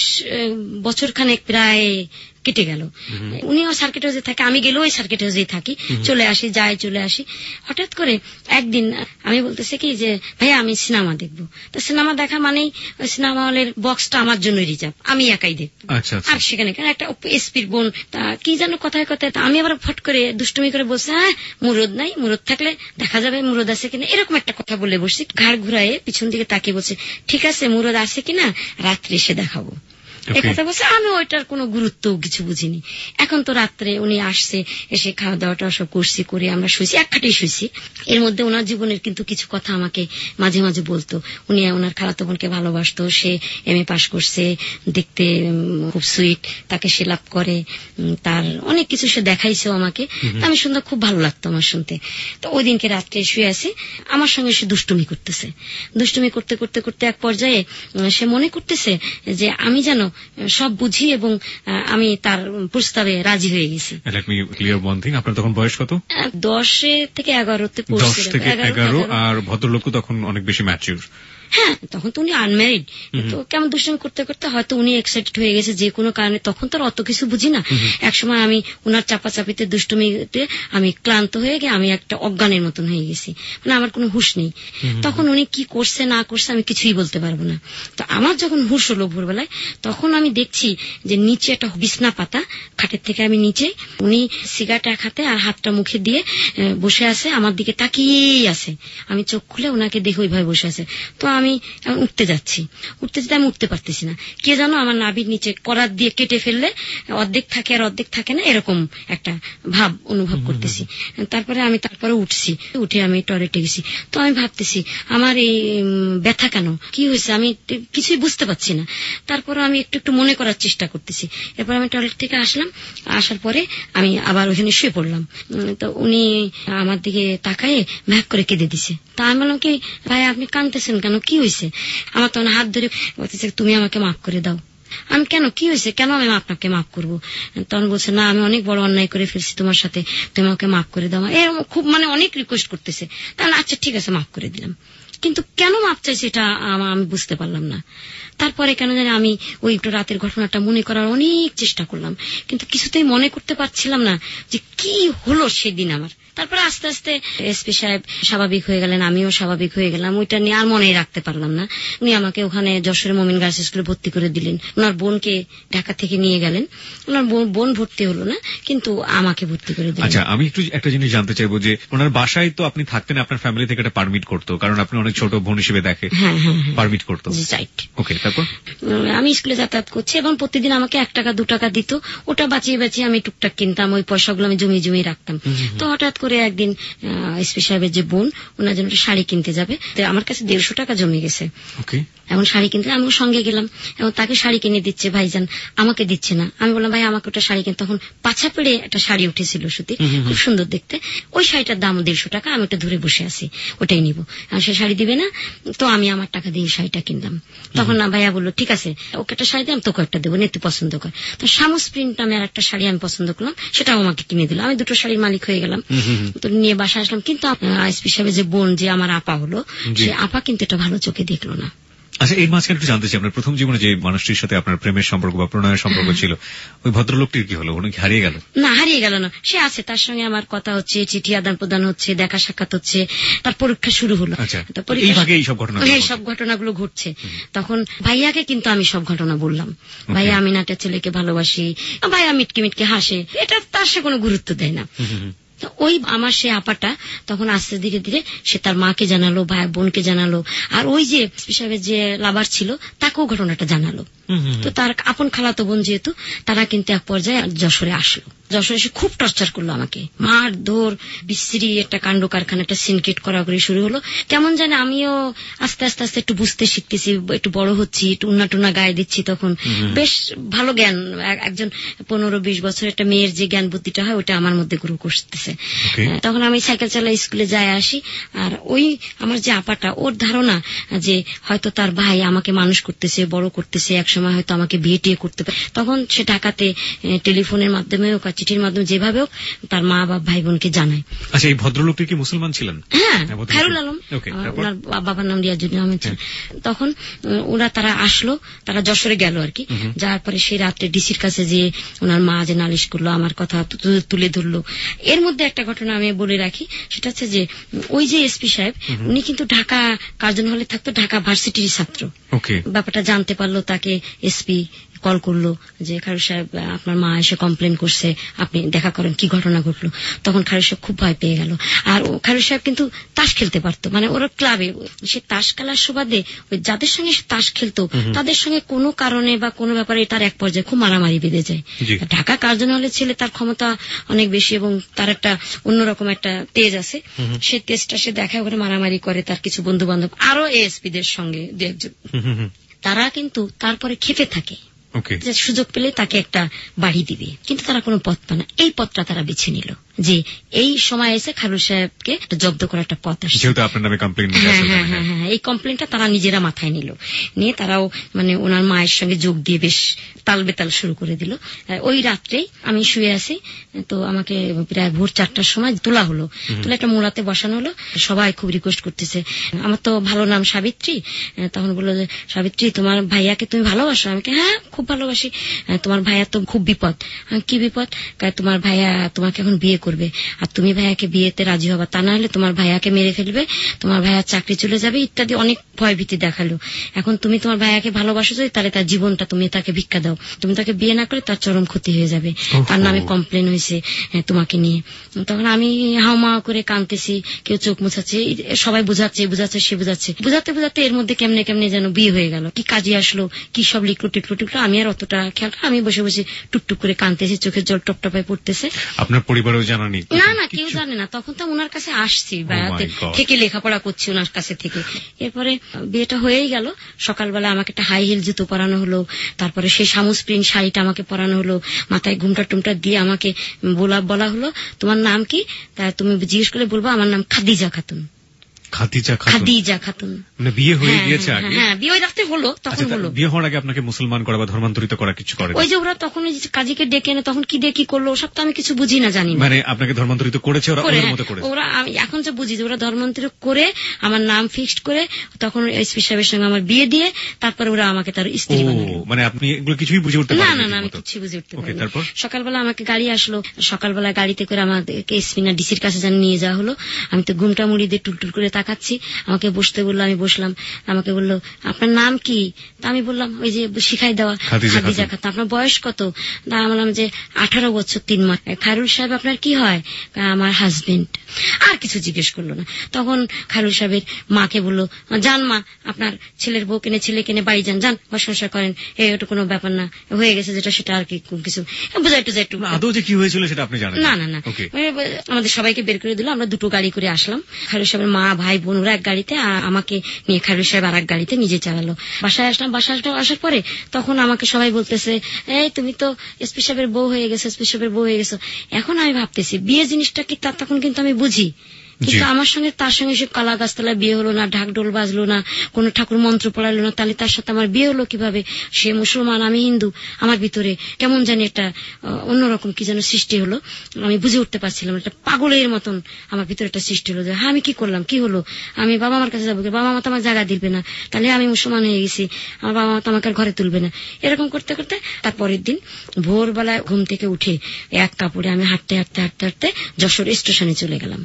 বছর খানেক প্রায় কেটে গেল। উনিও সার্কিট হাউসে থাকে, আমি গেলেও ওই সার্কিট হাউসেই থাকি, চলে আসি যাই চলে আসি। হঠাৎ করে একদিন আমি বলতেছি কি যে ভাইয়া আমি সিনেমা দেখবো। তো সিনেমা দেখা মানেই সিনেমা হলের বক্সটা আমার জন্য রিজার্ভ, আমি একাই দেখবো। আর সেখানে একটা এসপির বোন কি যেন কথায় কথায়, আমি আবার ফট করে দুষ্টুমি করে বলছি হ্যাঁ মুরদ নাই, মুরদ থাকলে দেখা যাবে মুরদ আছে কিনা, এরকম একটা কথা বলে বসছি। ঘাড় ঘুরায়ে পিছন দিকে তাকিয়ে বলছে ঠিক আছে মুরদ আছে কিনা রাত্রে এসে দেখাবো। একথা বলছে, আমি ওইটার কোনো গুরুত্ব কিছু বুঝিনি। এখন তো রাত্রে উনি আসছে, এসে খাওয়া দাওয়াটা সব করছি, করে আমরা শুয়েছি, এক খাটেই শুয়েছি। এর মধ্যে ওনার জীবনের কিন্তু কিছু কথা আমাকে মাঝে মাঝে বলতো। উনি ওনার খালাতো বোনকে ভালোবাসতো, সে এম এ পাশ করছে, দেখতে খুব সুইট, তাকে সে লাভ করে, তার অনেক কিছু সে দেখাইছেও আমাকে। আমি শুনতে খুব ভালো লাগতো আমার শুনতে। তো ওই দিনকে রাত্রে শুয়ে আছি, আমার সঙ্গে সে দুষ্টুমি করতেছে। দুষ্টুমি করতে করতে করতে এক পর্যায়ে সে মনে করতেছে যে আমি যেন সব বুঝি এবং আমি তার প্রস্তাবে রাজি হয়ে গেছি। আপনার তখন বয়স কত? দশে থেকে এগারোতে দশ থেকে এগারো। আর ভদ্রলোক তখন অনেক বেশি ম্যাচিউর। হ্যাঁ, তখন তো উনি আনম্যারিড, তো কেমন দুষ্টামি করতে করতে হয়তো উনি এক্সাইটেড হয়ে গেছে যে কোনো কারণে, তখন তো অত কিছু বুঝি না। একসময় আমি উনার চাপাচাপিতে দুষ্টুমিতে আমি ক্লান্ত হয়ে গিয়ে আমি একটা অজ্ঞানের মতন হয়ে গেছি, মানে আমার কোনো হুঁশ নেই। তখন উনি কি করছে না করছে আমি কিছুই বলতে পারবো না। তো আমার যখন হুঁশ হলো ভোরবেলায়, তখন আমি দেখছি যে নিচে একটা বিছনা পাতা, খাটের থেকে আমি নিচে, উনি সিগারেট এক হাতে আর হাতটা মুখে দিয়ে বসে আছে, আমার দিকে তাকিয়েই আছে। আমি চোখ খুলে ওনাকে দেখে ওইভাবে বসে আছে। তো আমি উঠতে যাচ্ছি, উঠতে যেতে আমি উঠতে পারতেছি না, কে জানো আমার নাভির নিচে করাত দিয়ে কেটে ফেললে অর্ধেক থাকে আর অর্ধেক থাকে না, এরকম একটা ভাব অনুভব করতেছি। তারপরে আমি তারপরে উঠছি, উঠে আমি টয়লেটে গেছি। তো আমি ভাবতেছি আমার এই ব্যথা কেন, কি হয়েছে, আমি কিছুই বুঝতে পারছি না। তারপরে আমি একটু একটু মনে করার চেষ্টা করতেছি। এরপর আমি টয়লেট থেকে আসলাম, আসার পরে আমি আবার ওখানে শুয়ে পড়লাম। তো উনি আমার দিকে তাকায়ে ভ্যাক করে কেঁদে দিছে। তা আমি বললাম কি ভাই আপনি কাঁদতেছেন কেন, কি হয়েছে? আমার তখন হাত ধরে বলতেছে তুমি আমাকে মাফ করে দাও। আমি কেন, কি হয়েছে, কেন আমি আপনাকে মাফ করবো? তখন বলছে না আমি অনেক বড় অন্যায় করে ফেলছি তোমার সাথে, তুমি আমাকে মাফ করে দাও। এরকম খুব মানে অনেক রিকোয়েস্ট করতেছে। তাহলে আচ্ছা ঠিক আছে মাফ করে দিলাম। কিন্তু কেন মাপ চাইছে এটা আমি বুঝতে পারলাম না। তারপরে কেন জানি আমি ওই রাতের ঘটনাটা মনে করার অনেক চেষ্টা করলাম, কিন্তু কিছুতেই মনে করতে পারছিলাম না যে কি হলো সেদিন আমার। তারপরে আস্তে আস্তে এসপি সাহেব স্বাভাবিক হয়ে গেলেন, আমিও স্বাভাবিক হয়ে গেলাম। ওইটা নিয়ে আর মনে রাখতে পারলাম না। উনি আমাকে ওখানে যশোরের মোমিন গার্লস স্কুলে ভর্তি করে দিলেন। ওনার বোনকে ঢাকা থেকে নিয়ে গেলেন, ওনার বোন ভর্তি হলো না, কিন্তু আমাকে ভর্তি করে দিলেন। আচ্ছা, আমি একটু একটা জিনিস জানতে চাইবো যে ওনার বাসায় তো আপনি থাকতেন, আপনার ফ্যামিলি থেকে এটা পারমিট করতো, কারণ আপনি অনেক ছোট বোন হিসেবে দেখে পারমিট করতো। ওকে, তারপর আমি স্কুলে যাতায়াত করছি এবং প্রতিদিন আমাকে এক টাকা দু টাকা দিত, ওটা বাঁচিয়ে বাঁচিয়ে আমি টুকটাক কিনতাম, ওই পয়সাগুলো আমি জমিয়ে জমিয়ে রাখতাম। তো হঠাৎ করে একদিন এসপি সাহেবের যে বোন, ওনার জন্য শাড়ি কিনতে যাবে, আমার কাছে দেড়শো টাকা জমে গেছে। এখন শাড়ি কিনতে আমি সঙ্গে গেলাম এবং তাকে শাড়ি কিনে দিচ্ছে ভাইজান, আমাকে দিচ্ছে না। আমি বললাম ভাই আমাকে ওটা শাড়ি কিনে, তখন পাছা পেড়ে একটা শাড়ি উঠেছিল সুতি, খুব সুন্দর দেখতে, ওই শাড়িটার দাম দেড়শো টাকা, আমি ওটা ধরে বসে আছি, ওটাই নিব। সে শাড়ি দিবে না, তো আমি আমার টাকা দিয়ে শাড়িটা কিনলাম। তখন না ভাইয়া বললো ঠিক আছে ওকে একটা শাড়ি দিয়ে আমি তোকে একটা দেবো, নেতু পছন্দ কর। তো শামুস প্রিন্ট নামে আর একটা শাড়ি আমি পছন্দ করলাম, সেটাও আমাকে কিনে দিল। আমি দুটো শাড়ির মালিক হয়ে গেলাম। তো নিয়ে বাসায় আসলাম, কিন্তু এসপি সাহেবের যে বোন, যে আমার আপা হলো, সে আপা কিন্তু এটা ভালো চোখে দেখলো না। আচ্ছা, এই মাঝখানে একটু জানতে চাই, আপনার প্রথম জীবনে যে মানুষটির সাথে আপনার প্রেমের সম্পর্ক বা প্রণয়ের সম্পর্ক ছিল, ওই ভদ্রলোকটির কি হলো? উনি কি হারিয়ে গেল? না, হারিয়ে গেল না, সে আছে, তার সঙ্গে আমার কথা হচ্ছে, চিঠি আদান প্রদান হচ্ছে, দেখা সাক্ষাৎ হচ্ছে, তার পরীক্ষা শুরু হলো। এই সব ঘটনাগুলো ঘটছে। তখন ভাইয়াকে কিন্তু আমি সব ঘটনা বললাম, ভাইয়া আমি না একটা ছেলেকে ভালোবাসি, ভাইয়া মিটকে মিটকে হাসে, এটা তার সে কোনো গুরুত্ব দেয় না। ওই আমার সে আপাটা তখন আস্তে ধীরে ধীরে সে তার মাকে জানালো, ভাই বোনকে জানালো, আর ওই যে সাহেবের যে লাভার ছিল তাকেও ঘটনাটা জানালো। তো তার আপন খালাতো বোন যেহেতু, তারা কিন্তু এক পর্যায়ে যশোরে আসলো। যশোরে এসে খুব টর্চার করলো আমাকে, মার ধর বিশ্রী একটা কাণ্ড কারখানা, একটা সিনকেট করা করে শুরু হলো। কেমন জানে আমিও আস্তে আস্তে আস্তে একটু বুঝতে শিখতেছি, একটু বড় হচ্ছি, একটু উন্না টুন্না গায়ে দিচ্ছি। তখন বেশ ভালো জ্ঞান, একজন পনেরো বিশ বছর একটা মেয়ের যে জ্ঞান বুদ্ধিটা হয় ওটা আমার মধ্যে গ্রো করতেছে। তখন আমি সাইকেল চালাই স্কুলে যাই আসি, আর ওই আমার যে আপাটা, ওর ধারণা যে হয়তো তার ভাই আমাকে মানুষ করতেছে, বড় করতেছে, একসময় হয়তো আমাকে বিয়ে টিয়ে করতে পারে। তখন সে ঢাকাতে টেলিফোনের মাধ্যমে হোক আর চিঠির মাধ্যমে যেভাবে হোক তার মা বা ভাই বোনকে জানায়। আচ্ছা, এই ভদ্রলোকটি কি মুসলমান ছিলেন? হ্যাঁ, খায়রুল আলম, ওনার বাবার নাম রিয়াজুদ্দিন আহমেদ ছিল। তখন ওরা তারা আসলো, তারা যশোরে গেল আর কি। যাওয়ার পরে সেই রাত্রে ডিসির কাছে যে ওনার মা যে নালিশ করলো, আমার কথা তুলে ধরলো। এর মধ্যে একটা ঘটনা আমি বলে রাখি, সেটা হচ্ছে যে ওই যে এসপি সাহেব, উনি কিন্তু ঢাকা কার্জন হলে থাকতো, ঢাকা ভার্সিটির ছাত্র। ব্যাপারটা জানতে পারলো, তাকে এসপি কল করলো যে খায়রুল সাহেব আপনার মা এসে কমপ্লেন করছে, আপনি দেখা করেন, কি ঘটনা ঘটলো। তখন খায়রুল সাহেব খুব ভয় পেয়ে গেল। আর খায়রুল সাহেব কিন্তু তাস খেলতে পারতো, মানে ওর ক্লাবে সে তাস খেলার সুবাদে ওই যাদের সঙ্গে সে তাস খেলতো তাদের সঙ্গে কোনো কারণে বা কোনো ব্যাপারে তার এক পর্যায়ে খুব মারামারি বেঁধে যায়। ঢাকা কার্জন হলের ছেলে, তার ক্ষমতা অনেক বেশি এবং তার একটা অন্যরকম একটা তেজ আছে, সে তেজটা সে দেখায়, ওখানে মারামারি করে তার কিছু বন্ধু বান্ধব, আরো এএসপিদের সঙ্গে দু একজন, তারা কিন্তু তারপরে খেপে থাকে যে সুযোগ পেলে তাকে একটা বাড়ি দিবে, কিন্তু তারা কোনো পথ পায় না। এই পথটা তারা বেছে নিল যে এই সময় এসে খায়রুল সাহেবকে জব্দ করার একটা পথ আসছে। হ্যাঁ হ্যাঁ হ্যাঁ হ্যাঁ এই কমপ্লেনটা তারা নিজেরা মাথায় নিল, নিয়ে তারাও মানে ওনার মায়ের সঙ্গে যোগ দিয়ে বেশ তাল বেতাল শুরু করে দিল। ওই রাত্রেই আমি শুয়ে আছি, তো আমাকে প্রায় ভোর চারটার সময় তোলা হলো, তুলে একটা মোড়াতে বসানো হলো। সবাই খুব রিকোয়েস্ট করতেছে, আমার তো ভালো নাম সাবিত্রী। তখন বললো যে সাবিত্রী তোমার ভাইয়াকে তুমি ভালোবাসো? আমি হ্যাঁ খুব ভালোবাসি। তোমার ভাইয়া তো খুব বিপদ। কি বিপদ? তোমার ভাইয়া তোমাকে এখন বিয়ে করবে, আর তুমি ভাইয়াকে বিয়েতে রাজি হবা, তা না হলে তোমার ভাইয়াকে মেরে ফেলবে, তোমার ভাইয়ার চাকরি চলে যাবে ইত্যাদি অনেক ভয় ভীতি দেখালো। এখন তুমি তোমার ভাইয়াকে ভালোবাসো যদি, তাহলে তার জীবনটা তুমি তাকে ভিক্ষা দাও, তুমি তাকে বিয়ে না করে তার চরম ক্ষতি হয়ে যাবে, তার নামে কমপ্লেন হয়েছে তোমাকে নিয়ে। তখন আমি হাওমা করে কাঁদতেছি, কেউ চোখ মুছাচ্ছে, সবাই বুঝাচ্ছে বুঝাচ্ছে সে বুঝাচ্ছে, বুঝাতে বুঝাতে এর মধ্যে কেমনে কেমনে যেন বিয়ে হয়ে গেল। কি কাজে আসলো, কি সব লিখলো টিকলো টিকলো, আমি আর অতটা খেয়াল, আমি বসে বসে টুকটুক করে কাঁদতেছি, চোখের জল টপটপায় পড়তেছে। আপনার পরিবারও জানানি? না না, কেউ জানে না। তখন তো ওনার কাছে আসছি, বেড়াতে থেকে লেখাপড়া করছি ওনার কাছে থেকে। এরপরে বিয়েটা হয়েই গেল। সকালবেলা আমাকে একটা হাই হিল জুতো পরানো হলো, তারপরে সেই সামুস প্রিন্ট শাড়িটা আমাকে পরানো হলো, মাথায় ঘুমটা টুমটা দিয়ে আমাকে বলা বলা হলো তোমার নাম কি? তা তুমি জিজ্ঞেস করে বলবো আমার নাম খাদিজা খাতুন। খাদিজা খাতুন? খাদিজা খাতুন। মানে বিয়ে হয়ে গিয়েছে আগে? হ্যাঁ, বিয়ে রাখতে হলো তখন হলো। বিয়ে হওয়ার আগে আপনাকে মুসলমান করা বা ধর্মান্তরিত করা কিছু করে? ওই যে ওরা তখন কাজীকে ডেকে এনে তখন কি দিয়ে কি করলো ওসব তো আমি কিছু বুঝি না, জানি না। মানে আপনাকে ধর্মান্তরিত করেছে ওরা? ওদের মতো করেছে ওরা। আমি এখন যে বুঝি যে ওরা ধর্মান্তরিত করে আমার নাম ফিক্সড করে তখন এসপি সাহেবের সঙ্গে আমার বিয়ে দিয়ে তারপরে ওরা আমাকে তার স্ত্রী বানালো। মানে আপনি এগুলো কিছুই বুঝে উঠতে পারেন না? না না, আমি কিছু বুঝে উঠতে পারি না। সকালবেলা আমাকে গাড়ি আসলো, সকালবেলা গাড়িতে করে আমাকে এসপি না ডিসির কাছে জানি নিয়ে যাওয়া হলো। আমি তো ঘুমটা মুড়ি দিয়ে টুলটুল করে তাকাচ্ছি, আমাকে বসতে বললো, আমি বসলাম। আমাকে বললো আপনার নাম কি? তা আমি বললাম ওই যে শিখাই দেওয়া খাদিজা খাতুন। আপনার বয়স কত? তা বললাম যে আঠারো বছর তিন মাস। খায়রুল সাহেব আপনার কি হয়? আমার হাজবেন্ড। আর কিছু জিজ্ঞেস করলো না। তখন খায়রুল সাহেবের মাকে বললো যান মা, আপনার ছেলের বউ কেনে ছেলে কেনে বাড়ি যান, যান বা সংসার করেন, এই ওটা কোনো ব্যাপার না, হয়ে গেছে যেটা সেটা আর কি কিছু বুঝাই টুজাই একটু। আদৌ যে কি হয়েছিল সেটা আপনি জানেন না? না না, আমাদের সবাইকে বের করে দিল। আমরা দুটো গাড়ি করে আসলাম। খায়রুল সাহেবের মা ভাই বোন ওরা এক গাড়িতে, আমাকে নিয়ে খায়রুল সাহেব আর এক গাড়িতে নিজে চালালো। বাসায় আসলাম। বাসায় আসার পরে তখন আমাকে সবাই বলতেছে এই তুমি তো এসপি সাহেবের বউ হয়ে গেছো, এসপি সাহেবের বউ হয়ে গেছো। এখন আমি ভাবতেছি বিয়ে জিনিসটা কি, তার তখন কিন্তু আমি বুঝি, কিন্তু আমার সঙ্গে তার সঙ্গে সে কালা গাছতলা বিয়ে হলো না, ঢাক ঢোল বাজলো না, কোন ঠাকুর মন্ত্র পড়ালো না, তাহলে তার সাথে আমার বিয়ে হলো কিভাবে? সে মুসলমান, আমি হিন্দু, আমার ভিতরে কেমন জানি একটা অন্যরকম কি যেন সৃষ্টি হলো। আমি বুঝে উঠতে পারছিলাম, একটা পাগলের মতন আমার ভিতরে একটা সৃষ্টি হলো যে হ্যাঁ আমি কি করলাম, কি হলো, আমি বাবা মার কাছে যাবো, বাবা মা তো আমার জায়গা দিবে না, তাহলে আমি মুসলমান হয়ে গেছি, আমার বাবা মা তো আমাকে ঘরে তুলবে না। এরকম করতে করতে তার পরের দিন ভোরবেলায় ঘুম থেকে উঠে এক কাপড়ে আমি হাঁটতে হাঁটতে হাঁটতে হাঁটতে যশোর স্টেশনে চলে গেলাম।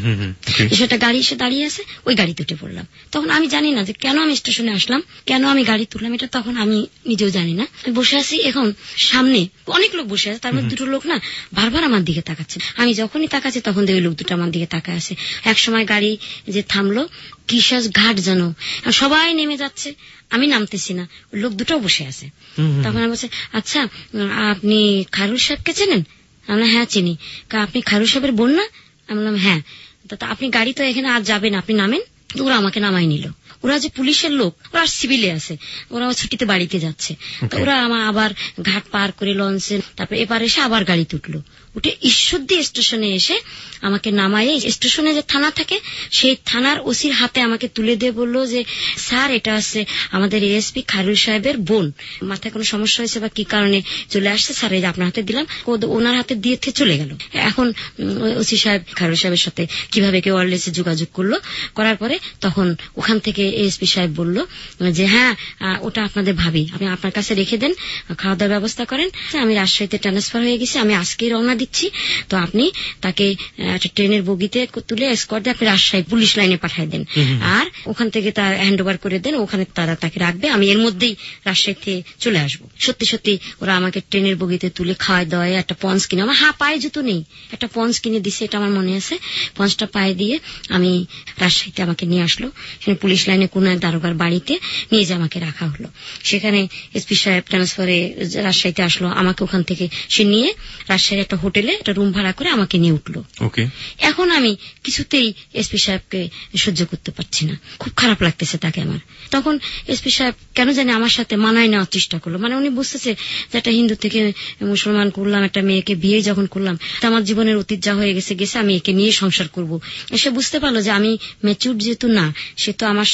সেটা গাড়ি এসে দাঁড়িয়ে আছে, ওই গাড়িতে উঠে পড়লাম। তখন আমি জানি না যে কেন আমি স্টেশনে আসলাম, কেন আমি গাড়ি তুললাম, এটা তখন আমি নিজেও জানি না। বসে আছি, এখন সামনে অনেক লোক বসে আছে, তার মধ্যে দুটো লোক না বারবার আমার দিকে তাকাচ্ছে। আমি যখনই তাকাচ্ছি তখন ওই লোক দুটো আমার দিকে তাকায় আছে। এক সময় গাড়ি যে থামলো, কিশোর ঘাট যেন, সবাই নেমে যাচ্ছে, আমি নামতেছি না, লোক দুটো বসে আছে। তখন আমি বলছি আচ্ছা আপনি খায়রুল সাহেবকে চেনেন? আমরা হ্যাঁ চিনি। আপনি খায়রুল সাহেবের বোন না? আমি বললাম হ্যাঁ। আপনি গাড়ি তো এখানে আর যাবেন, আপনি নামেন। ওরা আমাকে নামাই নিল। ওরা যে পুলিশের লোক, ওরা সিভিলে আছে, ওরা ছুটিতে বাড়িতে যাচ্ছে। তো ওরা আমার আবার ঘাট পার করে লঞ্চে, তারপর এপারে এসে আবার গাড়িতে উঠলো। উঠে ঈশ্বরদী স্টেশনে এসে আমাকে নামায়ে, স্টেশনে যে থানা থাকে সেই থানার ওসির হাতে আমাকে তুলে দিয়ে বললো যে স্যার এটা আছে আমাদের এএসপি খায়রুল সাহেবের বোন, মাথায় কোনো সমস্যা হয়েছে বা কি কারণে চলে আসছে, স্যার এই যে আপনার হাতে দিলাম। ওনার হাতে দিয়ে চলে গেল। এখন ওসি সাহেব খায়রুল সাহেবের সাথে কিভাবে কেউ ওয়্যারলেসে যোগাযোগ করলো, করার পরে তখন ওখান থেকে এএসপি সাহেব বলল যে হ্যাঁ ওটা আপনাদের ভাবি, আপনি আপনার কাছে রেখে দেন, খাওয়া দাওয়ার ব্যবস্থা করেন। আমি রাজশাহীতে ট্রান্সফার হয়ে গেছি, আমি আজকেই রওনা দিচ্ছি, তো আপনি তাকে একটা ট্রেনের বগিতে তুলে এসকর্ট দিয়ে আপনি রাজশাহী পুলিশ লাইনে পাঠিয়ে দেন, আর ওখান থেকে তার হ্যান্ড ওভার করে দেন, ওখানে তারা তাকে রাখবে, আমি এর মধ্যেই রাজশাহীতে চলে আসবো। সত্যি সত্যি ওরা আমাকে ট্রেনের বগিতে তুলে খাওয়াই দাওয়ায় একটা পঞ্চ কিনে, আমার হ্যাঁ পায়ে জুতো নেই, একটা পঞ্চ কিনে দিছে, এটা আমার মনে আছে। পঞ্চটা পায়ে দিয়ে আমি রাজশাহীতে আমাকে নিয়ে আসলো। সেখানে পুলিশ লাইনে কোন এক দারোগার বাড়িতে নিয়ে যে আমাকে রাখা হলো। সেখানে এসপি সাহেব ট্রান্সফারে রাজশাহীতে আসলো, আমাকে ওখান থেকে সে নিয়ে রাজশাহীর একটা হোটেলে একটা রুম ভাড়া করে আমাকে নিয়ে উঠলো। এখন আমি কিছুতেই এসপি সাহেবকে সহ্য করতে পারছি না, খুব খারাপ লাগতেছে তাকে আমার। তখন এসপি সাহেব কেন জানি আমার সাথে মানায় নেওয়ার চেষ্টা করলো, মানে উনি বুঝতেছে যে একটা হিন্দু থেকে মুসলমান করলাম, একটা মেয়েকে বিয়ে যখন করলাম, আমার জীবনের অতীত যা হয়ে গেছে গেছে, আমি একে নিয়ে সংসার করবো। সে বুঝতে পারলো যে আমি ম্যাচিউর যেহেতু না, সে তো আমার সঙ্গে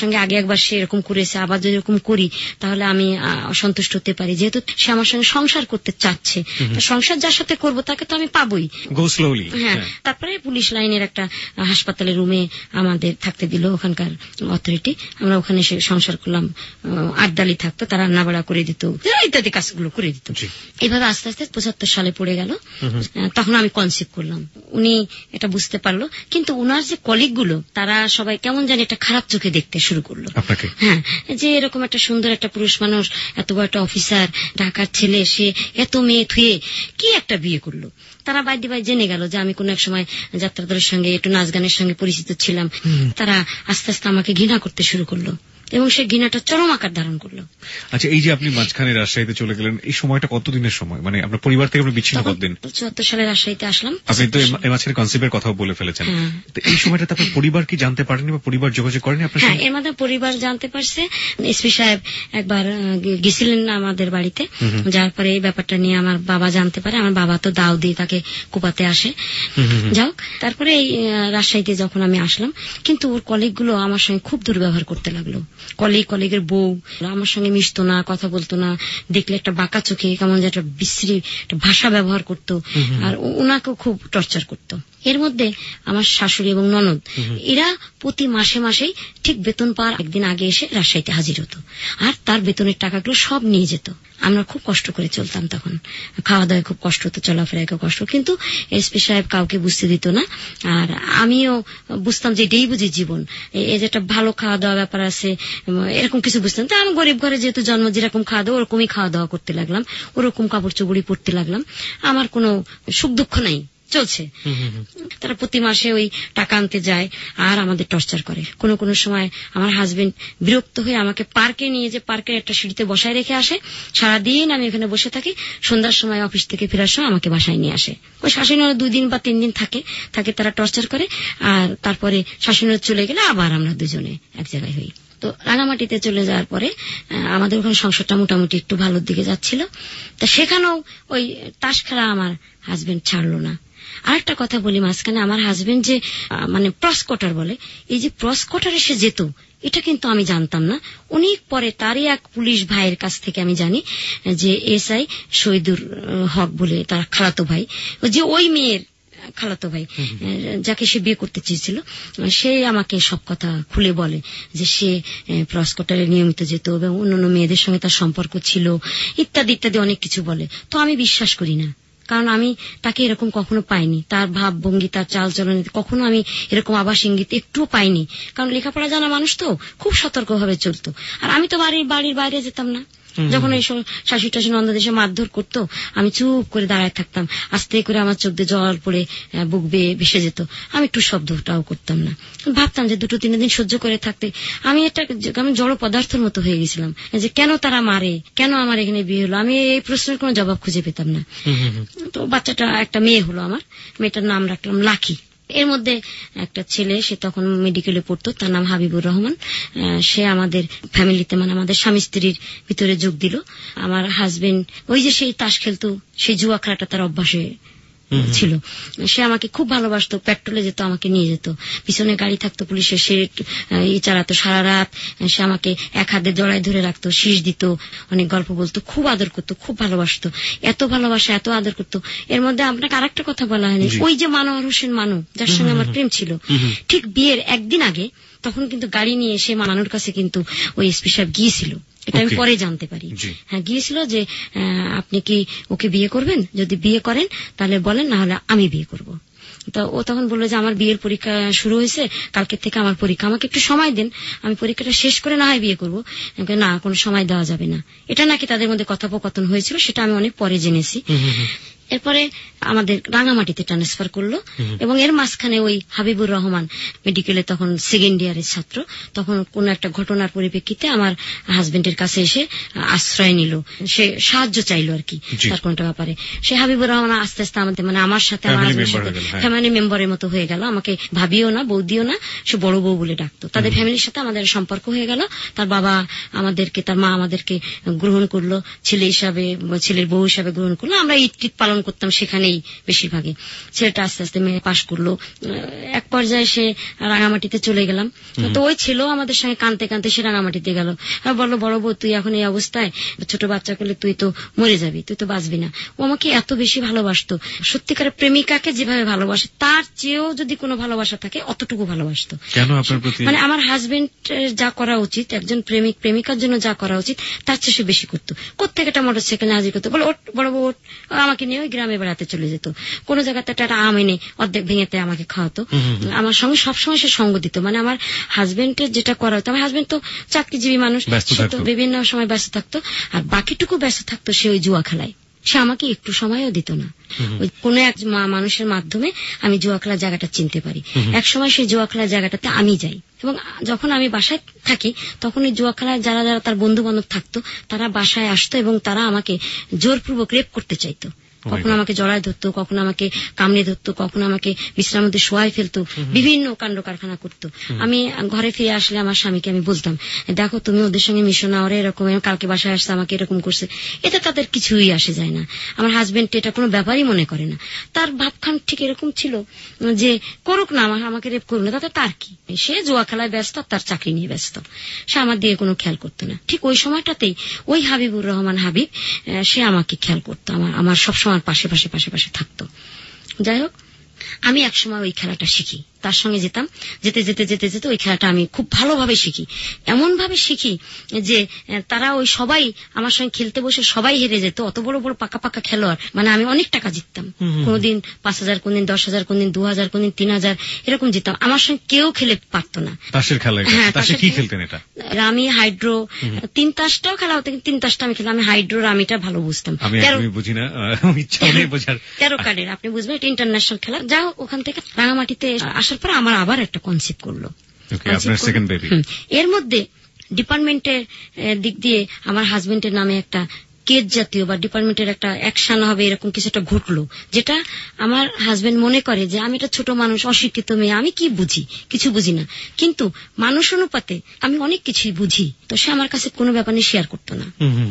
সঙ্গে আগে একবার সে এরকম করেছে, আবার যদি এরকম করি তাহলে আমি অসন্তুষ্ট হতে পারি, যেহেতু সে আমার সঙ্গে সংসার করতে চাচ্ছে, সংসার যার সাথে করবো তাকে তো আমি পাবোই। হ্যাঁ, তারপরে পুলিশ লাইনের একটা হাসপাতালের রুমে আমাদের থাকতে দিল ওখানকার অথরিটি। আমরা ওখানে এসে সংসার করলাম, আড্ডালি থাকতো, তারা রান্নাবাড়া করে দিত, ইত্যাদি কাজগুলো করে দিত। এইভাবে আস্তে আস্তে পঁচাত্তর সালে পড়ে গেল। তখন আমি কনসিভ করলাম, উনি এটা বুঝতে পারলো, কিন্তু উনার যে কলিগ গুলো তারা সবাই কেমন জানি একটা খারাপ চোখে দেখতে শুরু করলো। হ্যাঁ, যে এরকম একটা সুন্দর একটা পুরুষ মানুষ, এত বড় একটা অফিসার, ঢাকার ছেলে, সে এত মেয়ে থুয়ে কি একটা বিয়ে করলো। তারা বাইদি বাই জেনে গেল যে আমি কোন এক সময় যাত্রাদলের সঙ্গে একটু নাচ গানের সঙ্গে পরিচিত ছিলাম। তারা আস্তে আস্তে আমাকে ঘৃণা করতে শুরু করলো এবং সে ঘৃণাটা চরম আকার ধারণ করলো। আচ্ছা, এই যে আপনি মাঝখানে রাজশাহীতে চলে গেলেন, এই সময়টা কতদিনের সময়, মানে আপনার পরিবার থেকে আপনি বিচ্ছিন্ন কতদিন? চুয়াত্তর সালে রাজশাহীতে আসলাম। আপনি তো এই মাঝখানে কনসেপ্টের কথাও বলে ফেলেছেন, তো এই সময়টাতে আপনার পরিবার কি জানতে পারেনি বা পরিবার যোগাযোগ করেনি আপনার সাথে? হ্যাঁ, এর মধ্যে পরিবার জানতে পারছে। এসপি সাহেব একবার গেছিলেন না আমাদের বাড়িতে, যার পরে এই ব্যাপারটা নিয়ে আমার বাবা জানতে পারে। আমার বাবা তো দাও দিয়ে তাকে কুপাতে আসে। যাও, তারপরে এই রাজশাহীতে যখন আমি আসলাম, কিন্তু ওর কলিগ গুলো আমার সঙ্গে খুব দুর্ব্যবহার করতে লাগলো। কলিগ কলিগের বউ আমার সঙ্গে মিশতো না, কথা বলতো না, দেখলে একটা বাঁকা চোখে কেমন যে একটা বিশ্রী একটা ভাষা ব্যবহার করতো, আর ওনাকেও খুব টর্চার করতো। এর মধ্যে আমার শাশুড়ি এবং ননদ এরা প্রতি মাসে মাসেই ঠিক বেতন পাওয়ার একদিন আগে এসে রাজশাহীতে হাজির হতো, আর তার বেতনের টাকাগুলো সব নিয়ে যেত। আমরা খুব কষ্ট করে চলতাম, তখন খাওয়া দাওয়া খুব কষ্ট হতো, চলাফেরায় খুব কষ্ট, কিন্তু এসপি সাহেব কাউকে বুঝতে দিত না। আর আমিও বুঝতাম যে এটাই বুঝি জীবন, এই যে একটা ভালো খাওয়া দাওয়া ব্যাপার আছে, এরকম কিছু বুঝতাম। তো আমি গরিব ঘরে যেহেতু জন্ম, যেরকম খাওয়া দাওয়া ওরকমই খাওয়া দাওয়া করতে লাগলাম, ওরকম কাপড় চোপড়ি পরতে লাগলাম। আমার কোনো সুখ দুঃখ নাই, চলছে। তারা প্রতি মাসে ওই টাকা আনতে যায় আর আমাদের টর্চার করে। কোন কোন সময় আমার হাজবেন্ড বিরক্ত হয়ে আমাকে পার্কে নিয়ে যে পার্কের একটা সিঁড়িতে বসায় রেখে আসে, সারাদিন আমি এখানে বসে থাকি, সন্ধ্যার সময় অফিস থেকে ফেরার সময় আমাকে বাসায় নিয়ে আসে। ওই শাশুড়ি দুই দিন বা তিন দিন থাকে থাকে তারা টর্চার করে, আর তারপরে শাশুড়ি চলে গেলে আবার আমরা দুজনে এক জায়গায় হই। তো রাঙামাটিতে চলে যাওয়ার পরে আমাদের ওখানে সংসারটা মোটামুটি একটু ভালোর দিকে যাচ্ছিল। তা সেখানেও ওই তাস খেলা আমার হাজবেন্ড ছাড়লো না। আরেকটা কথা বলি মাঝখানে, আমার হাজবেন্ড যে মানে প্রসকটার বলে, এই যে প্রসকটারে সে যেত, এটা কিন্তু আমি জানতাম না। অনেক পরে তারই এক পুলিশ ভাইয়ের কাছ থেকে আমি জানি যে এস আই শহীদুর হক বলে তার খালাতো ভাই, যে ওই মেয়ের খালাতো ভাই যাকে সে বিয়ে করতে চেয়েছিল, সে আমাকে সব কথা খুলে বলে যে সে প্রসকটারে নিয়মিত যেত এবং অন্যান্য মেয়েদের সঙ্গে তার সম্পর্ক ছিল, ইত্যাদি ইত্যাদি অনেক কিছু বলে। তো আমি বিশ্বাস করি না, কারণ আমি তাকে এরকম কখনো পাইনি, তার ভাব ভঙ্গি, তার চাল চলনে কখনো আমি এরকম আভাস ইঙ্গিত একটুও পাইনি। কারণ লেখাপড়া জানা মানুষ তো খুব সতর্কভাবে চলতো, আর আমি তো বাড়ির বাড়ির বাইরে যেতাম না। যখন এই শাশুড়ি টাশি নন্দা দেশে মারধর করতো, আমি চুপ করে দাঁড়ায় থাকতাম, আস্তে করে আমার চোখ দিয়ে জল পড়ে বুক বেয়ে ভেসে যেত, আমি একটু শব্দটাও করতাম না। ভাবতাম যে দুটো তিন দিন সহ্য করে থাকতে আমি একটা আমি জড় পদার্থের মতো হয়ে গেছিলাম, যে কেন তারা মারে, কেন আমার এখানে বিয়ে হলো, আমি এই প্রশ্নের কোনো জবাব খুঁজে পেতাম না। তো বাচ্চাটা একটা মেয়ে হলো, আমার মেয়েটার নাম রাখলাম লাকি। এর মধ্যে একটা ছেলে, সে তখন মেডিকেলে পড়তো, তার নাম হাবিবুর রহমান। সে আমাদের ফ্যামিলিতে মানে আমাদের স্বামী স্ত্রীর ভিতরে যোগ দিল। আমার হাজবেন্ড ওই যে সেই তাস খেলতো, সেই জুয়া খেলাটা তার অভ্যাসে ছিল। সে আমাকে খুব ভালোবাসতো, পেট্রোলে যেত, আমাকে নিয়ে যেত, পিছনে গাড়ি থাকতো পুলিশের, সে ই চালাতো সারা রাত। সে আমাকে এক হাতে জড়ায় ধরে রাখতো, শীষ দিত, অনেক গল্প বলতো, খুব আদর করতো, খুব ভালোবাসতো, এত ভালোবাসা, এত আদর করতো। এর মধ্যে আপনাকে আরেকটা কথা বলা হয়নি, ওই যে মানোয়ার হোসেন মানু, যার সঙ্গে আমার প্রেম ছিল, ঠিক বিয়ের একদিন আগে তখন কিন্তু গাড়ি নিয়ে এসে মানুর কাছে কিন্তু ওই এসপি সাহেব গিয়েছিল, এটা আমি পরে জানতে পারি। হ্যাঁ, গিয়েছিল যে আপনি কি ওকে বিয়ে করবেন, যদি বিয়ে করেন তাহলে বলেন, না হলে আমি বিয়ে করব। তা ও তখন বললো যে আমার বিয়ের পরীক্ষা শুরু হয়েছে, কালকে থেকে আমার পরীক্ষা, আমাকে একটু সময় দেন, আমি পরীক্ষাটা শেষ করে না হয় বিয়ে করবো। না, কোনো সময় দেওয়া যাবে না। এটা নাকি তাদের মধ্যে কথোপকথন হয়েছিল, সেটা আমি অনেক পরে জেনেছি। এরপরে আমাদের রাঙামাটিতে ট্রান্সফার করলো, এবং এর মাঝখানে ওই হাবিবুর রহমান মেডিকেলে তখন সেকেন্ড ইয়ারের ছাত্র, তখন কোন একটা ঘটনার পরিপ্রেক্ষিতে আমার হাজবেন্ডের কাছে এসে আশ্রয় নিল, সে সাহায্য চাইলো আর কি তার কোনটা ব্যাপারে। সে হাবিবুর রহমান আস্তে আস্তে আমাদের মানে আমার সাথে আমার হাজবেন্ডের সাথে ফ্যামিলি মেম্বারের মতো হয়ে গেল। আমাকে ভাবিও না, বৌদিও না, সে বড় বউ বলে ডাকতো। তাদের ফ্যামিলির সাথে আমাদের সম্পর্ক হয়ে গেল। তার বাবা আমাদেরকে, তার মা আমাদেরকে গ্রহণ করলো, ছেলে হিসাবে, ছেলের বউ হিসাবে গ্রহণ করলো। আমরা ঈদ টিদ পালন পালন করতাম সেখানেই বেশিরভাগই। ছেলেটা আস্তে আস্তে মেয়ে পাশ করলো, এক পর্যায়ে সে রাঙামাটিতে চলে গেলাম। তো ওই ছিল আমাদের সঙ্গে কানতে কানতে সে রাঙামাটিতে গেল। বললো বড় বউ তুই এখন এই অবস্থায় ছোট বাচ্চা করলে তুই তো মরে যাবি, তুই তো বাঁচবি না। ও আমাকে এত বেশি ভালোবাসতো, সত্যিকারের প্রেমিকাকে যেভাবে ভালোবাসে তার চেয়েও যদি কোনো ভালোবাসা থাকে অতটুকু ভালোবাসতো। কেন আপনার প্রতি? মানে আমার হাজবেন্ড যা করা উচিত, একজন প্রেমিক প্রেমিকার জন্য যা করা উচিত তার চেয়ে সে বেশি করতো। কোথেকে একটা মোটর সাইকেল হাজির করতো, বলে ওট বড় বউ ওট, আমাকে নিয়ে ওই গ্রামে বেড়াতে চলে যেত। কোন জায়গাতে একটা আম এনে অর্ধেক ভেঙেতে আমাকে খাওয়াতো, আমার সঙ্গে সবসময় সে সঙ্গ দিত। মানে আমার হাজবেন্ডের যেটা করা হতো, আমার হাজবেন্ড তো চাকরিজীবী মানুষ, সে তো বিভিন্ন সময় ব্যস্ত থাকতো, আর বাকিটুকু ব্যস্ত থাকতো সে ওই জুয়া খেলায়। সে আমাকে একটু সময়ও দিত না। ওই কোন এক মানুষের মাধ্যমে আমি জুয়া খেলার জায়গাটা চিনতে পারি। এক সময় সেই জুয়া খেলার জায়গাটাতে আমি যাই, এবং যখন আমি বাসায় থাকি তখন এই জুয়া খেলায় যারা যারা তার বন্ধু বান্ধব থাকতো তারা বাসায় আসতো এবং তারা আমাকে জোরপূর্বক রেপ করতে চাইতো। কখনো আমাকে জড়ায় ধরতো, কখনো আমাকে কামড়ে ধরতো, কখনো আমাকে বিশ্রামের মধ্যে শোয়াই ফেলতো, বিভিন্ন কাণ্ড কারখানা করতো। আমি ঘরে ফিরে আসলে আমার স্বামীকে আমি বলতাম, দেখো তুমি ওদের সঙ্গে মিশো না, ওরা এরকম, কালকে বাসায় আসছে আমাকে এরকম করছে। এটা তাদের কিছুই আসে যায় না। আমার হাজবেন্ড এটা কোনো ব্যাপারই মনে করে না। তার ভাবখান ঠিক এরকম ছিল যে করুক না, আমার আমাকে রেপ করুক না, তাতে তার কি, সে জুয়া খেলায় ব্যস্ত, তার চাকরি নিয়ে ব্যস্ত, সে আমার দিয়ে কোনো খেয়াল করতো না। ঠিক ওই সময়টাতেই ওই হাবিবুর রহমান হাবিব সে আমাকে খেয়াল করতো, আমার আমার সবসময় পাশে পাশে পাশে পাশে থাকতো। যাই হোক, আমি একসময় ওই খেলাটা শিখি, তার সঙ্গে যেতাম, যেতে যেতে যেতে যেতে ওই খেলাটা আমি খুব ভালোভাবে শিখি। এমন ভাবে শিখি যে তারা ওই সবাই আমার সঙ্গে খেলতে বসে সবাই হেরে যেত, অত বড় বড় পাকা পাকা খেলোয়াড়। মানে আমি অনেক টাকা জিততাম, কোনদিন পাঁচ হাজার, কোনদিন দশ হাজার, কোনদিন দু হাজার, কোনদিন তিন হাজার, এরকম জিততাম। আমার সঙ্গে কেউ খেলে পারতো না। তাসের খেলা? হ্যাঁ, কি খেলতেন এটা? আমি হাইড্রো, তিন তাসটাও খেলা হতো, তিন তাসটা আমি খেলাম। আমি হাইড্রো রামিটা ভালো বুঝতাম। আমি বুঝি না, তেরো কার্ডের আপনি বুঝবেন, এটা ইন্টারন্যাশনাল খেলা। যা হোক, ওখান থেকে রাঙামাটিতে আসার পর আমার আবার একটা কনসেপ্ট করলো। এর মধ্যে ডিপার্টমেন্টের দিক দিয়ে আমার হাজবেন্ডের নামে একটা কেস জাতীয় বা ডিপার্টমেন্টের একটা অ্যাকশন হবে এরকম কিছু একটা ঘটলো, যেটা আমার হাজবেন্ড মনে করে যে আমি একটা ছোট মানুষ, অশিক্ষিত মেয়ে, আমি কি বুঝি, কিছু বুঝি না, কিন্তু মানুষ অনুপাতে আমি অনেক কিছুই বুঝি। তো সে আমার কাছে কোনো ব্যাপার নিয়ে শেয়ার করতো না।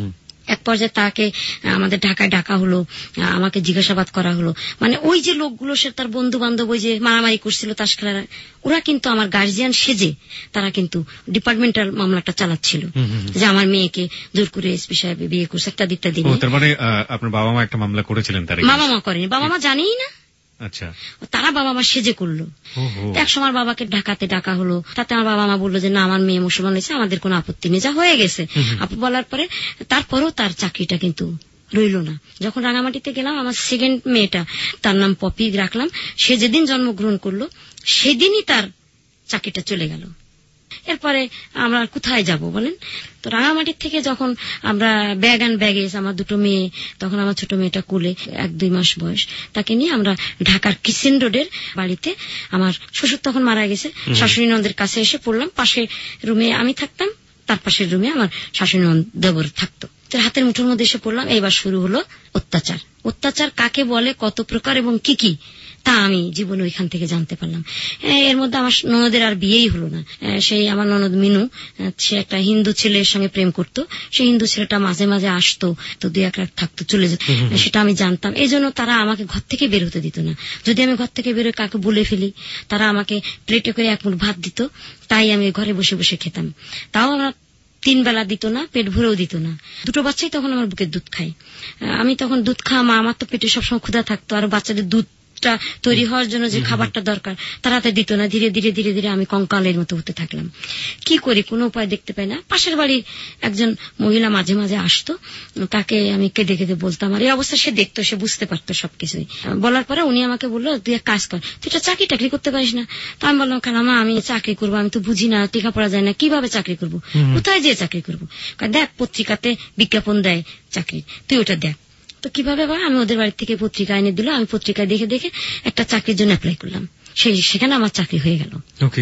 এক পর্যায়ে তাকে আমাদের ঢাকায় ডাকা হলো, আমাকে জিজ্ঞাসাবাদ করা হলো। মানে ওই যে লোকগুলো, সে তার বন্ধু বান্ধব ওই যে মারামারি করছিল তাস খেলার, ওরা কিন্তু আমার গার্জিয়ান সেজে তারা কিন্তু ডিপার্টমেন্টাল মামলাটা চালাচ্ছিল যে আমার মেয়েকে জোর করে এসপি সাহেব বিয়ে করছে ইত্যাদি ইত্যাদি। তার মানে আপনার বাবা মা একটা মামলা করেছিলেন? তার বাবা মা করেনি, বাবা মা জানেই না। আচ্ছা, তারা বাবা মা সেজে করলো। এক সময় বাবাকে ঢাকাতে ডাকা হলো, তাতে আমার বাবা মা বললো যে না, আমার মেয়ে মুসলমান হয়েছে, আমাদের কোনো আপত্তি নেই, যা হয়ে গেছে। আপু বলার পরে তারপরেও তার চাকরিটা কিন্তু রইল না। যখন রাঙামাটিতে গেলাম, আমার সেকেন্ড মেয়েটা, তার নাম পপি রাখলাম, সে যেদিন জন্মগ্রহণ করলো সেদিনই তার চাকরিটা চলে গেল। এরপরে আমরা কোথায় যাব বলেন? তো রাঙামাটির থেকে যখন আমরা ব্যাগ অ্যান্ড ব্যাগেজ, আমার দুটো মেয়ে, তখন আমার ছোট মেয়েটা কোলে, এক দুই মাস বয়স, তাকে নিয়ে আমরা ঢাকার কিচেন রোডের বাড়িতে, আমার শ্বশুর তখন মারা গেছে, শাশুড়ি নন্দের কাছে এসে পড়লাম। পাশে রুমে আমি থাকতাম, তার পাশের রুমে আমার শাশুড়ি নন্দ দেবর থাকতো। হাতের মুঠোর মধ্যে এসে পড়লাম। এইবার শুরু হলো অত্যাচার। অত্যাচার কাকে বলে, কত প্রকার এবং কি কি, তা আমি জীবনে ওইখান থেকে জানতে পারলাম। এর মধ্যে আমার ননদের আর বিয়েই হলো না। সেই আমার ননদ মিনু, সে একটা হিন্দু ছেলের সঙ্গে প্রেম করতো। সেই হিন্দু ছেলেটা মাঝে মাঝে আসতো, তো দুই এক রাত থাকতো, চলে যেত, সেটা আমি জানতাম। এই জন্য তারা আমাকে ঘর থেকে বের হতে দিত না। যদি আমি ঘর থেকে বেরোয় কাকে বলে ফেলি, তারা আমাকে প্লেটে করে এক মুঠ ভাত দিত, তাই আমি ঘরে বসে বসে খেতাম। তাও আমরা তিন বেলা দিত না, পেট ভরেও দিত না। দুটো বাচ্চাই তখন আমার বুকের দুধ খায়। আমি তখন দুধ খাওয়া মা, আমার তো পেটে সবসময় ক্ষুধা থাকতো, আর বাচ্চাদের দুধ তৈরি হওয়ার জন্য যে খাবারটা দরকার তারা হাতে দিত না। ধীরে ধীরে ধীরে ধীরে আমি কঙ্কালের মতো হতে থাকলাম। কি করি, কোনো উপায় দেখতে পাই না। পাশের বাড়ির একজন মহিলা মাঝে মাঝে আসতো, তাকে আমি কেঁদে কেঁদে বলতাম, আর এই অবস্থা সে দেখতো, সে বুঝতে পারতো সবকিছুই। বলার পরে উনি আমাকে বললো, তুই এক কাজ কর, তুই একটা চাকরি টাকরি করতে পারিস না? তো আমি বললাম, কেন মা, আমি চাকরি করবো, আমি তো বুঝি না, টিকা পড়া যায় না, কিভাবে চাকরি করবো, কোথায় যেয়ে চাকরি করবো? দেখ, পত্রিকাতে বিজ্ঞাপন দেয় চাকরি, তুই ওটা দেখ। তো কিভাবে? আমি ওদের বাড়ি থেকে পত্রিকা এনে দিল, আমি পত্রিকায় দেখে দেখে একটা চাকরির জন্য অ্যাপ্লাই করলাম, সেই সেখানে আমার চাকরি হয়ে গেল।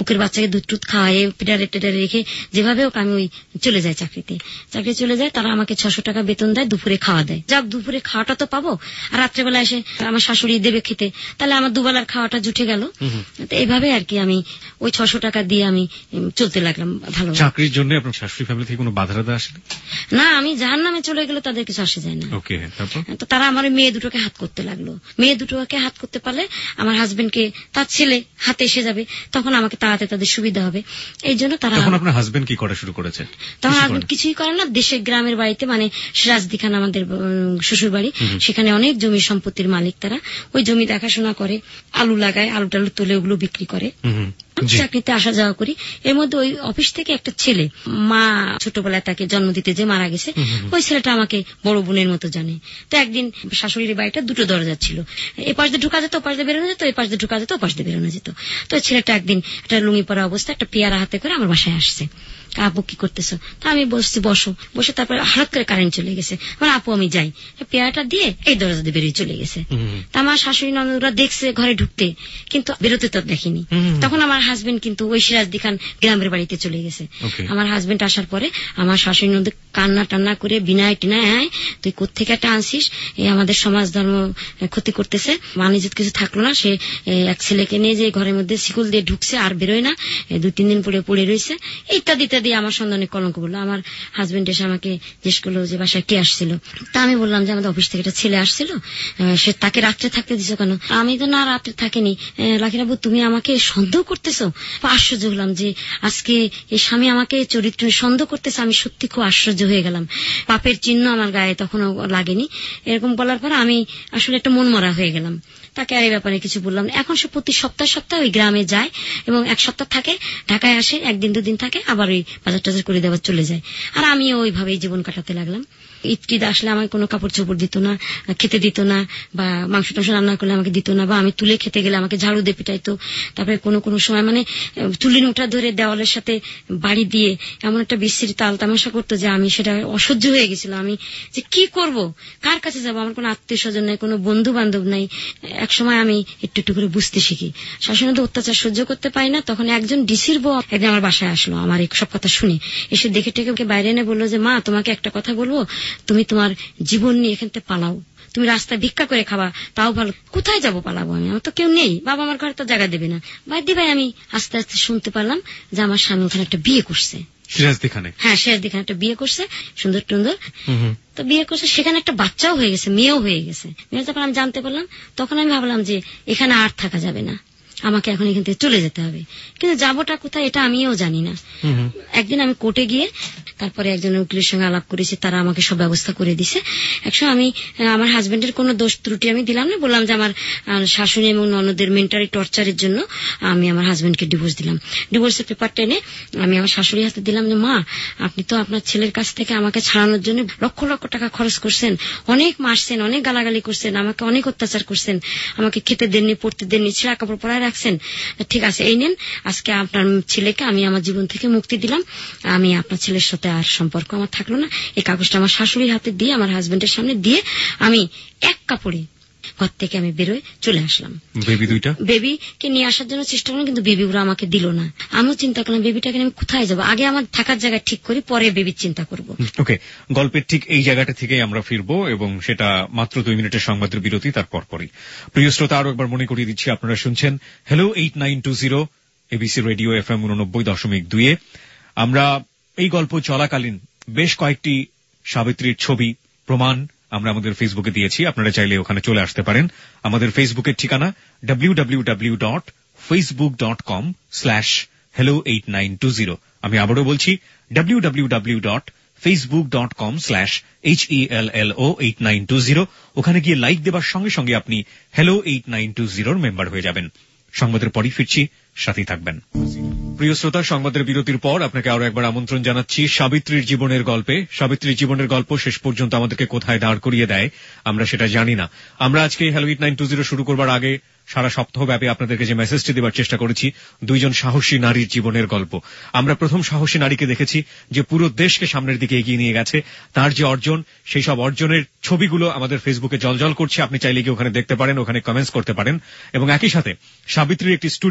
বুকের বাচ্চাকে দুধ টুধ খাওয়াই পিটারে টেটারে রেখে যেভাবে হোক আমি ওই চলে যাই চাকরিতে। চাকরি চলে যায়, তারা আমাকে ছশো টাকা বেতন দেয়, দুপুরে খাওয়া দেয়। যাক, দুপুরে খাওয়াটা তো পাবো, আর রাত্রেবেলা এসে আমার শাশুড়ি দেবে খেতে, তাহলে আমার দুবেলার খাওয়াটা জুটে গেল। তো এইভাবে আর কি আমি ওই ছশো টাকা দিয়ে আমি চলতে লাগলাম ভালো। চাকরির জন্য আপনার শাশুড়ি ফ্যামিলি থেকে কোনো বাধা বাধা আসেনি? না, আমি জাহান্নামে চলে গেলে তাদের কিছু আসে যায় না। ওকে, তারপর তো তারা আমার মেয়ে দুটোকে হাত করতে লাগলো। মেয়ে দুটোকে হাত করতে পারলে আমার হাজবেন্ডকে তার ছেলে হাতে এসে যাবে, তখন আমাকে তাড়াতে তাদের সুবিধা হবে। এই জন্য তারা। তখন আপনার হাজবেন্ড কি করা শুরু করেছে? তখন হাজবেন্ড কিছুই করে না, দেশের গ্রামের বাড়িতে, মানে সিরাজদি খান আমাদের শ্বশুর বাড়ি, সেখানে অনেক জমি সম্পত্তির মালিক তারা। ওই জমি দেখাশোনা করে, আলু লাগায়, আলু টালু তুলে ওগুলো বিক্রি করে। চাকরিতে আসা যাওয়া করি। এর মধ্যে ওই অফিস থেকে একটা ছেলে, মা ছোটবেলায় তাকে জন্ম দিতে যে মারা গেছে, ওই ছেলেটা আমাকে বড় বোনের মতো জানে। তো একদিন শাশুড়ির বাড়িটা দুটো দরজা ছিল, এ পাশ দিয়ে ঢুকা যেত, ও পাশ দিয়ে বেরোনো যেত, এ পাশ দিয়ে ঢুকা যেত, ও পাশ দিয়ে বেরোনো যেত। তো ওই ছেলেটা একদিন একটা লুঙ্গি পরা অবস্থা একটা পেয়ারা হাতে করে আমার বাসায় আসছে। আপু কি করতেছো? তা আমি বসছি, বসো। বসে তারপরে হঠাৎ করে কারেন্ট চলে গেছে। আমার আপু আমি যাই, পেয়ারাটা দিয়ে এই দরজা দিয়ে বেরিয়ে চলে গেছে। তা আমার শাশুড়ি ননদরা দেখছে ঘরে ঢুকতে, কিন্তু বেরোতে তো দেখিনি। তখন আমার হাজবেন্ড কিন্তু ওই সিরাজদি খান গ্রামের বাড়িতে চলে গেছে। আমার হাজবেন্ড আসার পরে আমার শাশুড়ি ননদ কান্না টান্না করে বিনায় টিনায়, হ্যাঁ তুই কোত্থেকে একটা আনছিস, এই আমাদের সমাজ ধর্ম ক্ষতি করতেছে, মানিজত কিছু থাকলো না। সে এক ছেলেকে নিয়ে যে ঘরের মধ্যে শিকল দিয়ে ঢুকছে, আর বেরোয় না, দুই তিন দিন পরে পড়ে রয়েছে, ইত্যাদি ইত্যাদি আমার সন্ধানে কলঙ্ক বললো। আমার হাজবেন্ড এসে আমাকে জিজ্ঞেস করলো যে বাসায় কে আসছিল। তা আমি বললাম যে আমাদের অফিস থেকে একটা ছেলে আসছিল, সে তাকে রাত্রে থাকতে দিছো কেন? আমি তো না, রাত্রে থাকেনি। লাকিরাবু তুমি আমাকে সন্দেহ করতেছো? আশ্চর্য হলাম যে আজকে এই স্বামী আমাকে চরিত্র সন্দেহ করতেছে। আমি সত্যি খুব আশ্চর্য হয়ে গেলাম, পাপের চিহ্ন আমার গায়ে তখনও লাগেনি। এরকম বলার পর আমি আসলে একটা মন মরা হয়ে গেলাম। তাকে আর এই ব্যাপারে কিছু বললাম না। এখন সে প্রতি সপ্তাহ সপ্তাহ ওই গ্রামে যায় এবং এক সপ্তাহ থাকে, ঢাকায় আসে, একদিন দুদিন থাকে, আবার ওই বাজার টাজার করে দেওয়ার চলে যায়। আর আমিও ওইভাবেই জীবন কাটাতে লাগলাম। ঈদ টিদ আসলে আমাকে কোনো কাপড় চোপড় দিত না, খেতে দিত না, বা মাংস টাংস রান্না করলে আমাকে দিত না, বা আমি তুলে খেতে গেলে আমাকে ঝাড়ু দিয়ে পিটাইতো। তারপরে কোনো কোনো সময় মানে চুলি নোটা ধরে দেওয়ালের সাথে বাড়ি দিয়ে এমন একটা বিশ্রী তাল তামাশা করতো যে আমি সেটা অসহ্য হয়ে গেছিল। আমি যে কি করব, কার কাছে যাবো, আমার কোনো আত্মীয় স্বজন নাই, কোনো বন্ধু বান্ধব নাই। এক সময় আমি একটু একটু করে বুঝতে শিখি, শাশুড়ি তো অত্যাচার সহ্য করতে পারি না। তখন একজন ডিসির বউ একদিন আমার বাসায় আসলো, আমার এই সব কথা শুনে এসে দেখে টেকে বাইরে এনে বললো যে মা তোমাকে একটা কথা বলবো, তুমি তোমার জীবন নিয়ে এখান থেকে পালাও, তুমি রাস্তায় ভিক্ষা করে খাবা তাও ভালো। কোথায় যাবো, পালাবো আমি, আমার তো কেউ নেই, বাবা আমার ঘরে তো জায়গা দেবে না। বাদ দিয়ে ভাই আমি আস্তে আস্তে শুনতে পারলাম যে আমার স্বামী ওখানে একটা বিয়ে করছে, সিরাজদি খানে। হ্যাঁ, সিরাজদি খানে একটা বিয়ে করছে, সুন্দর টুন্দর। তো বিয়ে করছে, সেখানে একটা বাচ্চাও হয়ে গেছে, মেয়েও হয়ে গেছে। মেয়ে যখন আমি জানতে পারলাম তখন আমি ভাবলাম যে এখানে আর থাকা যাবে না, আমাকে এখন এখান থেকে চলে যেতে হবে। কিন্তু যাবোটা কোথায় এটা আমিও জানি না। একদিন আমি কোর্টে গিয়ে তারপরে একজন উকিলের সঙ্গে আলাপ করেছি, তারা আমাকে সব ব্যবস্থা করে দিছে। একসময় আমি আমার হাজবেন্ডের কোনো দোষ ত্রুটি আমি দিলাম না, বললাম যে আমার শাশুড়ি এবং ননদের মেন্টালি টর্চারের জন্য আমি আমার হাজবেন্ডকে ডিভোর্স দিলাম। ডিভোর্সের পেপারটা এনে আমি আমার শাশুড়ি হাতে দিলাম যে মা আপনি তো আপনার ছেলের কাছ থেকে আমাকে ছাড়ানোর জন্য লক্ষ লক্ষ টাকা খরচ করছেন, অনেক মারছেন, অনেক গালাগালি করছেন, আমাকে অনেক অত্যাচার করছেন, আমাকে খেতে দেননি, পড়তে দেননি, ছেঁড়া কাপড় পরায় রাখছেন। ঠিক আছে, এই নেন, আজকে আপনার ছেলেকে আমি আমার জীবন থেকে মুক্তি দিলাম, আমি আপনার ছেলের সাথে আর সম্পর্ক আমার থাকলো না। এই কাগজটা আমার শাশুড়ির হাতে দিয়ে আমার হাজবেন্ডের সামনে দিয়ে আমি এক কাপড়ে ঘর থেকে আমি বেরোয় চলে আসলাম। বেবি দুইটা বেবিকে নিয়ে আসার জন্য চেষ্টা করলাম, কিন্তু বেবি ওরা আমাকে দিল না। আমিও চিন্তা করলাম বেবিটাকে আমি কোথায় যাবো, আগে আমার থাকার জায়গা ঠিক করি, পরে বেবির চিন্তা করব। ওকে, গল্পের ঠিক এই জায়গাটা থেকেই আমরা ফিরবো এবং সেটা মাত্র দুই মিনিটের সংবাদের বিরতি, তারপর পরই। প্রিয় শ্রোতা, আরো একবার মনে করিয়ে দিচ্ছি, আপনারা শুনছেন hello eight nine two zero ABC radio F M উননব্বই দশমিক দুইয়ে। আমরা এই গল্প চলাকালীন বেশ কয়েকটি সাবিত্রীর ছবি প্রমাণ আমরা আমাদের ফেসবুকে দিয়েছি, আপনারা চাইলে ওখানে চলে আসতে পারেন। আমাদের ফেসবুকের ঠিকানা W W W dot Facebook dot com slash hello eight nine two zero. আমি আবারও বলছি W W W dot Facebook dot com slash H E L L O eight nine two zero. ওখানে গিয়ে লাইক দেবার সঙ্গে সঙ্গে আপনি hello eight nine two জিরোর মেম্বার হয়ে যাবেন। সংবাদের পরই ফিরছি, সাথেই থাকবেন। প্রিয় শ্রোতা, সংবাদের বিরতির পর আপনাকে আরো একবার আমন্ত্রণ জানাচ্ছি সাবিত্রীর জীবনের গল্পে। সাবিত্রীর জীবনের গল্প শেষ পর্যন্ত আমাদেরকে কোথায় দাঁড় করিয়ে দেয় আমরা সেটা জানি না। আমরা আজকে hello eight nine two zero শুরু করবার আগে সারা সপ্তাহব্যাপী আপনাদেরকে যে মেসেজটি দেবার চেষ্টা করেছি, দুইজন সাহসী নারীর জীবনের গল্প। আমরা প্রথম সাহসী নারীকে দেখেছি যে পুরো দেশকে সামনের দিকে এগিয়ে নিয়ে গেছে, তার যে অর্জন, সেই সব অর্জনের ছবিগুলো আমাদের ফেসবুকে জলজল করছে। আপনি চাইলে গিয়ে ওখানে দেখতে পারেন, ওখানে কমেন্টস করতে পারেন। এবং একই সাথে সাবিত্রীর একটি স্টুডিও পিকচার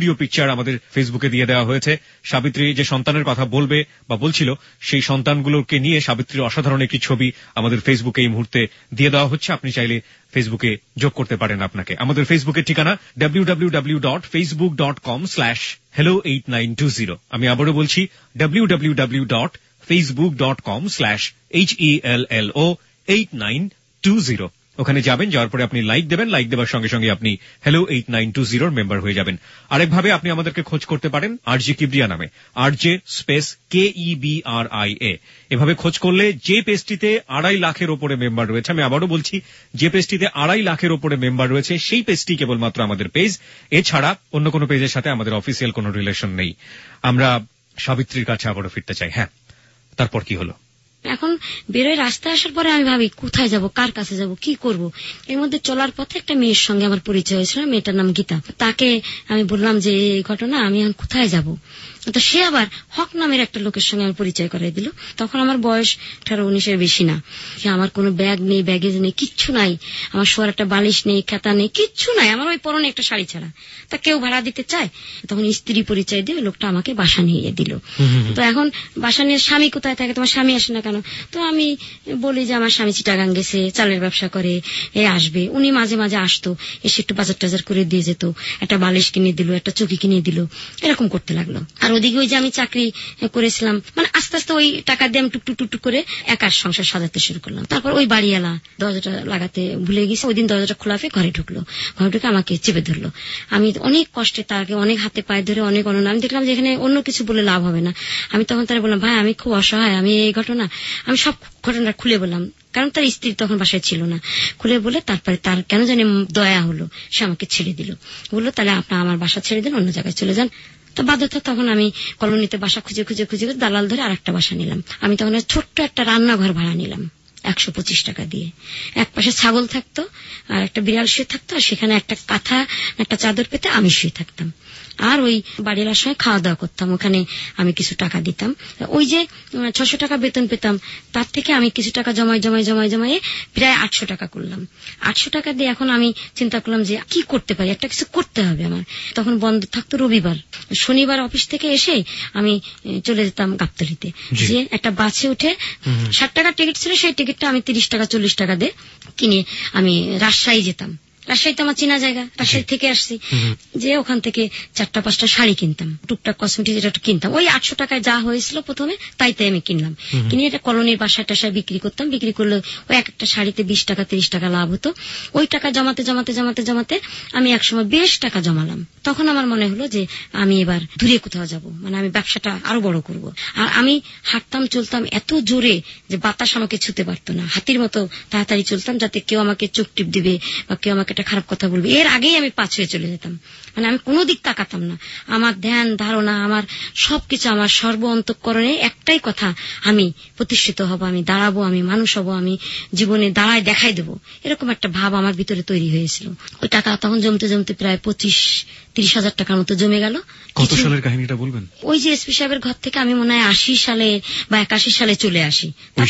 পিকচার আমাদের ফেসবুকে দিয়ে দেওয়া হয়েছে। সাবিত্রী যে সন্তানের কথা বলবে বা বলছিল সেই সন্তানগুলোকে নিয়ে সাবিত্রীর অসাধারণ একটি ছবি আমাদের ফেসবুকে এই মুহূর্তে দিয়ে দেওয়া হচ্ছে। আপনি চাইলে ফেসবুকে যোগ করতে পারেন আপনাকে। আমাদের ফেসবুকের ঠিকানা W W W dot Facebook dot com slash hello eight nine two zero. আমি আবারও বলছি W W W dot Facebook dot com slash H E L L O eight nine two zero. ওখানে যাবেন, যাওয়ার পরে আপনি লাইক দেবেন, like দেওয়ার সঙ্গে সঙ্গে আপনি হ্যালো এইট নাইন টু জিরোর মেম্বার হয়ে যাবেন। আরেকভাবে আপনি আমাদেরকে খোঁজ করতে পারেন আরজে কিবরিয়া নামে, RJ space K E B R I A. এভাবে খোঁজ করলে যে পেজটিতে আড়াই লাখের ওপরে মেম্বার রয়েছে, আমি আবারও বলছি যে পেজটিতে আড়াই লাখের ওপরে মেম্বার রয়েছে সেই পেজটি কেবলমাত্র আমাদের পেজ, এছাড়া অন্য কোনো পেজের সাথে আমাদের অফিসিয়াল কোনো রিলেশন নেই। আমরা সাবিত্রীর কাছে আবারও ফিরতে চাই। হ্যাঁ, তারপর কি হলো? এখন বেরোয় রাস্তায় আসার পরে আমি ভাবি কোথায় যাব, কার কাছে যাব, কি করব। এর মধ্যে চলার পথে একটা মেয়ের সঙ্গে আমার পরিচয় হয়েছিল, মেয়েটার নাম গীতা। তাকে আমি বললাম যে এই ঘটনা, আমি এখন কোথায় যাব। তো সে আবার হক নামের একটা লোকের সঙ্গে আমার পরিচয় করাই দিল। তখন আমার বয়স আঠারো উনিশের বেশি না। আমার কোনো ব্যাগ নেই, ব্যাগেজ নেই, কিচ্ছু নাই। আমার শোয়ার একটা বালিশ নেই, খাতা নেই, কিচ্ছু নাই। আমার ওই পরনে একটা শাড়ি ছাড়া। তা কেউ ভাড়া দিতে চায়, তখন স্ত্রী পরিচয় দিয়ে লোকটা আমাকে বাসা নিয়ে দিল। তো এখন বাসা নিয়ে স্বামী কোথায় থাকে, তোমার স্বামী আসে না কেন? তো আমি বলি যে আমার স্বামী চিটাগাং গেছে, চালের ব্যবসা করে, এ আসবে। উনি মাঝে মাঝে আসতো, এসে একটু বাজার টাজার করে দিয়ে যেত, একটা বালিশ কিনে দিল, একটা চৌকি কিনে দিল, এরকম করতে লাগলো। আর ওদিকে ওই যে আমি চাকরি করেছিলাম, মানে আস্তে আস্তে ওই টাকা দিয়ে আমি টুকটুক টুকটুক করে একার সংসার সাজাতে শুরু করলাম। তারপর ওই বাড়িওয়ালা দরজাটা লাগাতে ভুলে গেছে, ওই দিন দরজাটা খোলা হয়ে ঘরে ঢুকলো। ঘরে ঢুকে আমাকে চেপে ধরলো। আমি অনেক কষ্টে তাকে অনেক হাতে পায়ে ধরে অনেক অনন্য, আমি দেখলাম যে এখানে অন্য কিছু বলে লাভ হবে না। আমি তখন তারা বললাম, ভাই আমি খুব অসহায়, আমি এই ঘটনা, আমি সব ঘটনা খুলে বললাম, কারণ তার স্ত্রী তখন বাসায় ছিল না। খুলে বলে তারপরে তার কেন জানি দয়া হলো, সে আমাকে ছেড়ে দিল। বললো তাহলে আপনি আমার বাসা ছেড়ে দেন, অন্য জায়গায় চলে যান। তো বাধ্যতা তখন আমি কলোনিতে বাসা খুঁজে খুঁজে খুঁজে দালাল ধরে আর একটা বাসা নিলাম। আমি তখন ছোট্ট একটা রান্নাঘর ভাড়া নিলাম একশো পঁচিশ টাকা দিয়ে। এক পাশে ছাগল থাকতো আর একটা বিড়াল শুয়ে থাকতো, আর সেখানে একটা কাঁথা একটা চাদর পেতে আমি শুয়ে থাকতাম। আর ওই বাড়ির সময় খাওয়া দাওয়া করতাম, ওখানে আমি কিছু টাকা দিতাম। ওই যে ছশো টাকা বেতন পেতাম, তার থেকে আমি কিছু টাকা জমাই জমাই জমাই জমাই প্রায় আটশো টাকা করলাম। আটশো টাকা দিয়ে এখন আমি চিন্তা করলাম যে কি করতে পারি, একটা কিছু করতে হবে আমার। তখন বন্ধ থাকতো রবিবার, শনিবার অফিস থেকে এসে আমি চলে যেতাম গাবতলীতে, যে একটা বাসে উঠে ষাট টাকার টিকিট ছিল, সেই টিকিটটা আমি তিরিশ টাকা চল্লিশ টাকা দিয়ে কিনে আমি রাজশাহী যেতাম। রাজশাহীতে আমার চেনা জায়গা, রাজশাহী থেকে আসছি, যে ওখান থেকে চারটা পাঁচটা শাড়ি কিনতাম, টুকটাক কসমেটিক যেটা কিনতাম। ওই আটশো টাকায় যা হয়েছিল প্রথমে তাইতে আমি কিনলাম, কিনে এটা কলোনির বাসায় টাসায় বিক্রি করতাম। বিক্রি করলে ওই এক একটা শাড়িতে বিশ টাকা তিরিশ টাকা লাভ হতো। ওই টাকা জমাতে জমাতে জমাতে জমাতে আমি একসময় বেশ টাকা জমালাম। তখন আমার মনে হলো যে আমি এবার দূরে কোথাও যাব, মানে আমি ব্যবসাটা আরো বড় করব। আর আমি হাঁটতাম চলতাম এত জোরে যে বাতাস আমাকে ছুতে পারতো না, হাতির মতো তাড়াতাড়ি চলতাম, যাতে কেউ আমাকে চোখ টিপ দিবে বা কেউ আমাকে একটা খারাপ কথা বলবে এর আগেই আমি পাছ হয়ে চলে যেতাম। মানে আমি কোনো দিক তাকাতাম না। আমার ধ্যান ধারণা, আমার সবকিছু, আমার সর্ব অন্তঃকরণে একটাই কথা, আমি প্রতিষ্ঠিত হব, আমি দাঁড়াবো, আমি মানুষ হব, আমি জীবনে দাঁড়ায় দেখাই দেবো, এরকম একটা ভাব আমার ভিতরে তৈরি হয়েছিল। ওই টাকা তখন জমতে জমতে প্রায় পঁচিশ তিরিশ হাজার টাকার মতো জমে গেল। কত সালের কাহিনীটা বলবেন? ওই যে এসপি সাহেবের ঘর থেকে আমি মনে হয় আশি সালে বা একাশি সালে চলে আসি।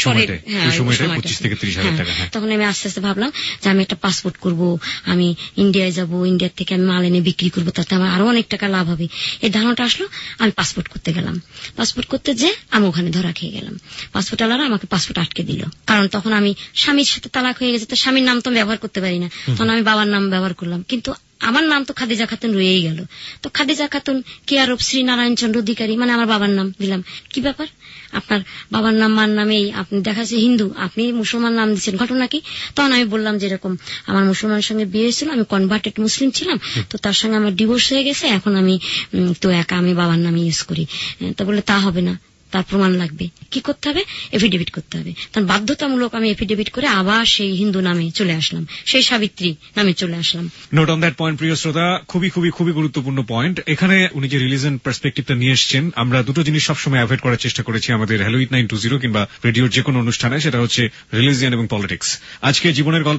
তখন আমি আস্তে আস্তে ভাবলাম যে আমি একটা পাসপোর্ট করব, আমি ইন্ডিয়ায় যাব, ইন্ডিয়ার থেকে আমি মাল এনে বিক্রি করবো, তাতে আমার আরো অনেক টাকা লাভ হবে। এই ধারণাটা আসলো, আমি পাসপোর্ট করতে গেলাম। পাসপোর্ট করতে যে আমি ওখানে ধরা খেয়ে গেলাম। পাসপোর্ট আলারা আমাকে পাসপোর্ট আটকে দিল, কারণ তখন আমি স্বামীর সাথে তালাক হয়ে গেছে, তো স্বামীর নাম তো ব্যবহার করতে পারি না, তখন আমি বাবার নাম ব্যবহার করলাম। কিন্তু আমার নাম তো খাদিজা খাতুন রয়েই গেল। তো খাদিজা খাতুন কেয়ারব শ্রী নারায়ণ চন্দ্র অধিকারী, মানে আমার বাবার নাম দিলাম। কি ব্যাপার, আপনার বাবার নাম মার নামেই, আপনি দেখা যাচ্ছে হিন্দু, আপনি মুসলমান নাম দিচ্ছেন, ঘটনা কি? তখন আমি বললাম যে এরকম আমার মুসলমানের সঙ্গে বিয়ে হয়েছিল, আমি কনভার্টেড মুসলিম ছিলাম, তো তার সঙ্গে আমার ডিভোর্স হয়ে গেছে, এখন আমি তো একা আমি বাবার নামে ইউজ করি। তো বললে তা হবে না, তার প্রমাণ লাগবে। কি করতে হবে? এফিডেভিট করতে হবে। তখন বাধ্যতামূলক আমি এফিডেভিট করে আবার সেই হিন্দু নামে চলে আসলাম, সেই সাবিত্রী নামে চলে আসলাম। নোট অন দ্যাট পয়েন্ট, প্রিয় শ্রোতা, খুবই খুবই খুবই গুরুত্বপূর্ণ পয়েন্ট। এখানে উনি যে রিলিজন পার্সপেক্টিভটা নিয়ে এসছেন, আমরা দুটো জিনিস সবসময় অ্যাভয়েড করার চেষ্টা করেছি আমাদের hello eight nine two zero কিংবা রেডিওর যে কোনো অনুষ্ঠানে, সেটা হচ্ছে রিলিজিয়ন এবং পলিটিক্স। আজকে জীবনের গল্পে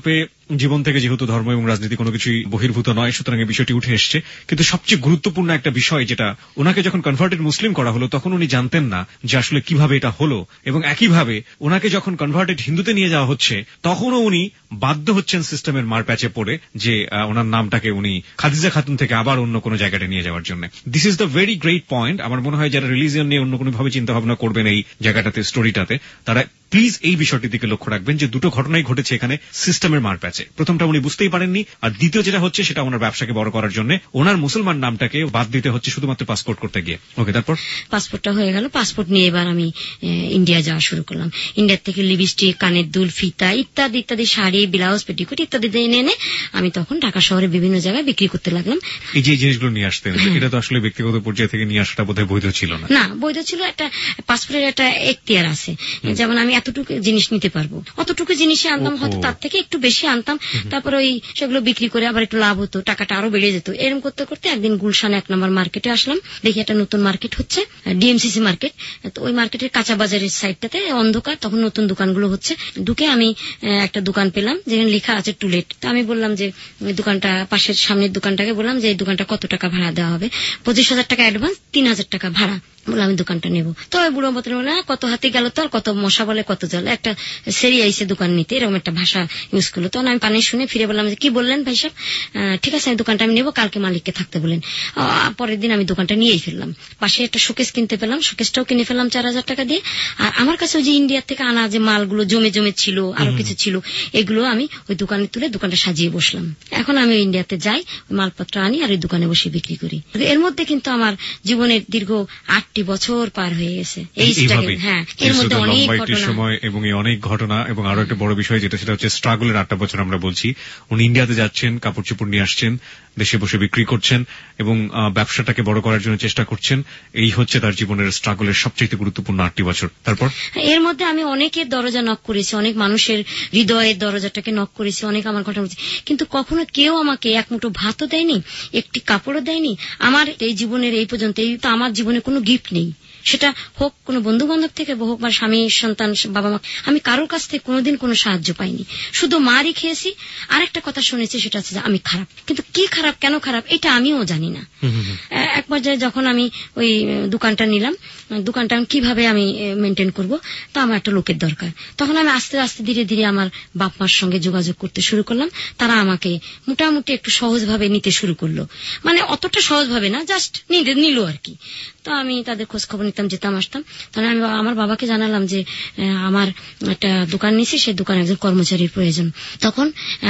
জীবন থেকে যেহেতু ধর্ম এবং রাজনীতি কোনো কিছুই বহির্ভূত নয়, সুতরাং এই বিষয়টি উঠে এসছে। কিন্তু সবচেয়ে গুরুত্বপূর্ণ একটা বিষয়, যেটা ওনাকে যখন কনভার্টেড মুসলিম করা হলো তখন উনি জানতেন না যে আসলে কিভাবে এটা হলো, এবং একইভাবে ওনাকে যখন কনভার্টেড হিন্দুতে নিয়ে যাওয়া হচ্ছে তখনও উনি বাধ্য হচ্ছেন সিস্টেমের মার প্যাচে পড়ে যে ওনার নামটাকে উনি খাদিজা খাতুন থেকে আবার অন্য কোনো জায়গাটা নিয়ে যাওয়ার জন্য। This is the very great point. আমার মনে হয় যারা রিলিজিয়ন নিয়ে অন্য কোনো ভাবে চিন্তা ভাবনা করবেন এই জায়গাটাতে, স্টোরিটাতে, তারা প্লিজ এই বিষয়টির দিকে লক্ষ্য রাখবেন যে দুটো ঘটনাই ঘটেছে এখানে সিস্টেমের মার প্যাচে। প্রথমটা উনি বুঝতেই পারেননি, আর দ্বিতীয় যেটা হচ্ছে সেটা ওনার ব্যবসাকে বড় করার জন্য ওনার মুসলমান নামটাকে বাদ দিতে হচ্ছে শুধুমাত্র পাসপোর্ট করতে গিয়ে। ওকে, তারপর পাসপোর্টটা হয়ে গেল। পাসপোর্ট নিয়ে এবার আমি ইন্ডিয়া যাওয়া শুরু করলাম। ইন্ডিয়ার থেকে লিপস্টিক, কানের দুল, ফিতা ইত্যাদি ইত্যাদি, শাড়ি, ব্লাউজ, পেটিকোট ইত্যাদি এনে এনে আমি তখন ঢাকা শহরে বিভিন্ন জায়গায় বিক্রি করতে লাগলাম। এই যে জিনিসগুলো নিয়ে আসতেন, এটা তো আসলে ব্যক্তিগত পর্যায়ে থেকে নিয়ে আসাটা বোধহয় বৈধ ছিল না। না, বৈধ ছিল। একটা পাসপোর্টের একটা এখতিয়ার আছে, যেমন আমি এতটুকু জিনিস নিতে পারবো, অতটুকু জিনিসে আনতাম, হয়তো তার থেকে একটু বেশি আনতাম, তারপর ওই সেগুলো বিক্রি করে আবার একটু লাভ হতো, টাকাটা আরো বেড়ে যেত। এরকম করতে করতে একদিন গুলশান এক নম্বর মার্কেটে আসলাম, দেখি একটা নতুন মার্কেট হচ্ছে, ডিএমসিসি মার্কেট। তো ওই মার্কেটের কাঁচা বাজারের সাইডটাতে অন্ধকার, তখন নতুন দোকানগুলো হচ্ছে। ঢুকে আমি একটা দোকান পেলাম যেখানে লেখা আছে টুলেট। তো আমি বললাম যে দোকানটা, পাশের সামনের দোকানটাকে বললাম যে এই দোকানটা কত টাকা ভাড়া দেওয়া হবে। পঁচিশ হাজার টাকা অ্যাডভান্স, তিন হাজার টাকা ভাড়া। বলে আমি দোকানটা নেবো। তো বুড়ো মতন বলে কত হাতে গেল তো, আর কত মশা বলে কত জল, একটা সেরি আইসে দোকান নিতে, এরকম একটা ভাষা ইউজ করলো। তখন আমি পানি শুনে ফিরে বললাম যে কি বললেন ভাই সাহেব, ঠিক আছে আমি দোকানটা আমি নেবো, কালকে মালিককে থাকতে বলেন। পরের দিন আমি দোকানটা নিয়েই ফেললাম। পাশে একটা শোকেস কিনতে পেলাম, শোকেসটাও কিনে ফেললাম চার হাজার টাকা দিয়ে। আর আমার কাছে ওই যে ইন্ডিয়া থেকে আনা যে মালগুলো জমে জমে ছিল, আরো কিছু ছিল, এগুলো আমি ওই দোকানে তুলে দোকানটা সাজিয়ে বসলাম। এখন আমি ইন্ডিয়াতে যাই, ওই মালপত্র আনি আর ওই দোকানে বসে বিক্রি করি। এর মধ্যে কিন্তু আমার জীবনের দীর্ঘ আটটি বছর পার হয়ে গেছে এই স্ট্রাগল। হ্যাঁ, এর মধ্যে অনেক সময় এবং এই অনেক ঘটনা, এবং আরো একটা বড় বিষয় যেটা, সেটা হচ্ছে স্ট্রাগলের আটটা বছর আমরা বলছি। উনি ইন্ডিয়াতে যাচ্ছেন, কাপড় চোপড় নিয়ে আসছেন, দেশে বসে বিক্রি করছেন এবং ব্যবসাটাকে বড় করার জন্য চেষ্টা করছেন। এই হচ্ছে তার জীবনের স্ট্রাগলের সবচেয়ে গুরুত্বপূর্ণ আটটি বছর। তারপর এর মধ্যে আমি অনেকের দরজা নক করেছি, অনেক মানুষের হৃদয়ের দরজাটাকে নক করেছি, অনেক আমার ঘটনা হচ্ছে, কিন্তু কখনো কেউ আমাকে এক মুঠো ভাতও দেয়নি, একটি কাপড়ও দেয়নি। আমার এই জীবনের এই পর্যন্ত এই তো আমার জীবনে কোনো গিফট নেই, সেটা হোক কোনো বন্ধু বান্ধব থেকে, হোক বা স্বামী সন্তান বাবা মা, আমি কারোর কাছ থেকে কোনোদিন কোনো সাহায্য পাইনি, শুধু মারই খেয়েছি। আর একটা কথা শুনেছি, সেটা হচ্ছে যে আমি খারাপ, কিন্তু কি খারাপ, কেন খারাপ, এটা আমিও জানি না। এক পর্যায়ে যখন আমি ওই দোকানটা নিলাম, দোকানটা আমি কিভাবে আমি মেনটেন করব, তো আমার একটা লোকের দরকার। তখন আমি আস্তে আস্তে ধীরে ধীরে আমার বাপ মার সঙ্গে যোগাযোগ করতে শুরু করলাম। তারা আমাকে মোটামুটি একটু সহজভাবে নিতে শুরু করলো, মানে অতটা সহজভাবে না, জাস্ট নিল আর কি। তো আমি তাদের খোঁজ খবর নিতাম, যেতাম আসতাম। তাহলে আমি আমার বাবাকে জানালাম যে আমার একটা দোকান নিয়েছি, সেই দোকানে একজন কর্মচারীর প্রয়োজন। তখন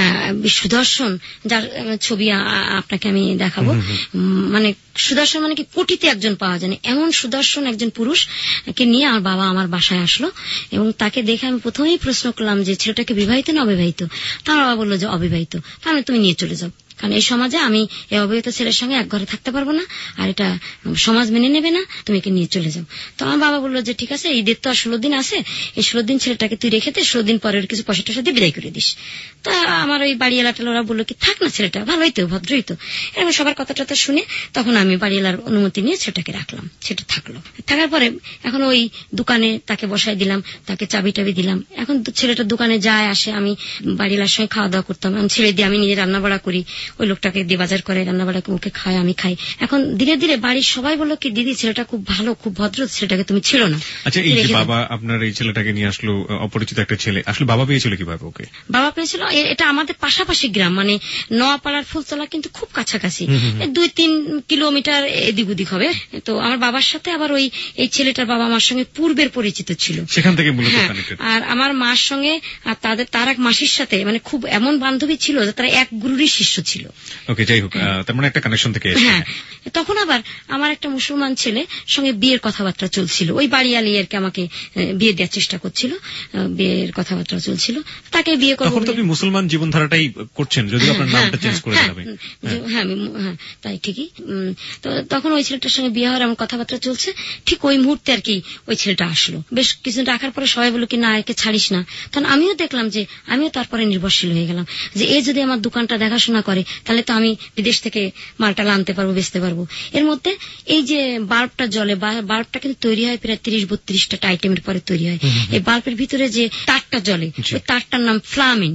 সুদর্শন, যার ছবি আপনাকে আমি দেখাবো, মানে সুদর্শন মানে কি কোটিতে একজন পাওয়া যায়, এমন সুদর্শন একজন পুরুষকে নিয়ে আমার বাবা আমার বাসায় আসলো। এবং তাকে দেখে আমি প্রথমেই প্রশ্ন করলাম যে ছেলেটাকে বিবাহিত না অবিবাহিত। তা আমার বাবা বললো যে অবিবাহিত। তাহলে তুমি নিয়ে চলে যাও, কারণ এই সমাজে আমি এই অবিবাহিত ছেলের সঙ্গে এক ঘরে থাকতে পারবো না, আর এটা সমাজ মেনে নেবে না, তুমি একে নিয়ে চলে যাও। তো আমার বাবা বললো যে ঠিক আছে, ঈদের তো আর ষোলো দিন আছে, এই ষোলো দিন ছেলেটাকে তুই রেখে দে, ষোলো দিন পরে কিছু পয়সা টয়সা দিয়ে বিদায় করে দিস। তা আমার ওই বাড়িওয়ালা টেলোরা বললো কি থাক না, ছেলেটা ভালোই তো, ভদ্রই তো। এরকম সবার কথা টথা শুনে তখন আমি বাড়িওয়ালার অনুমতি নিয়ে ছেলেটাকে রাখলাম। সেটা থাকলো। থাকার পরে এখন ওই দোকানে তাকে বসাই দিলাম, তাকে চাবি টাবি দিলাম। এখন ছেলেটার দোকানে যায় আসে, আমি বাড়িওয়ালার সঙ্গে খাওয়া দাওয়া করতাম। আমি ছেড়ে দিয়ে আমি নিজে রান্না বাড়া করি, ওই লোকটাকে দিয়ে বাজার করে রান্না বাড়া ওকে খায়, আমি খাই। এখন ধীরে ধীরে বাড়ির সবাই বললো কি দিদি ছেলেটা খুব ভালো, খুব ভদ্র, ছেলেটাকে তুমি ছিল না। আচ্ছা, এই যে বাবা আপনার এই ছেলেটাকে নিয়ে আসলো, অপরিচিত একটা ছেলে, আসলে বাবা পেয়েছিল কিভাবে ওকে? বাবা পেয়েছিল, এটা আমাদের পাশাপাশি গ্রাম, মানে নোয়াপাড়ার ফুলতলা কিন্তু খুব কাছাকাছি, দুই তিন কিলোমিটার এদিক ওদিক হবে। তো আমার বাবার সাথে আবার ওই এই ছেলেটার বাবা আমার সঙ্গে পূর্বের পরিচিত ছিল, সেখান থেকে মূলত। আর আমার মার সঙ্গে আর তাদের তার এক মাসির সাথে মানে খুব এমন বান্ধবী ছিল যে তারা এক গুরুরই শিষ্য ছিল। ওকে, যাই হোক, তার মানে একটা কানেকশন থেকে। হ্যাঁ, তখন আবার আমার একটা মুসলমান ছেলে সঙ্গে বিয়ের কথাবার্তা চলছিল, ওই বাড়িয়ালি আর কি আমাকে বিয়ে দেওয়ার চেষ্টা করছিল, বিয়ের কথাবার্তা চলছিল, তাকে বিয়ে করবো। তখন তো আপনি মুসলমান জীবনধারাটাই করছেন, যদি আপনার নামটা চেঞ্জ করে দেবে। হ্যাঁ হ্যাঁ, তাই ঠিকই। তো তখন ওই ছেলেটার সঙ্গে বিয়ে হওয়ার আমার কথাবার্তা চলছে, ঠিক ওই মুহূর্তে আর কি ওই ছেলেটা আসলো। বেশ কিছুদিন রাখার পরে সবাই বললো কি না, একে ছাড়িস না। তখন আমিও দেখলাম যে আমিও তারপরে নির্ভরশীল হয়ে গেলাম, যে এ যদি আমার দোকানটা দেখাশোনা করে তাহলে তো আমি বিদেশ থেকে মালটা আনতে পারবো, বেচতে পারবো। এর মধ্যে এই যে বাল্বটা জ্বলে, বাল্বটা কিন্তু তৈরি হয় প্রায় তিরিশ বত্রিশটা আইটেমের পরে তৈরি হয়। এই বাল্বের ভিতরে যে তারটা জ্বলে, ওই তারটার নাম ফ্লামেন্ট।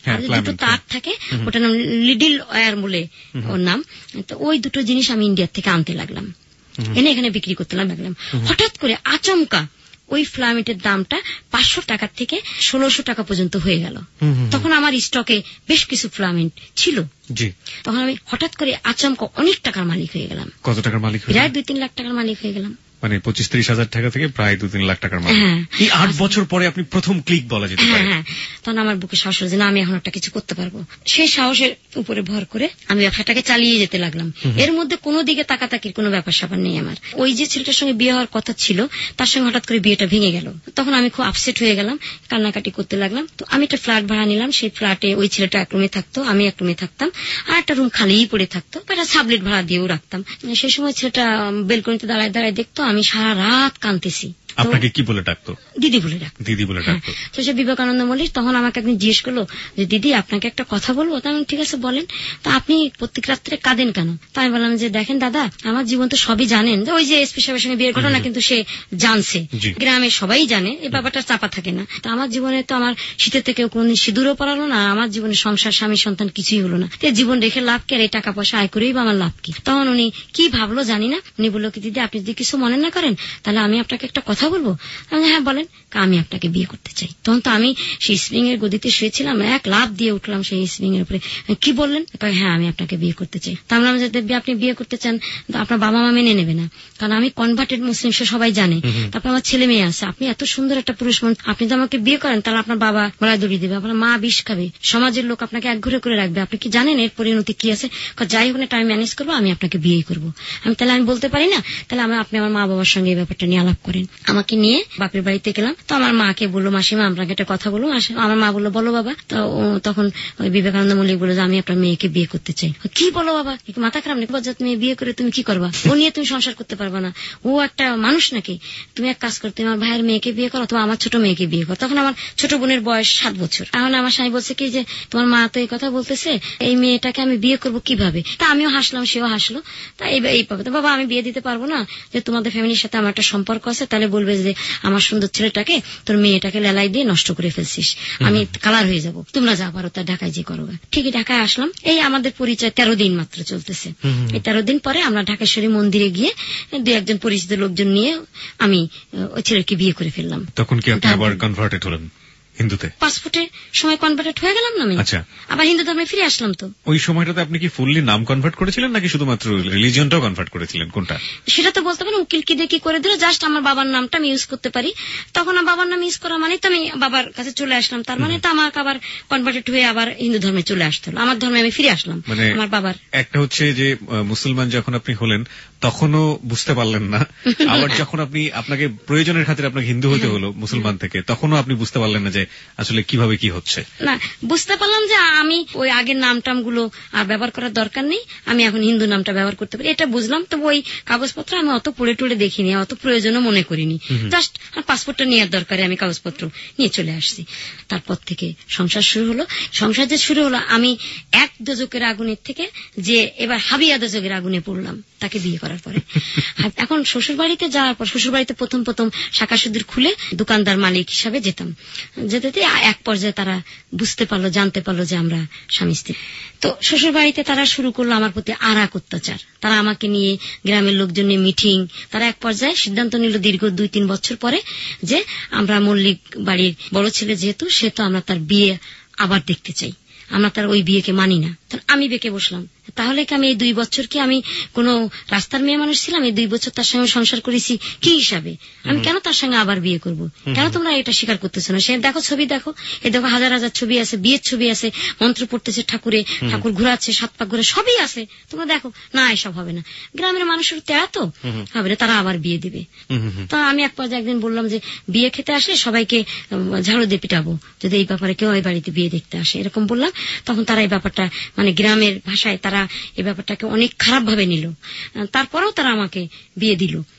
দুটো তার থাকে, ওটার নাম লিডল ওয়্যার বলে ওর নাম। তো ওই দুটো জিনিস আমি ইন্ডিয়া থেকে আনতে লাগলাম, এনে এখানে বিক্রি করতে লাগলাম। হঠাৎ করে আচমকা ওই ফিলামেন্টের দামটা পাঁচশো টাকা থেকে ষোলোশো টাকা পর্যন্ত হয়ে গেল। তখন আমার স্টকে বেশ কিছু ফিলামেন্ট ছিল। তখন আমি হঠাৎ করে আচমকা অনেক টাকার মালিক হয়ে গেলাম। কত টাকার মালিক? প্রায় দুই তিন লাখ টাকার মালিক হয়ে গেলাম। মানে পঁচিশ ত্রিশ হাজার টাকা থেকে প্রায় দু তিন লাখ টাকার মালিক। এই আট বছর পরে আপনি প্রথম ক্লিক বলা যেতে পারে। হ্যাঁ, তখন আমার বুকে সাহস হলো যে না, আমি এখন একটা কিছু করতে পারবো। সেই সাহসের উপরে ভর করে আমি ব্যবসাটাকে চালিয়ে যেতে লাগলাম। এর মধ্যে কোনো দিকে তাকাতাকির কোনো ব্যাপার স্যাপার নেই আমার। ওই যে ছেলেটার সঙ্গে বিয়ে হওয়ার কথা ছিল, তার সঙ্গে হঠাৎ করে বিয়েটা ভেঙে গেল। তখন আমি খুব আপসেট হয়ে গেলাম, কান্নাকাটি করতে লাগলাম। তো আমি একটা ফ্ল্যাট ভাড়া নিলাম। সেই ফ্ল্যাটে ওই ছেলেটা এক রুমে থাকতো, আমি এক রুমে থাকতাম, আর একটা রুম খালিই পড়ে থাকতো। একটা সাবলেট ভাড়া দিয়েও রাখতাম। সেই সময় ছেলেটা বেলকনিতে দাঁড়ায় দাঁড়ায় দেখতো আমি সারা রাত কাঁদতেছি। আপনাকে কি বলে ডাকতো? দিদি বলে ডাকতো। দিদি বলে ডাকতো। তো সে বিবেকানন্দ মল্লিক তখন আমাকে একদিন জিজ্ঞেস করলো যে দিদি আপনাকে একটা কথা বলবো। তা আমি ঠিক আছে বলেন। তা আপনি প্রত্যেক রাত্রে কাঁদেন কেন? তা আমি বললাম যে দেখেন দাদা, আমার জীবন তো সবই জানেন, ওই যে এসপি সাহেবের সঙ্গে বিয়ের ঘটনা কিন্তু সে জানছে, গ্রামে সবাই জানে, এই ব্যাপারটা চাপা থাকে না। তো আমার জীবনে তো আমার শীতের থেকে কোনদিন সিঁদুরও পড়ালো না, আমার জীবনে সংসার স্বামী সন্তান কিছুই হলো না। জীবন রেখে লাভ কি, আর এই টাকা পয়সা আয় করেই বা আমার লাভ কি? তখন উনি কি ভাবলো জানি না, উনি বললো কি দিদি আপনি যদি কিছু মনে না করেন তাহলে আমি আপনাকে একটা কথা বলবো। হ্যাঁ বলেন। আমি আপনাকে বিয়ে করতে চাই। তখন তো আমি সেই স্প্রিং এর গদিতে শুয়েছিলাম, এক লাফ দিয়ে উঠলাম সেই স্প্রিং এর উপরে। কি বললেন? হ্যাঁ আমি আপনাকে বিয়ে করতে চাই। তা বললাম যে আপনি বিয়ে করতে চান, আপনার বাবা মা মেনে নেবে না, কারণ আমি কনভার্টেড মুসলিম, সে সবাই জানে। তারপর আমার ছেলে মেয়ে আছে, আপনি এত সুন্দর একটা পুরুষ মানুষ, আপনি তো আমাকে বিয়ে করেন তাহলে আপনার বাবা গলায় দড়ি দেবে, আপনার মা বিষ খাবে, সমাজের লোক আপনাকে এক ঘুরে করে রাখবে, আপনি কি জানেন এর পরিণতি কি আছে? যাই হোক না, আমি ম্যানেজ করবো, আমি আপনাকে বিয়ে করবো। আমি তাহলে আমি বলতে পারি না, তাহলে আপনি আমার মা বাবার সঙ্গে এই ব্যাপারটা নিয়ে আলাপ করেন। আমাকে নিয়ে বাপের বাড়িতে গেলাম। তো আমার মাকে বললো মাসিমা আপনাকে একটা কথা বলবো। আমার মা বললো বলো বাবা। তো তখন ওই বিবেকানন্দ মল্লিক বললো যে আমি আপনার মেয়েকে বিয়ে করতে চাই। কি বলো বাবা, মাথা খারাপ নাকি? তুমি বিয়ে করে তুমি কি করবা? ও নিয়ে তুমি সংসার করতে পারবা না, ও একটা মানুষ নাকি? তুমি এক কাজ করো, তুমি আমার ভাইয়ের মেয়েকে বিয়ে করো, তোমার আমার ছোট মেয়েকে বিয়ে করো। তখন আমার ছোট বোনের বয়স সাত বছর। এখন আমার স্বামী বলছে কি যে তোমার মা তো এই কথা বলতেছে, এই মেয়েটাকে আমি বিয়ে করবো কিভাবে? তা আমিও হাসলাম, সেও হাসলো। তা এই পাবে তো বাবা আমি বিয়ে দিতে পারবো না, যে তোমাদের ফ্যামিলির সাথে আমার একটা সম্পর্ক আছে, তাহলে বলবে যে আমার সুন্দর ছেলেটাকে তোর মেয়েটাকে লেলাই দিয়ে নষ্ট করে ফেলছিস, আমি কালার হয়ে যাবো, তোমরা যা পারো তা ঢাকায় যে করবে। ঠিকই ঢাকায় আসলাম। এই আমাদের পরিচয় তেরো দিন মাত্র চলতেছে। এই তেরো দিন পরে আমরা ঢাকেশ্বরী মন্দিরে গিয়ে দু একজন পরিচিত লোকজন নিয়ে আমি ওই ছেলেকে বিয়ে করে ফেললাম। তখন কি আপনি আবার কনভার্টেড হলেন হিন্দুতে? পাসপোর্টের সময় কনভার্টেড হয়ে গেলাম না আমি। আচ্ছা, আবার হিন্দু ধর্মে ফিরে আসলাম। তো ওই সময়টাতে আপনি কি ফুললি নাম কনভার্ট করেছিলেন নাকি শুধুমাত্র রিলিজিয়নটাও কনভার্ট করেছিলেন? কোনটা সেটা তো বলতে পারেন, উকিল কি দিয়ে কি করে দিল, জাস্ট আমার বাবার নামটা আমি ইউজ করতে পারি। তখন আমার বাবার নাম ইউজ করা মানে তো আমি বাবার কাছে চলে আসলাম, তার মানে তো আমাকে আবার কনভার্টেড হয়ে আবার হিন্দু ধর্মে চলে আসতে হলো, আমার ধর্মে আমি ফিরে আসলাম। মানে আমার বাবার একটা হচ্ছে যে মুসলমান যখন আপনি হলেন তখনও বুঝতে পারলেন না, আবার যখন আপনি আপনাকে প্রয়োজনের খাতিরে আপনাকে হিন্দু হতে হলো মুসলমান থেকে, তখনও আপনি বুঝতে পারলেন না যে আসলে কিভাবে কি হচ্ছে। না, বুঝতে পারলাম যে আমি ওই আগের নাম টাম গুলো আর ব্যবহার করার দরকার নেই, আমি এখন হিন্দু নামটা ব্যবহার করতে পারি, এটা বুঝলাম। তো ওই কাগজপত্র আমি অত পড়ে টুড়ে দেখিনি, অত প্রয়োজনও মনে করিনি, জাস্ট পাসপোর্টটা নেওয়ার দরকারে আমি কাগজপত্র নিয়ে চলে আসছি। তারপর থেকে সংসার শুরু হলো। সংসার যে শুরু হলো, আমি এক দোজকের আগুনের থেকে যে এবার হাবিয়া দোজকের আগুনে পড়লাম তাকে বিয়ে করার পরে। এখন শ্বশুর বাড়িতে যাওয়ার পর, শ্বশুর বাড়িতে প্রথম প্রথম শাখা সুদূর খুলে দোকানদার মালিক হিসাবে যেতাম, যেতে এক পর্যায়ে তারা বুঝতে পারলো, জানতে পারলো যে আমরা স্বামী স্ত্রী। তো শ্বশুর বাড়িতে তারা শুরু করলো আমার প্রতি আর এক অত্যাচার। তারা আমাকে নিয়ে গ্রামের লোকজন নিয়ে মিটিং, তারা এক পর্যায়ে সিদ্ধান্ত নিল দীর্ঘ দুই তিন বছর পরে যে আমরা মল্লিক বাড়ির বড় ছেলে যেহেতু, সে তো আমরা তার বিয়ে আবার দেখতে চাই, আমরা তার ওই বিয়েকে মানি না। আমি বেঁকে বসলাম, তাহলে কি আমি এই দুই বছর কি আমি কোন রাস্তার মেয়ে মানুষ ছিলাম? এই দুই বছর তার সঙ্গে সংসার করেছি কি হিসাবে? আমি কেন তার সঙ্গে আবার বিয়ে করব? কেন তোমরা এটা স্বীকার করতেছো না? সে দেখো ছবি, দেখো এই দেখো হাজার হাজার ছবি আছে, বিয়ের ছবি আছে, মন্ত্র পড়তেছে ঠাকুরে, ঠাকুর ঘুরাচ্ছে, সাত পাক ঘুরে, সবই আছে, তোমরা দেখো না। এসব হবে না, গ্রামের মানুষের তেরা তো হবে না, তারা আবার বিয়ে দিবে। তো আমি এক পর্যায়ে একদিন বললাম যে বিয়ে খেতে আসলে সবাইকে ঝাড়ু দিয়ে পিটাবো যদি এই ব্যাপারে কেউ এই বাড়িতে বিয়ে দেখতে আসে, এরকম বললাম। তখন তারা এই ব্যাপারটা মানে গ্রামের ভাষায় তারা এই ব্যাপারটাকে অনেক খারাপ ভাবে নিল। তারপরেও তারা আমাকে বিয়ে দিল।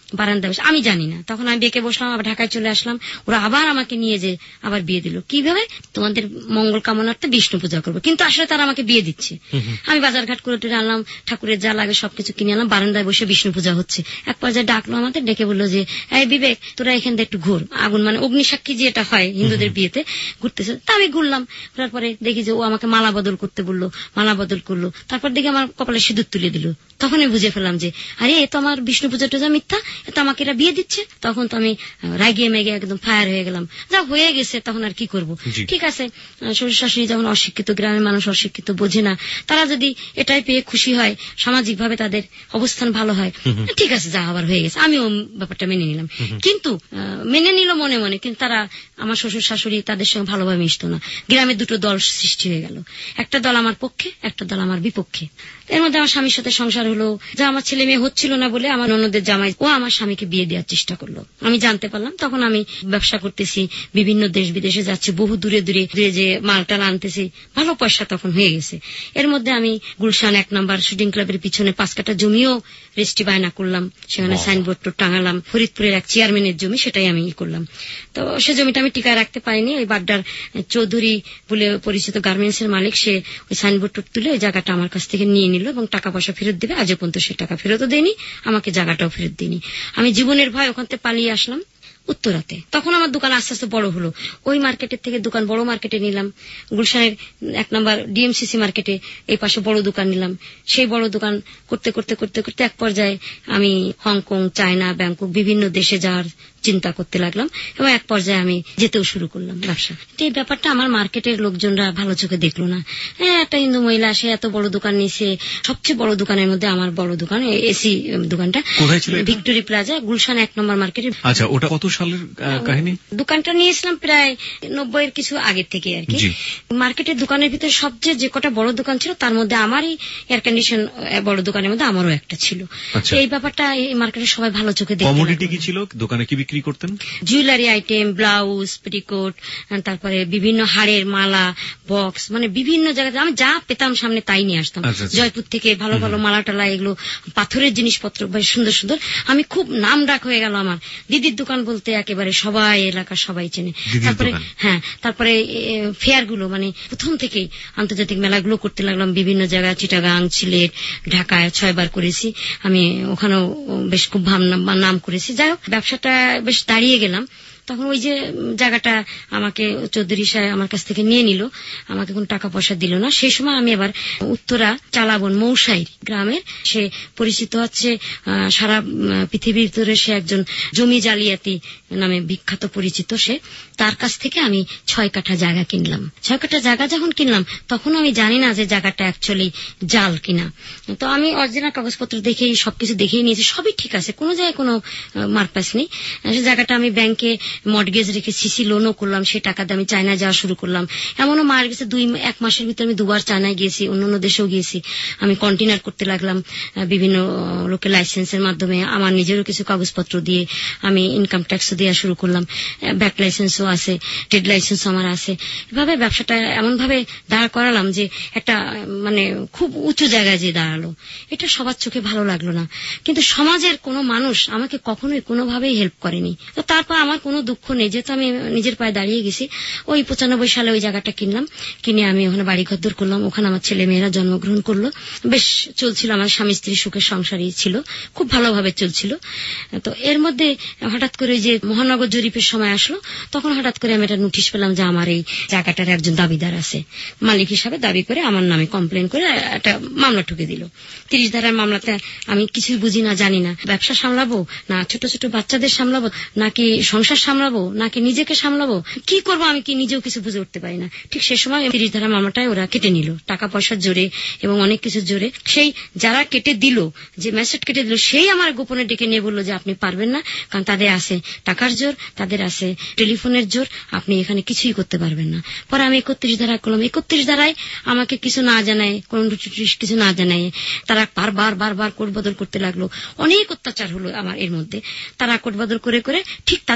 বারান্দায় বসে, আমি জানি না। তখন আমি বেঁকে বসলাম, আবার ঢাকায় চলে আসলাম। ওরা আবার আমাকে নিয়ে যে আবার বিয়ে দিল। কিভাবে? তোমাদের মঙ্গল কামনার্থে বিষ্ণু পূজা করবো, কিন্তু আসলে তারা আমাকে বিয়ে দিচ্ছে। আমি বাজার ঘাট করে টুরে আনলাম, ঠাকুরের যা লাগে সবকিছু কিনে আনলাম, বারান্দায় বসে বিষ্ণু পূজা হচ্ছে। এক পর্যায়ে ডাকলো আমাদের, ডেকে বললো যে এই বিবেক, তোরা এখান থেকে একটু ঘুর। আগুন মানে অগ্নিসাক্ষী যেটা হয় হিন্দুদের বিয়েতে, ঘুরতেছে। তা আমি ঘুরলাম, ঘুরার পরে দেখি যে ও আমাকে মালা বদল করতে বললো, মালা বদল করলো। তারপর দেখি আমার কপালে সিঁদুর তুলে দিল। তখনই বুঝে ফেললাম যে আরে এ তো আমার বিষ্ণু পূজা টুজা মিথ্যা, এ তো আমাকে এরা বিয়ে দিচ্ছে। তখন তো আমি রাগিয়ে মেগে একদম ফায়ার হয়ে গেলাম। যা হয়ে গেছে, তখন আর কি করব। ঠিক আছে, শ্বশুর শাশুড়ি যখন অশিক্ষিত, গ্রামের মানুষ অশিক্ষিত, বোঝে না, তারা যদি এটাই পেয়ে খুশি হয়, সামাজিক ভাবে তাদের অবস্থান ভালো হয়, ঠিক আছে, যা আবার হয়ে গেছে, আমিও ব্যাপারটা মেনে নিলাম। কিন্তু মেনে নিল মনে মনে, কিন্তু তারা আমার শ্বশুর শাশুড়ি তাদের সঙ্গে ভালোভাবে মিশতো না। গ্রামে দুটো দল সৃষ্টি হয়ে গেল, একটা দল আমার পক্ষে, একটা দল আমার বিপক্ষে। এর মধ্যে আমার স্বামীর সাথে সংসার হলো। যা আমার ছেলে মেয়ে হচ্ছিল না বলে আমার ননদের জামাই ও আমার স্বামীকে বিয়ে দেওয়ার চেষ্টা করলো। আমি জানতে পারলাম, তখন আমি ব্যবসা করতেছি, বিভিন্ন দেশ বিদেশে যাচ্ছি, বহু দূরে দূরে দূরে যে মালটা আনতেছি, ভালো পয়সা তখন হয়ে গেছে। এর মধ্যে আমি গুলশান এক নম্বর শুটিং ক্লাবের পিছনে পাঁচ কাটা জমিও রেস্টি বায়না করলাম, সেখানে সাইনবোর্ড টাঙালাম। ফরিদপুরের এক চেয়ারম্যানের জমি, সেটাই আমি ই করলাম। তো সে জমিটা আমি টিকায় রাখতে পারিনি। ওই বাড্ডার চৌধুরী বলে পরিচিত গার্মেন্টস এর মালিক, সে ওই সাইনবোর্ড তুলে ওই জায়গাটা আমার কাছ থেকে নিয়ে নিল এবং টাকা পয়সা ফেরত দেবে। আজ পর্যন্ত সে টাকা ফেরতও দেয়নি, আমাকে জায়গাটাও ফেরত দেয়নি। আমি জীবনের ভয় ওখান থেকে পালিয়ে আসলাম উত্তরাতে। তখন আমার দোকান আস্তে আস্তে বড় হলো। ওই মার্কেটের থেকে দোকান বড় মার্কেটে নিলাম, গুলশানের এক নম্বর ডিএমসিসি মার্কেটে এই পাশে বড় দোকান নিলাম। সেই বড় দোকান করতে করতে করতে করতে এক পর্যায়ে আমি হংকং, চায়না, ব্যাংকক বিভিন্ন দেশে যাওয়ার চিন্তা করতে লাগলাম এবং এক পর্যায়ে আমি যেতেও শুরু করলাম ব্যবসা। এই ব্যাপারটা আমার মার্কেটের লোকজনরা ভালো চোখে দেখলো না। হ্যাঁ, একটা হিন্দু মহিলা, সে এত বড় দোকান নিয়েছে, সবচেয়ে বড় দোকানের মধ্যে আমার বড় দোকান, এসি দোকানটা ভিক্টোরি প্লাজা, গুলশান এক নম্বর মার্কেটে। আচ্ছা, ওটা কত সালের কাহিনী? দোকানটা নিয়েছিলাম প্রায় নব্বই এর কিছু আগের থেকে আর কি। মার্কেটের দোকানের ভিতরে সবচেয়ে যে কটা বড় দোকান ছিল, তার মধ্যে আমারই এয়ার কন্ডিশন বড় দোকানের মধ্যে আমারও একটা ছিল। এই ব্যাপারটা এই মার্কেটে সবাই ভালো চোখে দেখে। কমোডিটি কি ছিল দোকানে, কি বিক্রি করতেন? জুয়েলারি আইটেম, ব্লাউজ, পেটিকোট, তারপরে বিভিন্ন হাড়ের মালা, বক্স, মানে বিভিন্ন জায়গাতে আমি যা পেতাম সামনে তাই নিয়ে আসতাম। জয়পুর থেকে ভালো ভালো মালা টালা, এগুলো পাথরের জিনিসপত্র বেশ সুন্দর সুন্দর। আমি খুব নাম ডাক হয়ে গেল আমার। দিদির দোকান বলতে একেবারে সবাই এলাকার সবাই চেনে। তারপরে হ্যাঁ, তারপরে ফেয়ার গুলো, মানে প্রথম থেকেই আন্তর্জাতিক মেলাগুলো করতে লাগলাম বিভিন্ন জায়গায়, চিটাগাং, সিলেট, ঢাকায় ছয়বার করেছি আমি, ওখানেও বেশ খুব নাম করেছি। যাই হোক, ব্যবসাটা বেশ দাঁড়িয়ে গেলাম। তখন ওই যে জায়গাটা আমাকে চৌধুরী সাহেব আমার কাছ থেকে নিয়ে নিল, আমাকে কোন টাকা পয়সা দিল না। সেই সময় আমি আবার উত্তরা চালাবন মৌসাইর গ্রামের, সে পরিচিত হচ্ছে সারা পৃথিবীর ভিতরে, সে একজন জমি জালিয়াতি নামে বিখ্যাত পরিচিত। সে তার কাছ থেকে আমি ছয় কাঠা জায়গা কিনলাম। ছয় কাঠা জায়গা যখন কিনলাম, তখন আমি জানি না যে জায়গাটা অ্যাকচুয়ালি জাল কিনা। তো আমি অরিজিনাল কাগজপত্র দেখেই সবকিছু দেখেই নিয়েছি, সবই ঠিক আছে, কোনো জায়গায় কোনো মারপ্যাচ নেই। সে জায়গাটা আমি ব্যাংকে মর্টগেজ রেখে সিসি লোনও করলাম, সেই টাকা দিয়ে আমি চায়নায় যাওয়া শুরু করলাম। এমনও মার গেছে, দুই এক মাসের ভিতরে আমি দুবার চায়নায় গিয়েছি, অন্যান্য দেশেও গিয়েছি। আমি কন্টেনার করতে লাগলাম বিভিন্ন লোকের লাইসেন্সের মাধ্যমে, আমার নিজেরও কিছু কাগজপত্র দিয়ে আমি ইনকাম ট্যাক্সও দেওয়া শুরু করলাম। ব্যাক লাইসেন্সও আছে, ট্রেড লাইসেন্সও আমার আছে। এভাবে ব্যবসাটা এমন ভাবে দাঁড় করালাম যে একটা মানে খুব উঁচু জায়গায় যে দাঁড়ালো। এটা সবার চোখে ভালো লাগলো না, কিন্তু সমাজের কোনো মানুষ আমাকে কখনোই কোনোভাবেই হেল্প করেনি। তো তারপর আমার কোনো দুঃখ নেই, যেহেতু আমি নিজের পায়ে দাঁড়িয়ে গেছি। ওই পঁচানব্বই সালে ওই জায়গাটা কিনলাম, কিনে আমি ওখানে বাড়ি ঘর করলাম। ওখানে আমার ছেলে মেয়েরা জন্মগ্রহণ করলো, বেশ চলছিল, আমার স্বামী স্ত্রী সুখের সংসারই ছিল, খুব ভালোভাবে চলছিল। তো এর মধ্যে হঠাৎ করে যে মহানগর জরিপের সময় আসলো, তখন হঠাৎ করে আমি একটা নোটিশ পেলাম যে আমার এই জায়গাটার একজন দাবিদার আছে, মালিক হিসাবে দাবি করে আমার নামে কমপ্লেন করে একটা মামলা ঠুকে দিল। তিরিশ ধারার মামলাতে আমি কিছুই বুঝি না, জানি না ব্যবসা সামলাবো না ছোট ছোট বাচ্চাদের সামলাবো, নাকি সংসার সামলাবো, নাকি নিজেকে সামলাবো, কি করবো আমি কি নিজেও কিছু বুঝে উঠতে পারি না। ঠিক সে সময় তিরিশ ধারা মামলাটায় ওরা কেটে নিল, টাকা পয়সার জোরে এবং অনেক কিছুর জোরে। সেই যারা কেটে দিল, যে ম্যাসেজ কেটে দিল, সেই আমার গোপনে ডেকে নিয়ে বললো যে আপনি পারবেন না, কারণ তাদের আছে টাকার জোর, তাদের আছে টেলিফোনের জোর, আপনি এখানে কিছুই করতে পারবেন না। পরে আমি একত্রিশ ধারা করলাম। একত্রিশ ধারায় আমাকে কিছু না জানায়, কোন কিছু না জানায়, তারা বারবার বারবার কোট বদল করতে লাগলো। অনেক অত্যাচার হলো আমার এর মধ্যে। তারা কোট বদল করে করে ঠিক তাদের মনোপুর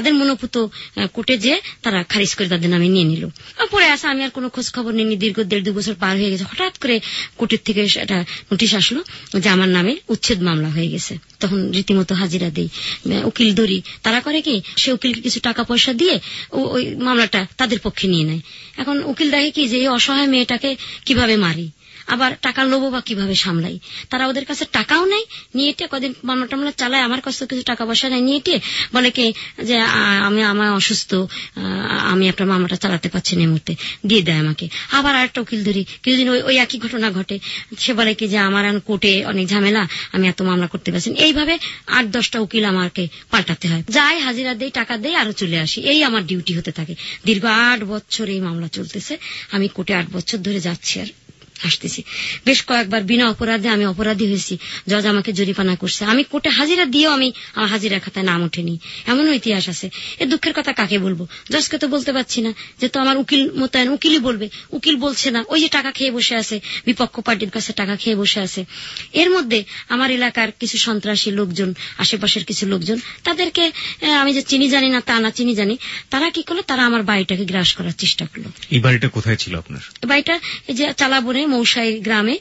দ্রুত কোর্টে যে তারা খারিজ করে তাদের নামে নিয়ে নিল। পরে আসা আমি আর কোনো খোঁজ খবর নিইনি। দীর্ঘ দেড় দু বছর পার হয়ে গেছে। হঠাৎ করে কোর্টের থেকে একটা নোটিশ আসলো যে আমার নামে উচ্ছেদ মামলা হয়ে গেছে। তখন রীতিমতো হাজিরা দেই, উকিল ধরি। তারা করে কি, সে উকিলকে কিছু টাকা পয়সা দিয়ে ওই মামলাটা তাদের পক্ষে নিয়ে নেয়। এখন উকিল দেখে কি যে এই অসহায় মেয়েটাকে কিভাবে মারি, আবার টাকার লোভ বা কিভাবে সামলাই। তারা ওদের কাছে টাকাও নেই, নিয়ে এটে কদিন মামলা টামলা চালায়, আমার কাছে কিছু টাকা পয়সা নেয়, নিয়ে এটে বলে কি যে আমি আমার অসুস্থ, আমি আপনার মামলাটা চালাতে পারছি না এই মুহূর্তে, দিয়ে দেয় আমাকে। আবার আরেকটা উকিল ধরি, কিছুদিন ওই ওই একই ঘটনা ঘটে, সে বলে কি যে আমার কোর্টে অনেক ঝামেলা, আমি এত মামলা করতে পারছি না। এইভাবে আট দশটা উকিল আমাকে পাল্টাতে হয়। যাই হাজিরা দেই, টাকা দেই, আরো চলে আসি। এই আমার ডিউটি হতে থাকে। দীর্ঘ আট বছর এই মামলা চলতেছে। আমি কোর্টে আট বছর ধরে যাচ্ছি আর আসতেছি। বেশ কয়েকবার বিনা অপরাধে আমি অপরাধী হয়েছি, জজ আমাকে জরিমানা করছে। আমি কোর্টে হাজিরা দিয়েও আমি আমার হাজিরা খাতায় নাম ওঠেনি, এমনও ইতিহাস আছে। এ দুঃখের কথা কাকে বলবো? জজকে তো বলতে পারছি না, যেহেতু আমার উকিল মোতায়েন, উকিলই বলবে। উকিল বলছে না, ওই যে টাকা খেয়ে বসে আছে, বিপক্ষ পার্টির কাছে টাকা খেয়ে বসে আছে। এর মধ্যে আমার এলাকার কিছু সন্ত্রাসী লোকজন, আশেপাশের কিছু লোকজন, তাদেরকে আমি যে চিনি জানি না তা না, চিনি জানি, তারা কি করলো, তারা আমার বাড়িটাকে গ্রাস করার চেষ্টা করলো। এই বাড়িটা কোথায় ছিল আপনার? বাড়িটা এই যে চালাবনে মৌসাই গ্রামে।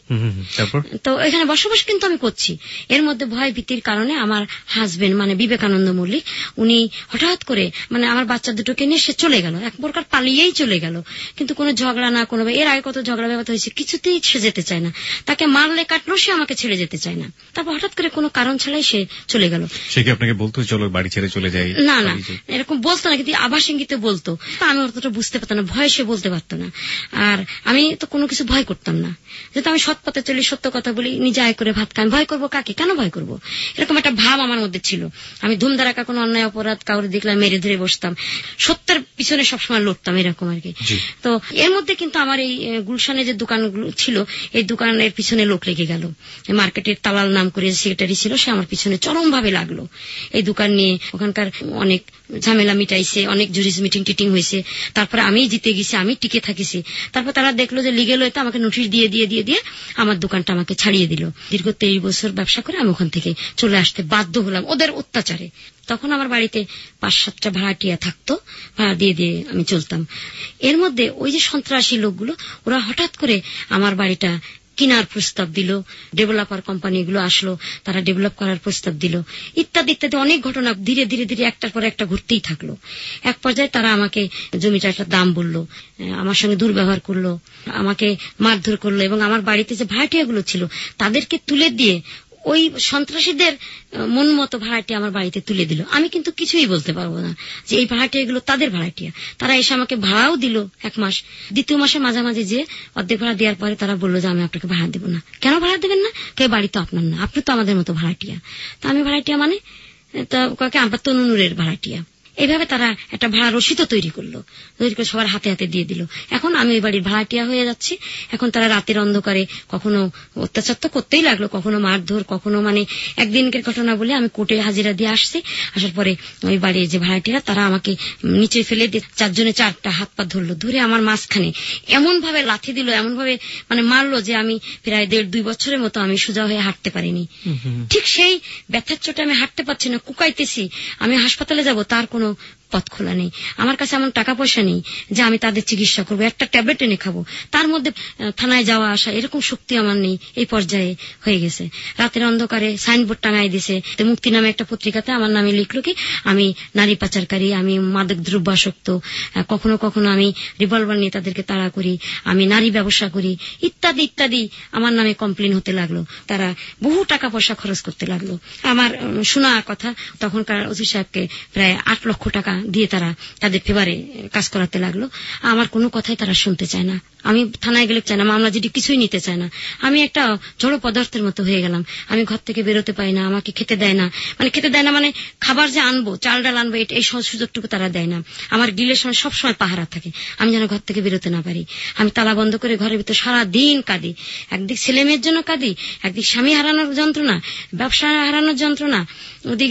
তো এখানে বসবাস কিন্তু আমি করছি। এর মধ্যে ভয় ভীতির কারণে আমার হাজবেন্ড মানে বিবেকানন্দ মল্লিক, উনি হঠাৎ করে মানে আমার বাচ্চা দুটোকে নিয়ে সে চলে গেল, এক প্রকার পালিয়েই চলে গেল। কিন্তু কোনো ঝগড়া না, কোনো, এর আগে কত ঝগড়া ব্যাপার হয়েছে, কিছুতেই সে যেতে চায় না। তাকে মারলে কাটলো, সে আমাকে ছেড়ে যেতে চায় না। তারপর হঠাৎ করে কোনো কারণ ছাড়াই সে চলে গেল। সে কি আপনাকে বলতো চলো বাড়ি ছেড়ে চলে যাই? না না, এরকম বলতো না, কিন্তু আভাস ইঙ্গিতে বলতো। আমি অতটা বুঝতে পারতাম না, ভয় সে বলতে পারতো না। আর আমি তো কোনো কিছু ভয় করতাম না, যেহেতু আমি সৎ পথে চলি, সত্য কথা বলি, নিজে আয় করে ভাত খাই। ভয় করবো কাকে, কেন ভয় করবো? এরকম একটা ভাব আমার মধ্যে ছিল। আমি ধুমধারাকা কোনো অন্যায় অপরাধ কাউরে দেখলাম মেরে ধরে বসতাম, সত্যের পিছনে সবসময় লড়তাম, এরকম আর কি। তো এর মধ্যে কিন্তু আমার এই গুলশানে যে দোকানগুলো ছিল, এই দোকানের পিছনে লোক লেগে গেল। মার্কেটের তালাল নাম করে সেক্রেটারি ছিল, সে আমার পিছনে চরম ভাবে লাগলো। এই দোকান নিয়ে ওখানকার অনেক ঝামেলা মিটাইছে, অনেক জুরিস মিটিং টিটিং হয়েছে। তারপরে আমি জিতে গেছি, আমি টিকে থাকিছি। তারপর তারা দেখলো যে লিগেল হইতে আমাকে নোটিশ দিয়ে দিয়ে দিয়ে দিয়ে আমার দোকানটা আমাকে ছাড়িয়ে দিল। দীর্ঘ তেইশ বছর ব্যবসা করে আমি ওখান থেকে চলে আসতে বাধ্য হলাম ওদের অত্যাচারে। তখন আমার বাড়িতে পাঁচ সাতটা ভাড়াটিয়া থাকতো, ভাড়া দিয়ে দিয়ে আমি চলতাম। এর মধ্যে ওই যে সন্ত্রাসী লোকগুলো, ওরা হঠাৎ করে আমার বাড়িটা কিনার প্রস্তাব দিল, ডেভেলপার কোম্পানিগুলো আসলো, তারা ডেভেলপ করার প্রস্তাব দিল, ইত্যাদি ইত্যাদি অনেক ঘটনা ধীরে ধীরে ধীরে একটার পর একটা ঘুরতেই থাকলো। এক পর্যায়ে তারা আমাকে জমিটার একটা দাম বললো, আমার সঙ্গে দুর্ব্যবহার করলো, আমাকে মারধর করলো, এবং আমার বাড়িতে যে ভাড়াটিয়াগুলো ছিল তাদেরকে তুলে দিয়ে ওই সন্ত্রাসীদের মন মতো ভাড়াটিয়া আমার বাড়িতে তুলে দিল। আমি কিন্তু কিছুই বলতে পারবো না যে এই ভাড়াটিয়া গুলো তাদের ভাড়াটিয়া। তারা এসে আমাকে ভাড়াও দিল এক মাস। দ্বিতীয় মাসে মাঝামাঝি যে অর্ধেক ভাড়া দেওয়ার পরে তারা বললো যে আমি আপনাকে ভাড়া দেবো না। কেন ভাড়া দেবেন না? কে বাড়ি তো আপনার না, আপনি তো আমাদের মতো ভাড়াটিয়া। তা আমি ভাড়াটিয়া মানে তো কাকে, আমরা তো নুনুরের ভাড়াটিয়া। এইভাবে তারা একটা ভাড়া রসিদও তৈরি করলো, তৈরি করে সবার হাতে হাতে দিয়ে দিল। এখন আমি ওই বাড়ির ভাড়াটিয়া হয়ে যাচ্ছি। এখন তারা রাতের অন্ধকারে কখনো অত্যাচার তো করতেই লাগলো, কখনো মারধর, কখনো মানে একদিনকের ঘটনা বলে আমি কোর্টে হাজিরা দিয়ে আসছি। আসার পরে ওই বাড়ির যে ভাড়াটিয়া তারা আমাকে নিচে ফেলে দিয়ে চারজনে চারটা হাত পা ধরলো, ধরে আমার মাঝখানে এমন ভাবে লাথি দিল, এমন ভাবে মানে মারলো যে আমি প্রায় দেড় দুই বছরের মতো আমি সোজা হয়ে হাঁটতে পারিনি। ঠিক সেই ব্যথার চোটে আমি হাঁটতে পারছি না, কুকাইতেছি, আমি হাসপাতালে যাব তার কোনো পথ খোলা নেই। আমার কাছে এমন টাকা পয়সা নেই যে আমি তাদের চিকিৎসা করবো, একটা ট্যাবলেট এনে খাবো, তার মধ্যে থানায় যাওয়া আসা এরকম শক্তি আমার নেই। এই পর্যায়ে হয়ে গেছে। রাতের অন্ধকারে সাইনবোর্ড টাঙাই দিছে, মুক্তি নামে একটা পত্রিকাতে আমার নামে লিখলো কি আমি নারী পাচারকারী, আমি মাদক দ্রব্যাসক্ত, কখনো কখনো আমি রিভলভার নিয়ে তাদেরকে তাড়া করি, আমি নারী ব্যবসা করি, ইত্যাদি ইত্যাদি আমার নামে কমপ্লেন হতে লাগলো। তারা বহু টাকা পয়সা খরচ করতে লাগলো। আমার শোনা কথা তখনকার ওসি সাহেবকে প্রায় আট লক্ষ টাকা দিয়ে তারা তাদের ফেভারে কাজ করাতে লাগলো। আমার কোনো কথাই তারা শুনতে চায় না। আমি থানায় গেলে চাই না, মামলা যদি কিছুই নিতে চায় না। আমি একটা জড় পদার্থের মতো হয়ে গেলাম। আমি ঘর থেকে বেরোতে পারি না, আমাকে খেতে দেয় না, মানে খেতে দেয় না মানে খাবার যে আনবো, চাল ডাল আনবো, এই সুযোগটুকু তারা দেয় না। আমার গিলের সময় সবসময় পাহারা থাকে, আমি যেন ঘর থেকে বেরোতে না পারি। আমি তালা বন্ধ করে ঘরের ভিতর সারা দিন কাঁদি। একদিক ছেলে মেয়ের জন্য কাঁদি, একদিক স্বামী হারানোর যন্ত্রণা, ব্যবসা হারানোর যন্ত্রণা, ওদিকে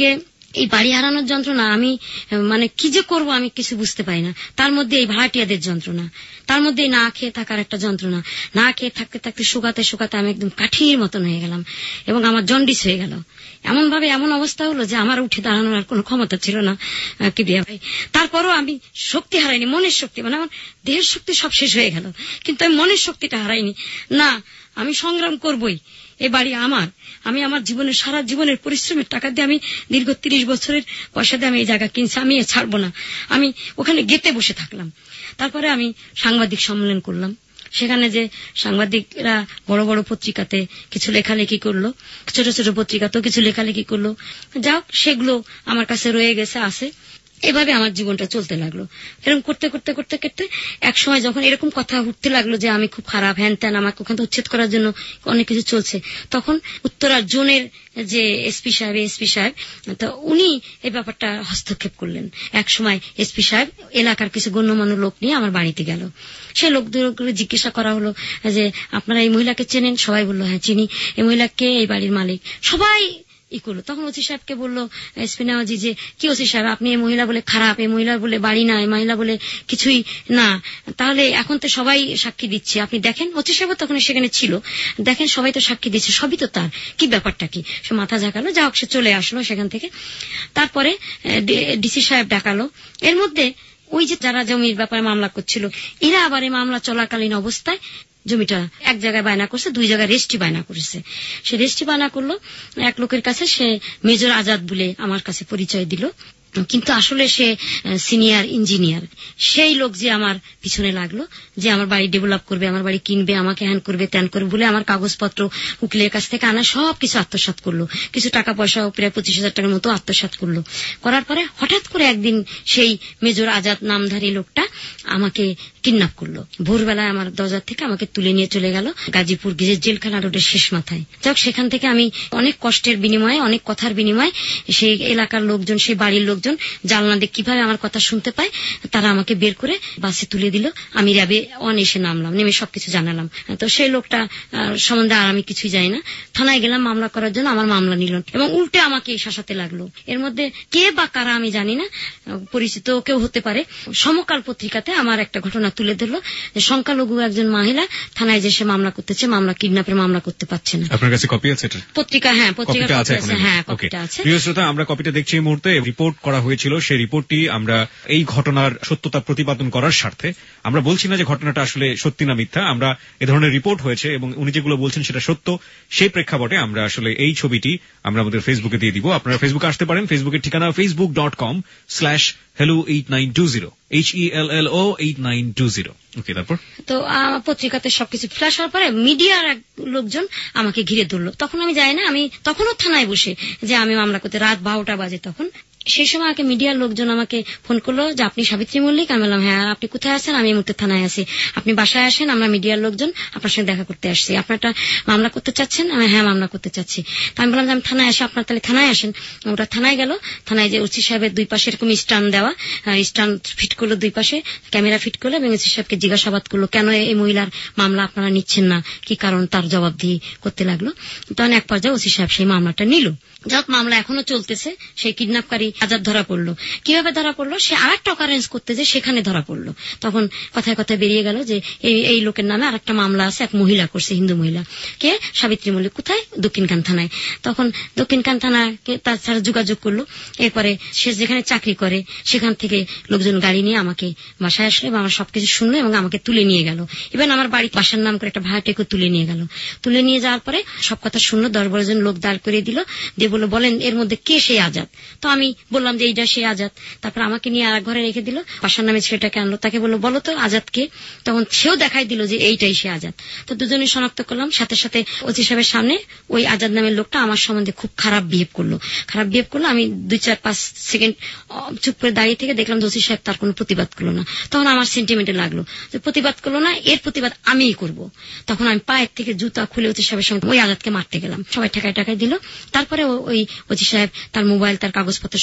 এই বাড়ি হারানোর যন্ত্রণা আমি মানে কি যে করব আমি কিছু বুঝতে পারি না। তার মধ্যে এই ভাড়াটিয়াদের যন্ত্রণা, তার মধ্যে না খেয়ে থাকার একটা যন্ত্রণা, না খেয়ে থাকতে থাকতে শুকাতে শুকাতে আমি একদম কাঠির মতন হয়ে গেলাম এবং আমার জন্ডিস হয়ে গেল। এমন ভাবে এমন অবস্থা হলো যে আমার উঠে দাঁড়ানোর আর কোনো ক্ষমতা ছিল না কিবরিয়া ভাই। তারপরও আমি শক্তি হারাইনি, মনের শক্তি, মানে আমার দেহের শক্তি সব শেষ হয়ে গেল কিন্তু আমি মনের শক্তিটা হারাইনি। না, আমি সংগ্রাম করবই, এ বাড়ি আমার, আমি আমার জীবনের সারা জীবনের পরিশ্রমের টাকা দিয়ে আমি দীর্ঘ তিরিশ বছরের পয়সা দিয়ে আমি এই জায়গা কিনছি, আমি এ ছাড়বো না। আমি ওখানে গেতে বসে থাকলাম। তারপরে আমি সাংবাদিক সম্মেলন করলাম। সেখানে যে সাংবাদিকরা বড় বড় পত্রিকাতে কিছু লেখালেখি করলো, ছোট ছোট পত্রিকাতেও কিছু লেখালেখি করলো, যাক সেগুলো আমার কাছে রয়ে গেছে, আছে। এভাবে আমার জীবনটা চলতে লাগলো। এরকম করতে করতে করতে করতে এক সময় যখন এরকম কথা উঠতে লাগলো যে আমি খুব খারাপ, হ্যান ত্যান, আমাকে ওখান থেকে উচ্ছেদ করার জন্য অনেক কিছু চলছে, তখন উত্তরার জোনের যে এসপি সাহেব এসপি সাহেব তো উনি এই ব্যাপারটা হস্তক্ষেপ করলেন। এক সময় এসপি সাহেব এলাকার কিছু গণ্যমান্য লোক নিয়ে আমার বাড়িতে গেল। সে লোকদের জিজ্ঞাসা করা হলো যে আপনারা এই মহিলাকে চেনেন? সবাই বললো হ্যাঁ চিনি। এই মহিলাকে এই বাড়ির মালিক। সবাই ই করলো। তখন ওসি সাহেবকে বললো এসপি নেওয়াজি যে কি ওসি সাহেব, আপনি এই মহিলা বলে খারাপ, এই মহিলা বলে বাড়ি না, এই মহিলা বলে কিছুই না, তাহলে এখন তো সবাই সাক্ষী দিচ্ছে, আপনি দেখেন। ওসি সাহেব তখন সেখানে ছিল, দেখেন সবাই তো সাক্ষী দিচ্ছে, সবই তো তার, কি ব্যাপারটা কি? সে মাথা ঝাঁকালো, যা হোক সে চলে আসলো সেখান থেকে। তারপরে ডিসি সাহেব ডাকালো। এর মধ্যে ওই যে যারা জমির ব্যাপারে মামলা করছিল এরা আবার এই মামলা চলাকালীন অবস্থায় জমিটা এক জায়গায় বায়না করছে, দুই জায়গায় রেস্টি বায়না করেছে। সে রেস্টি বায়না করলো এক লোকের কাছে, সে মেজর আজাদ বলে আমার কাছে পরিচয় দিল, কিন্তু আসলে সে সিনিয়র ইঞ্জিনিয়ার। সেই লোক যে আমার পিছনে লাগলো, যে আমার বাড়ি ডেভেলপ করবে, আমার বাড়ি কিনবে, আমাকে হ্যান করবে ত্যান করবে বলে আমার কাগজপত্র উকিলের কাছ থেকে আনা সব কিছু আত্মসাৎ করলো, কিছু টাকা পয়সা প্রায় পঁচিশ হাজার টাকার মতো আত্মসাৎ করলো। করার পরে হঠাৎ করে একদিন সেই মেজর আজাদ নামধারী লোকটা আমাকে কিডন্যাপ করলো। ভোরবেলায় আমার দরজা থেকে আমাকে তুলে নিয়ে চলে গেল গাজীপুর জেলখানা রোডের শেষ মাথায়। যাক সেখান থেকে আমি অনেক কষ্টের বিনিময়ে, অনেক কথার বিনিময়ে সেই এলাকার লোকজন, সেই বাড়ির লোকজন জানলা দিয়ে কিভাবে আমার কথা শুনতে পায়, তারা আমাকে বের করে বাসে তুলে দিল। আমি র্যাবে ওয়ান এসে নামলাম, নেমে সবকিছু জানালাম। তো সেই লোকটা সম্বন্ধে আর আমি কিছুই জানি না। থানায় গেলাম মামলা করার জন্য, আমার মামলা নিল এবং উল্টে আমাকে শাসাতে লাগলো। এর মধ্যে কে বা কারা আমি জানি না, পরিচিত কেউ হতে পারে। সমকাল পত্রিকাতে আমার একটা ঘটনা তুলে ধরলো যে সংখ্যালঘু একজন মহিলা থানায় যে সে মামলা করতেছে, মামলা কিডন্যাপের মামলা করতে পারছে না। আপনার কাছে কপি আছে এটা? পত্রিকা, হ্যাঁ পত্রিকা আছে, হ্যাঁ কপিটা আছে। প্রিয় শ্রোতা, আমরা কপিটা দেখছি এই মুহূর্তে। রিপোর্ট করা হয়েছিল, সেই রিপোর্টটি আমরা এই ঘটনার সত্যতা প্রতিপাদন করার স্বার্থে, আমরা বলছি না যে ঘটনাটা আসলে সত্যি না মিথ্যা, আমরা এ ধরনের রিপোর্ট হয়েছে এবং উনি যেগুলো বলছেন সেটা সত্য, সেই প্রেক্ষাপটে আমরা আসলে এই ছবিটি আমরা আমাদের ফেসবুকে দিয়ে দিব। আপনারা ফেসবুকে আসতে পারেন। ফেসবুকের ঠিকানা Facebook dot com slash hello eight nine two zero, H E L L O eight nine two zero. Okay, তারপর তো পত্রিকাতে সবকিছু ফ্ল্যাশ হওয়ার পরে মিডিয়ার এক লোকজন আমাকে ঘিরে ধরলো। তখন আমি যাই না, আমি তখনও থানায় বসে যে আমি মামলা করতে, রাত বারোটা বাজে তখন। সেই সময় আমাকে মিডিয়ার লোকজন আমাকে ফোন করলো যে আপনি সাবিত্রী মল্লিক? আমি বললাম হ্যাঁ। আপনি কোথায় আছেন? আমি এই মুহূর্তে থানায় আছি। আপনি বাসায় আসেন, আমরা মিডিয়ার লোকজন আপনার সঙ্গে দেখা করতে আসছি। আপনার একটা মামলা করতে চাচ্ছেন? আমি হ্যাঁ মামলা করতে চাচ্ছি। তা আমি বললাম যে আমি থানায় আসি। আপনার তাহলে থানায় আসেন। ওটা থানায় গেল। থানায় যে ওসি সাহেবের দুই পাশে এরকম স্ট্যান্ড দেওয়া, স্ট্যান্ড ফিট করলো দুই পাশে, ক্যামেরা ফিট করলো এবং ওসি সাহেবকে জিজ্ঞাসাবাদ করলো কেন এই মহিলার মামলা আপনারা নিচ্ছেন না, কি কারণ, তার জবাব দিয়ে করতে লাগলো। তখন এক পর্যায়ে ওসি সাহেব সেই মামলাটা নিল। যাক মামলা এখনো চলতেছে। সেই কিডন্যাপকারী আজাদ ধরা পড়লো। কিভাবে ধরা পড়লো? সে আর একটা অকারেন্স করতে যে সেখানে ধরা পড়লো। তখন কথায় কথায় বেরিয়ে গেল যে এই এই লোকের নামে আর একটা মামলা আছে, এক মহিলা করছে, হিন্দু মহিলা। কে? সাবিত্রী মল্লিক। কোথায়? দক্ষিণকান থানায়। তখন দক্ষিণকান থানাকে তার সাথে যোগাযোগ করলো। এরপরে সে যেখানে চাকরি করে সেখান থেকে লোকজন গাড়ি নিয়ে আমাকে বাসায় আসলো এবং আমার সবকিছু শুনলো এবং আমাকে তুলে নিয়ে গেল। ইভেন আমার বাড়ি বাসার নাম করে একটা ভাড়াটেকেও তুলে নিয়ে গেল। তুলে নিয়ে যাওয়ার পরে সব কথা শুনলো, দশ বারো জন লোক দাঁড় করে দিল, দিয়ে বললো বলেন এর মধ্যে কে সেই আজাদ? তো আমি বললাম যে এইটা সেই আজাদ। তারপর আমাকে নিয়ে আর ঘরে রেখে দিল। বাসার নামে ছেলেটাকে আনলো, তাকে বললো বলো তো আজাদ কে? তখন সেও দেখাই দিল যে এইটাই সে আজাদ। তো দুজনে শনাক্ত করলাম। সাথে সাথে ওসি সাহেবের সামনে ওই আজাদ নামের লোকটা আমার সম্বন্ধে খুব খারাপ বিহেভ করলো। খারাপ বিহেভ করলো। আমি দুই চার পাঁচ সেকেন্ড চুপ করে দাঁড়িয়ে থেকে দেখলাম ওসি সাহেব তার কোনো প্রতিবাদ করলো না। তখন আমার সেন্টিমেন্টে লাগলো যে প্রতিবাদ করলো না, এর প্রতিবাদ আমিই করব। তখন আমি পায়ের থেকে জুতা খুলে ওসি সাহেবের সঙ্গে ওই আজাদকে মারতে গেলাম। সবাই ঠেকায় ঠেকায় দিল। তারপরে ওই ওসি সাহেব তার মোবাইল, তার কাগজপত্র সব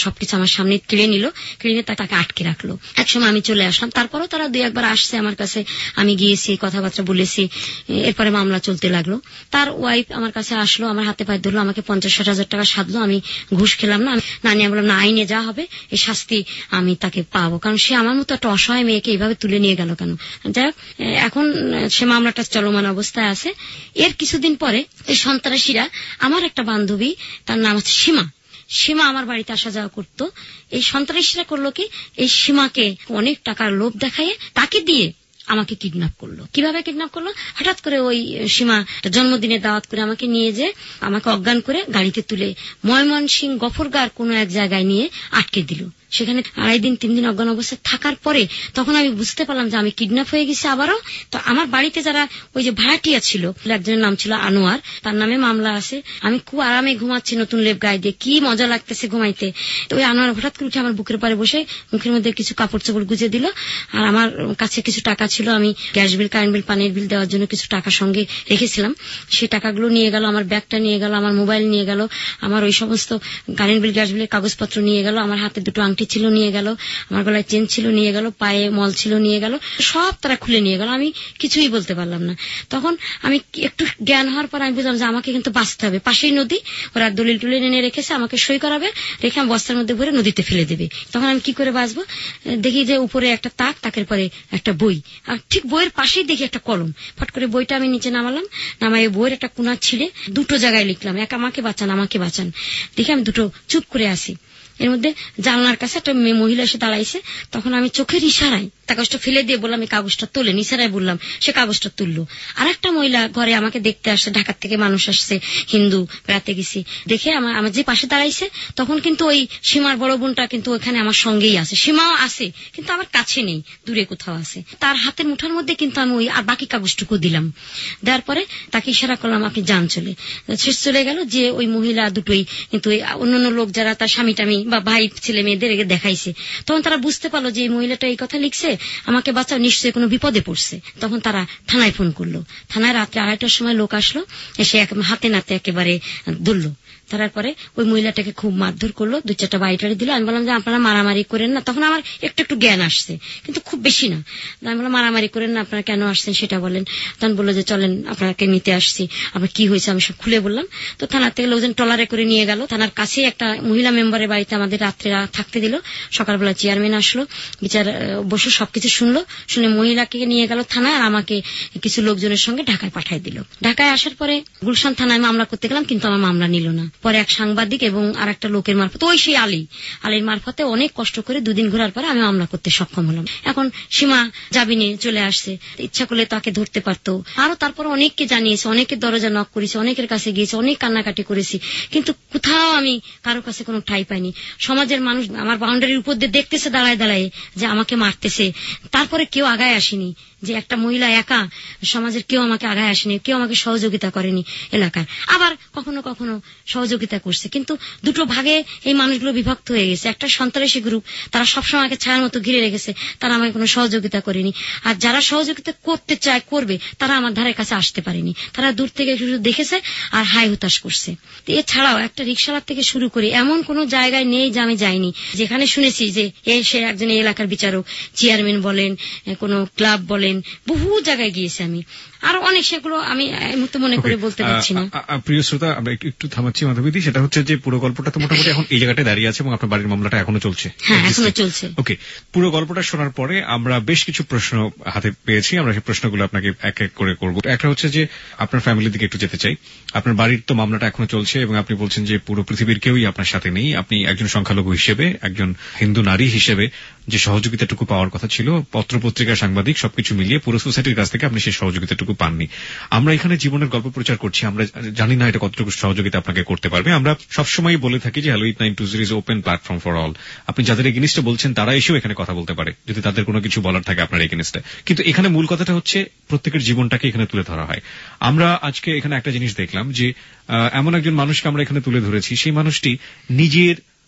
সবকিছু আমার সামনে কেড়ে নিল, কেড়ে নিয়ে তাকে আটকে রাখলো। একসময় আমি চলে আসলাম, তারপরও তারা দুই একবার আসছে আমার কাছে, আমি গিয়েছি, কথাবার্তা বলেছি, এরপরে মামলা চলতে লাগলো। তার ওয়াইফ আমার কাছে আসলো, আমার হাতে পায়ে ধরলো, আমাকে পঞ্চাশ ষাট হাজার টাকা সাধলো, আমি ঘুষ খেলাম না। নানি আমি বললাম না, আইনে যা হবে এই শাস্তি আমি তাকে পাবো, কারণ সে আমার মতো একটা অসহায় মেয়েকে এইভাবে তুলে নিয়ে গেল কেন। যাই হোক, এখন সে মামলাটা চলমান অবস্থায় আছে। এর কিছুদিন পরে এই সন্ত্রাসীরা, আমার একটা বান্ধবী, তার নাম হচ্ছে সীমা, সীমা আমার বাড়িতে আসা যাওয়া করতো। এই সন্ত্রাসীরা করলো কি, এই সীমাকে অনেক টাকার লোভ দেখায় তাকে দিয়ে আমাকে কিডন্যাপ করলো। কিভাবে কিডন্যাপ করলো, হঠাৎ করে ওই সীমা জন্মদিনে দাওয়াত করে আমাকে নিয়ে যে আমাকে অজ্ঞান করে গাড়িতে তুলে ময়মনসিংহ গফরগাঁর কোনো এক জায়গায় নিয়ে আটকে দিল। সেখানে আড়াই দিন তিন দিন অজ্ঞান অবস্থায় থাকার পরে তখন আমি বুঝতে পারলাম যে আমি কিডন্যাপ হয়ে গেছি আবারও। তো আমার বাড়িতে যারা ওই যে ভাড়াটিয়া ছিল, একজনের নাম ছিল আনোয়ার, তার নামে মামলা আছে। আমি খুব আরামে ঘুমাচ্ছি নতুন লেপ গায়ে দিয়ে, কি মজা লাগতেছে ঘুমাইতে। তো ওই আনোয়ার হঠাৎ করে উঠে আমার বুকের পারে বসে মুখের মধ্যে কিছু কাপড় চোপড় গুজে দিল। আর আমার কাছে কিছু টাকা ছিল, আমি গ্যাস বিল, কারেন্ট বিল, পানির বিল দেওয়ার জন্য কিছু টাকা সঙ্গে রেখেছিলাম, সেই টাকাগুলো নিয়ে গেল, আমার ব্যাগটা নিয়ে গেল, আমার মোবাইল নিয়ে গেল, আমার ওই সমস্ত কারেন্ট বিল, গ্যাস বিলের কাগজপত্র নিয়ে গেল, আমার হাতে দুটো আংটি ছিল নিয়ে গেল, আমার গলায় চেন ছিল নিয়ে গেল, পায়ে মল ছিল নিয়ে গেল, সব তারা খুলে নিয়ে গেল। আমি কিছুই বলতে পারলাম না। তখন আমি একটু জ্ঞান হওয়ার পর আমি বুঝলাম যে আমাকে কিন্তু বাঁচতে হবে। পাশেই নদী, ওরা দলিল টুলিল এনে রেখেছে, আমাকে সই করাবে, রেখে আমি বস্তার মধ্যে ভরে নদীতে ফেলে দেবে। তখন আমি কি করে বাঁচবো? দেখি যে উপরে একটা তাক, তাকের পরে একটা বই, আর ঠিক বইয়ের পাশেই দেখি একটা কলম। ফট করে বইটা আমি নিচে নামালাম, নামাই বইয়ের একটা কোনা ছিঁড়ে দুটো জায়গায় লিখলাম, এক আমাকে বাঁচান, আমাকে বাঁচান। দেখি আমি দুটো চুপ করে আসি। এর মধ্যে জানলার কাছে একটা মহিলা এসে দাঁড়াইছে, তখন আমি চোখের ইশারায় কাগজটা ফেলে দিয়ে বললাম এই কাগজটা তোলেন, ইশারায় বললাম, সে কাগজটা তুললো। আর একটা মহিলা ঘরে আমাকে দেখতে আসছে, ঢাকার থেকে মানুষ আসছে, হিন্দু, বেড়াতে গেছি, দেখে আমার আমার যে পাশে দাঁড়াইছে, তখন কিন্তু ওই সীমার বড় বোনটা কিন্তু ওখানে আমার সঙ্গেই আছে, সীমাও আছে কিন্তু আমার কাছে নেই, দূরে কোথাও আছে। তার হাতের মুঠার মধ্যে কিন্তু আমি ওই আর বাকি কাগজটুকু দিলাম। দেওয়ার পরে তাকে ইশারা করলাম আপনি যান চলে। শেষ চলে গেল যে ওই মহিলা দুটোই কিন্তু অন্যান্য লোক যারা তার স্বামী টামি বা ভাই ছেলে মেয়েদের দেখাইছে, তখন তারা বুঝতে পারলো যে এই মহিলাটা এই কথা লিখছে, আমাকে বাঁচাও, নিশ্চয়ই কোনো বিপদে পড়ছে। তখন তারা থানায় ফোন করলো। থানায় রাত্রে আড়াইটার সময় লোক আসলো, এসে হাতে নাতে একেবারে ধরলো। তারপরে ওই মহিলাটাকে খুব মারধর করলো, দুই চারটা বাড়ি টাড়ি দিল। আমি বললাম যে আপনারা মারামারি করেন না। তখন আমার একটু একটু জ্ঞান আসছে, কিন্তু খুব বেশি না। আমি বললাম মারামারি করেন না, আপনারা কেন আসছেন সেটা বলেন। তখন বললো যে চলেন আপনাকে নিতে আসছি, আপনার কি হয়েছে আমি সব খুলে বললাম। তো থানার থেকে লোকজন ট্রলারে করে নিয়ে গেল। থানার কাছে একটা মহিলা মেম্বারের বাড়িতে আমাদের রাত্রে থাকতে দিল। সকালবেলা চেয়ারম্যান আসলো, বিচার বসে সবকিছু শুনলো, শুনে মহিলাকে নিয়ে গেল থানায়, আর আমাকে কিছু লোকজনের সঙ্গে ঢাকায় পাঠিয়ে দিল। ঢাকায় আসার পরে গুলশান থানায় মামলা করতে গেলাম, কিন্তু আমার মামলা নিল না। পরে এক সাংবাদিক এবং আর একটা লোকের মারফত, ওই সেই আলী আলীর মারফতে অনেক কষ্ট করে দুদিন ঘোরার পরে আমি মামলা করতে সক্ষম হলাম। এখন সীমা জামিনে চলে আসছে, ইচ্ছা করলে তাকে ধরতে পারতো। আরো তারপর অনেককে জানিয়েছে, অনেকের দরজা নক করেছে, অনেকের কাছে গিয়েছে, অনেক কান্নাকাটি করেছি, কিন্তু কোথাও আমি কারো কাছে কোনো ঠাঁই পাইনি। সমাজের মানুষ আমার বাউন্ডারির উপর দিয়ে দেখতেছে দাঁড়ায় দাঁড়ায় যে আমাকে মারতেছে, তারপরে কেউ আগায় আসেনি। যে একটা মহিলা একা, সমাজের কেউ আমাকে আগায় আসেনি, কেউ আমাকে সহযোগিতা করেনি। এলাকার আবার কখনো কখনো সহযোগিতা করছে, কিন্তু দুটো ভাগে এই মানুষগুলো বিভক্ত হয়ে গেছে। একটা সন্ত্রাসী গ্রুপ, তারা সবসময় আমাকে ছায়ার মতো ঘিরে রেখেছে, তারা আমাকে কোনো সহযোগিতা করেনি। আর যারা সহযোগিতা করতে চায়, করবে, তারা আমার ধারের কাছে আসতে পারেনি। তারা দূর থেকে শুধু দেখেছে আর হাই হুতাশ করছে। এছাড়াও একটা রিক্সাওয়ালা থেকে শুরু করে এমন কোন জায়গায় নেই যে আমি যাইনি, যেখানে শুনেছি যে সে একজন এলাকার বিচারক, চেয়ারম্যান বলেন, কোন ক্লাব বলেন, বহু জায়গায় গিয়েছে আমি। আর অনেক, সেগুলো আমি এই মুহূর্তে মনে করে বলতে পারছি না। প্রিয় শ্রোতা, আমরা একটু থামাচ্ছি মাধবীদি। সেটা হচ্ছে যে পুরো গল্পটা তো মোটামুটি এখন এই জায়গাটায় দাঁড়িয়ে আছে এবং আপনার বাড়ির মামলাটা এখনো চলছে। হ্যাঁ, এখনো চলছে। ওকে, পুরো গল্পটা শোনার পরে আমরা বেশ কিছু প্রশ্ন হাতে পেয়েছি, আমরা সেই প্রশ্নগুলো আপনাকে এক এক করে করব। একটা হচ্ছে যে আপনার ফ্যামিলির দিকে একটু যেতে চাই। আপনার বাড়ির তো মামলাটা এখনো চলছে এবং আপনি বলছেন যে পুরো পৃথিবীর কেউই আপনার সাথে নেই। আপনি একজন সংখ্যালঘু হিসেবে, একজন হিন্দু নারী হিসেবে যে সহযোগিতাটুকু পাওয়ার কথা ছিল, পত্র পত্রিকা, সাংবাদিক সবকিছু মিলিয়ে পুরো সোসাইটির কাছ থেকে আপনি সেই সহযোগিতাটুকু পাননি। আমরা এখানে জীবনের গল্প প্রচার করছি, আমরা জানি না এটা কতটুকু সহযোগিতা আপনাকে করতে পারবে। আমরা সবসময় বলে থাকি যে hello eight nine two zero is open platform for all. আপনি যাদের এগেইনস্টে বলছেন তারা এসেও এখানে কথা বলতে পারে যদি তাদের কোনো কিছু বলার থাকে আপনার এগেইনস্টে। কিন্তু এখানে মূল কথাটা হচ্ছে প্রত্যেকের জীবনটাকে এখানে তুলে ধরা হয়। আমরা আজকে এখানে একটা জিনিস দেখলাম যে এমন একজন মানুষকে আমরা এখানে তুলে ধরেছি, সেই মানুষটি নিজের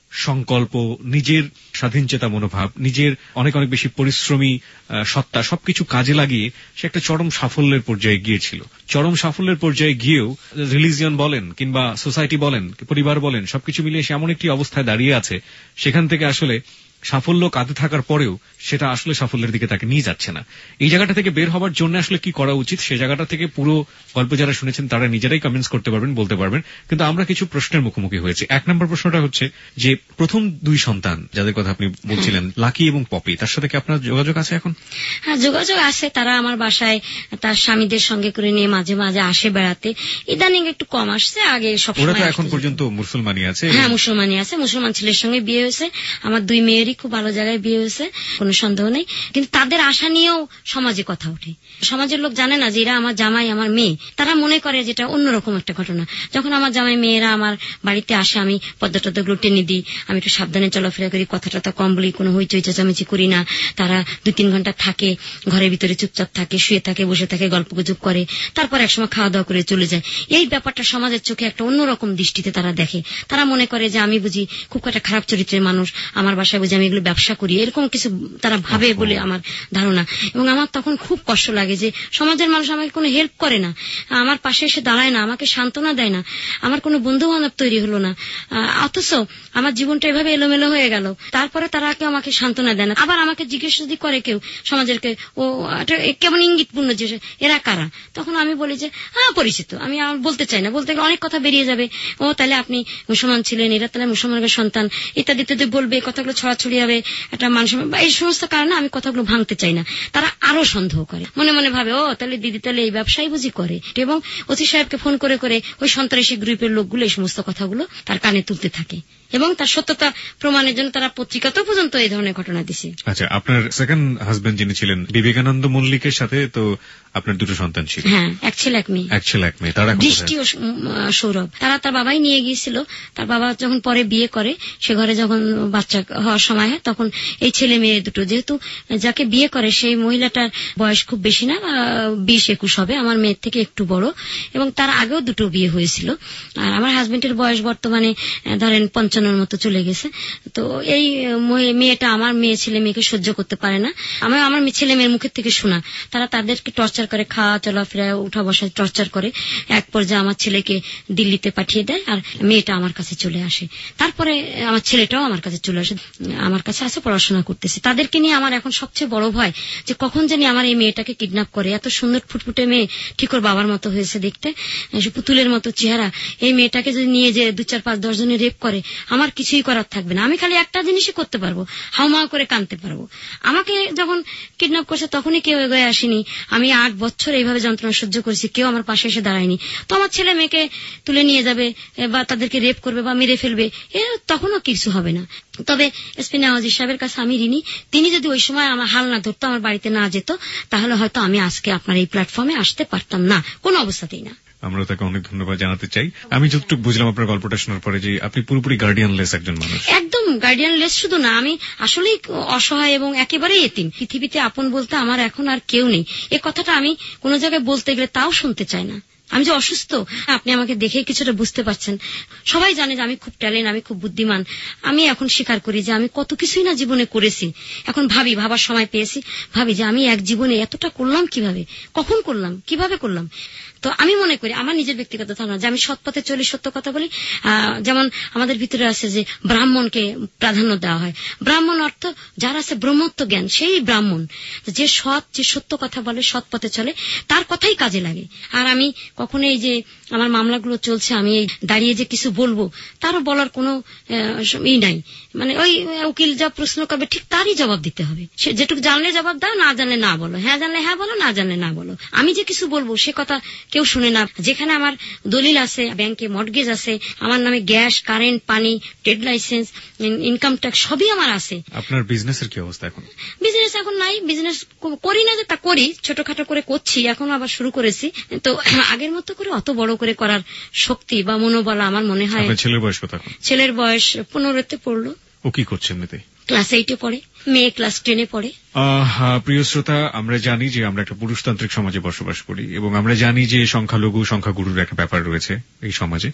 সংকল্প, নিজের স্বাধীনচেতা মনোভাব, নিজের অনেক অনেক বেশি পরিশ্রমী সত্তা সবকিছু কাজে লাগিয়ে সে একটা চরম সাফল্যের পর্যায়ে গিয়েছিল। চরম সাফল্যের পর্যায়ে গিয়েও রিলিজিয়ন বলেন কিংবা সোসাইটি বলেন, পরিবার বলেন, সবকিছু মিলিয়ে সে এমন একটি অবস্থায় দাঁড়িয়ে আছে, সেখান থেকে আসলে সাফল্য কাঁধে থাকার পরেও সেটা আসলে সাফল্যের দিকে তাকে নিয়ে যাচ্ছে না। এই জায়গাটা থেকে বের হবার জন্য আসলে কি করা উচিত, সে জায়গাটা থেকে পুরো গল্প যারা শুনেছেন তারা নিজেরাই কমেন্টস করতে পারবেন, বলতে পারবেন। কিন্তু আমরা কিছু প্রশ্নের মুখোমুখি হয়েছি। এক নম্বর প্রশ্নটা হচ্ছে যে প্রথম দুই সন্তান যাদের কথা আপনি বলছিলেন, লাকি এবং পপি, তার সাথে কি আপনার যোগাযোগ আছে এখন? হ্যাঁ, যোগাযোগ আছে। তারা আমার বাসায় তার স্বামীদের সঙ্গে করে নিয়ে মাঝে মাঝে আসে বেড়াতে। ইদানিং একটু কম আসছে, আগে সব ওরা তো এখন পর্যন্ত মুসলমানই আছে। হ্যাঁ, মুসলমানই আছে। মুসলমান ছেলের সঙ্গে বিয়ে হয়েছে। আমার দুই মেয়েরই খুব ভালো জায়গায় বিয়ে হয়েছে, কোনো সন্দেহ নেই। কিন্তু তাদের আশা নিয়েও সমাজে কথা ওঠে। সমাজের লোক জানে না যে এরা আমার জামাই, আমার মেয়ে। তারা মনে করে যেটা অন্যরকম একটা ঘটনা। যখন আমার জামাই মেয়েরা আমার বাড়িতে আসে, আমি পদ্মা টদ্মা গুলো টেনে দিই, আমি একটু সাবধানে চলাফেরা করি, কথা টথা কম বলি, কোনো হইচই চেঁচামেচি করি না। তারা দুই তিন ঘন্টা থাকে, ঘরের ভিতরে চুপচাপ থাকে, শুয়ে থাকে, বসে থাকে, গল্প গুজব করে, তারপর একসময় খাওয়া দাওয়া করে চলে যায়। এই ব্যাপারটা সমাজের চোখে একটা অন্যরকম দৃষ্টিতে তারা দেখে। তারা মনে করে যে আমি বুঝি খুব একটা খারাপ চরিত্রের মানুষ, আমার বাসায় বুঝি আমি এগুলো ব্যবসা করি, এরকম কিছু তারা ভাবে বলে আমার ধারণা। এবং আমার তখন খুব কষ্ট লাগে যে সমাজের মানুষ আমাকে কোনো হেল্প করে না, আমার পাশে এসে দাঁড়ায় না, আমাকে সান্ত্বনা দেয় না, আমার কোনো বন্ধু বান্ধব তৈরি হলো না, অথচ আমার জীবনটা এভাবে এলোমেলো হয়ে গেল। তারপরে তারা কেউ আমাকে সান্ত্বনা দেয় না। আবার আমাকে জিজ্ঞেস যদি করে কেউ সমাজের কে, ও কেমন ইঙ্গিতপূর্ণ যে এরা কারা, তখন আমি বলি যে হ্যাঁ পরিচিত। আমি বলতে চাই না, বলতে গেলে অনেক কথা বেরিয়ে যাবে। ও তাহলে আপনি মুসলমান ছিলেন, এরা তাহলে মুসলমানের সন্তান, ইত্যাদি ইত্যাদি বলবে, কথাগুলো ছড়াছড়ি হবে একটা মানুষ। এই সমস্ত কারণে আমি কথাগুলো ভাঙতে চাই না। তারা আরো সন্দেহ করে, মনে মনে ভাবে ও তাহলে দিদি তাহলে এই ব্যবসায় বুঝি করে। এবং ওসি সাহেবকে ফোন করে করে ওই সন্ত্রাসী গ্রুপের লোকগুলো এই সমস্ত কথাগুলো তার কানে তুলতে থাকে এবং তার সত্যতা প্রমাণের জন্য তারা পত্রিকাতেও পর্যন্ত এই ধরনের ঘটনা দিছে। আচ্ছা, আপনার সেকেন্ড হাজবেন্ড যিনি ছিলেন বিবেকানন্দ মল্লিকের সাথে তো আপনার দুটো সন্তান ছিল? হ্যাঁ, এক ছেলে এক মেয়ে। এক ছেলে এক মেয়ে। তারা দৃষ্টি ও সৌরভ, তারা তার বাবাই নিয়ে গিয়েছিল। তার বাবা যখন পরে বিয়ে করে, সে ঘরে যখন বাচ্চা হওয়ার সময় হয়, তখন এই ছেলে মেয়ে দুটো, যেহেতু যাকে বিয়ে করে সেই মহিলাটার বয়স খুব বেশি না, বিশ একুশ হবে, আমার মেয়ের থেকে একটু বড়, এবং তার আগেও দুটো বিয়ে হয়েছিল। আর আমার হাজবেন্ডের বয়স বর্তমানে ধরেন পঞ্চান্নর মতো চলে গেছে। তো এই মেয়েটা আমার মেয়ে ছেলে মেয়েকে সহ্য করতে পারে না। আমার আমার ছেলে মেয়ের মুখের থেকে শোনা, তারা তাদেরকে টর্চার করে, খাওয়া চলাফেরা উঠা বসায় টর্চার করে। এক পর্যায়ে আমার ছেলেকে দিল্লিতে পাঠিয়ে দেয়, আর মেয়েটা আমার কাছে চলে আসে। তারপরে আমার ছেলেটাও আমার কাছে চলে আসে, আমার কাছে আসে, পড়াশোনা করতেছে। তাদেরকে নিয়ে আমার এখন সবচেয়ে বড় ভয় যে কখন জানি আমার এই মেয়েটাকে কিডন্যাপ করে। এত সুন্দর ফুটফুটে মেয়ে, ঠিক ওর বাবার মতো হয়েছে দেখতে, পুতুলের মতো চেহারা। এই মেয়েটাকে যদি নিয়ে যে দু চার পাঁচ দশ জনে রেপ করে, আমার কিছুই করার থাকবে না। আমি খালি একটা জিনিসই করতে পারবো, হাউমাউ করে কাঁদতে পারবো। আমাকে যখন কিডন্যাপ করছে তখনই কেউ এগিয়ে আসেনি। আমি আট বছর এইভাবে যন্ত্রণা সহ্য করেছি, কেউ আমার পাশে এসে দাঁড়ায়নি। তো আমার ছেলে মেয়েকে তুলে নিয়ে যাবে বা তাদেরকে রেপ করবে বা মেরে ফেলবে, এ তখনও কিছু হবে না। তবে এসপি নওয়াজি সাহেবের কাছে আমি ঋণী। তিনি যদি ওই সময় আমার হাল না ধরতো, আমার বাড়িতে না যেত, তাহলে হয়তো আমি আজকে আপনার এই প্ল্যাটফর্মে আসতে পারতাম না, কোনো অবস্থাতেই না। আমরা তাকে অনেক ধন্যবাদ জানাতে চাই। আমি যতটুকু বুঝলাম আপনার গল্পটা শোনার পরে যে আপনি পুরোপুরি গার্ডিয়ানলেস একজন মানুষ। একদম গার্ডিয়ানলেস শুধু না, আমি আসলেই অসহায় এবং একেবারেই এতিম। পৃথিবীতে আপন বলতে আমার এখন আর কেউ নেই। এ কথাটা আমি কোনো জায়গায় বলতে গেলে তাও শুনতে চাই না। আমি যে অসুস্থ, আপনি আমাকে দেখে কিছুটা বুঝতে পারছেন। সবাই জানে যে আমি খুব ট্যালেন্ট, আমি খুব বুদ্ধিমান। আমি এখন স্বীকার করি যে আমি কত কিছুই না জীবনে করেছি। এখন ভাবি, ভাবার সময় পেয়েছি, ভাবি যে আমি এক জীবনে এতটা করলাম কিভাবে, কখন করলাম, কিভাবে করলাম। তো আমি মনে করি আমার নিজের ব্যক্তিগত ধারণা যে আমি সৎ পথে চলি, সত্য কথা বলি। যেমন আমাদের ভিতরে আছে যে ব্রাহ্মণকে প্রাধান্য দেওয়া হয়। ব্রাহ্মণ অর্থ যার আছে ব্রহ্মত্ব জ্ঞান, সেই ব্রাহ্মণ। যে সৎ, যে সত্য কথা বলে, সৎ পথে চলে, তার কথাই কাজে লাগে। আর আমি কখনো এই যে আমার মামলাগুলো চলছে, আমি এই দাঁড়িয়ে যে কিছু বলবো, তারও বলার কোনো ই নাই। মানে ওই উকিল যা প্রশ্ন করবে ঠিক তারই জবাব দিতে হবে। সে যেটুকু জানলে জবাব দাও, না জানলে না বলো, হ্যাঁ জানলে হ্যাঁ বলো, না জানলে না বলো। আমি যে কিছু বলবো সে কথা কেউ শুনে না। যেখানে আমার দলিল আছে, ব্যাংকে মর্টগেজ আছে, আমার নামে গ্যাস, কারেন্ট, পানি, ট্রেড লাইসেন্স, ইনকাম ট্যাক্স সবই আমার আছে। আপনার বিজনেসের কি অবস্থা এখন? বিজনেস এখন নাই, বিজনেস করি না, যে তা করি, ছোটখাটো করে করছি, এখন আবার শুরু করেছি। তো আগের মতো করে অত বড় করে করার শক্তি বা মনোবল আমার মনে হয়। ছেলের বয়স কত? ছেলের বয়স পনেরোতে পড়লো। ও কি করছে এমনিতে? ক্লাস এইটে পড়ে, মেয়ে ক্লাস টেনে পড়ে। প্রিয় শ্রোতা, আমরা জানি যে আমরা একটা পুরুষতান্ত্রিক সমাজে বসবাস করি এবং আমরা জানি যে সংখ্যালঘু সংখ্যাগুরুর একটা ব্যাপার রয়েছে এই সমাজে।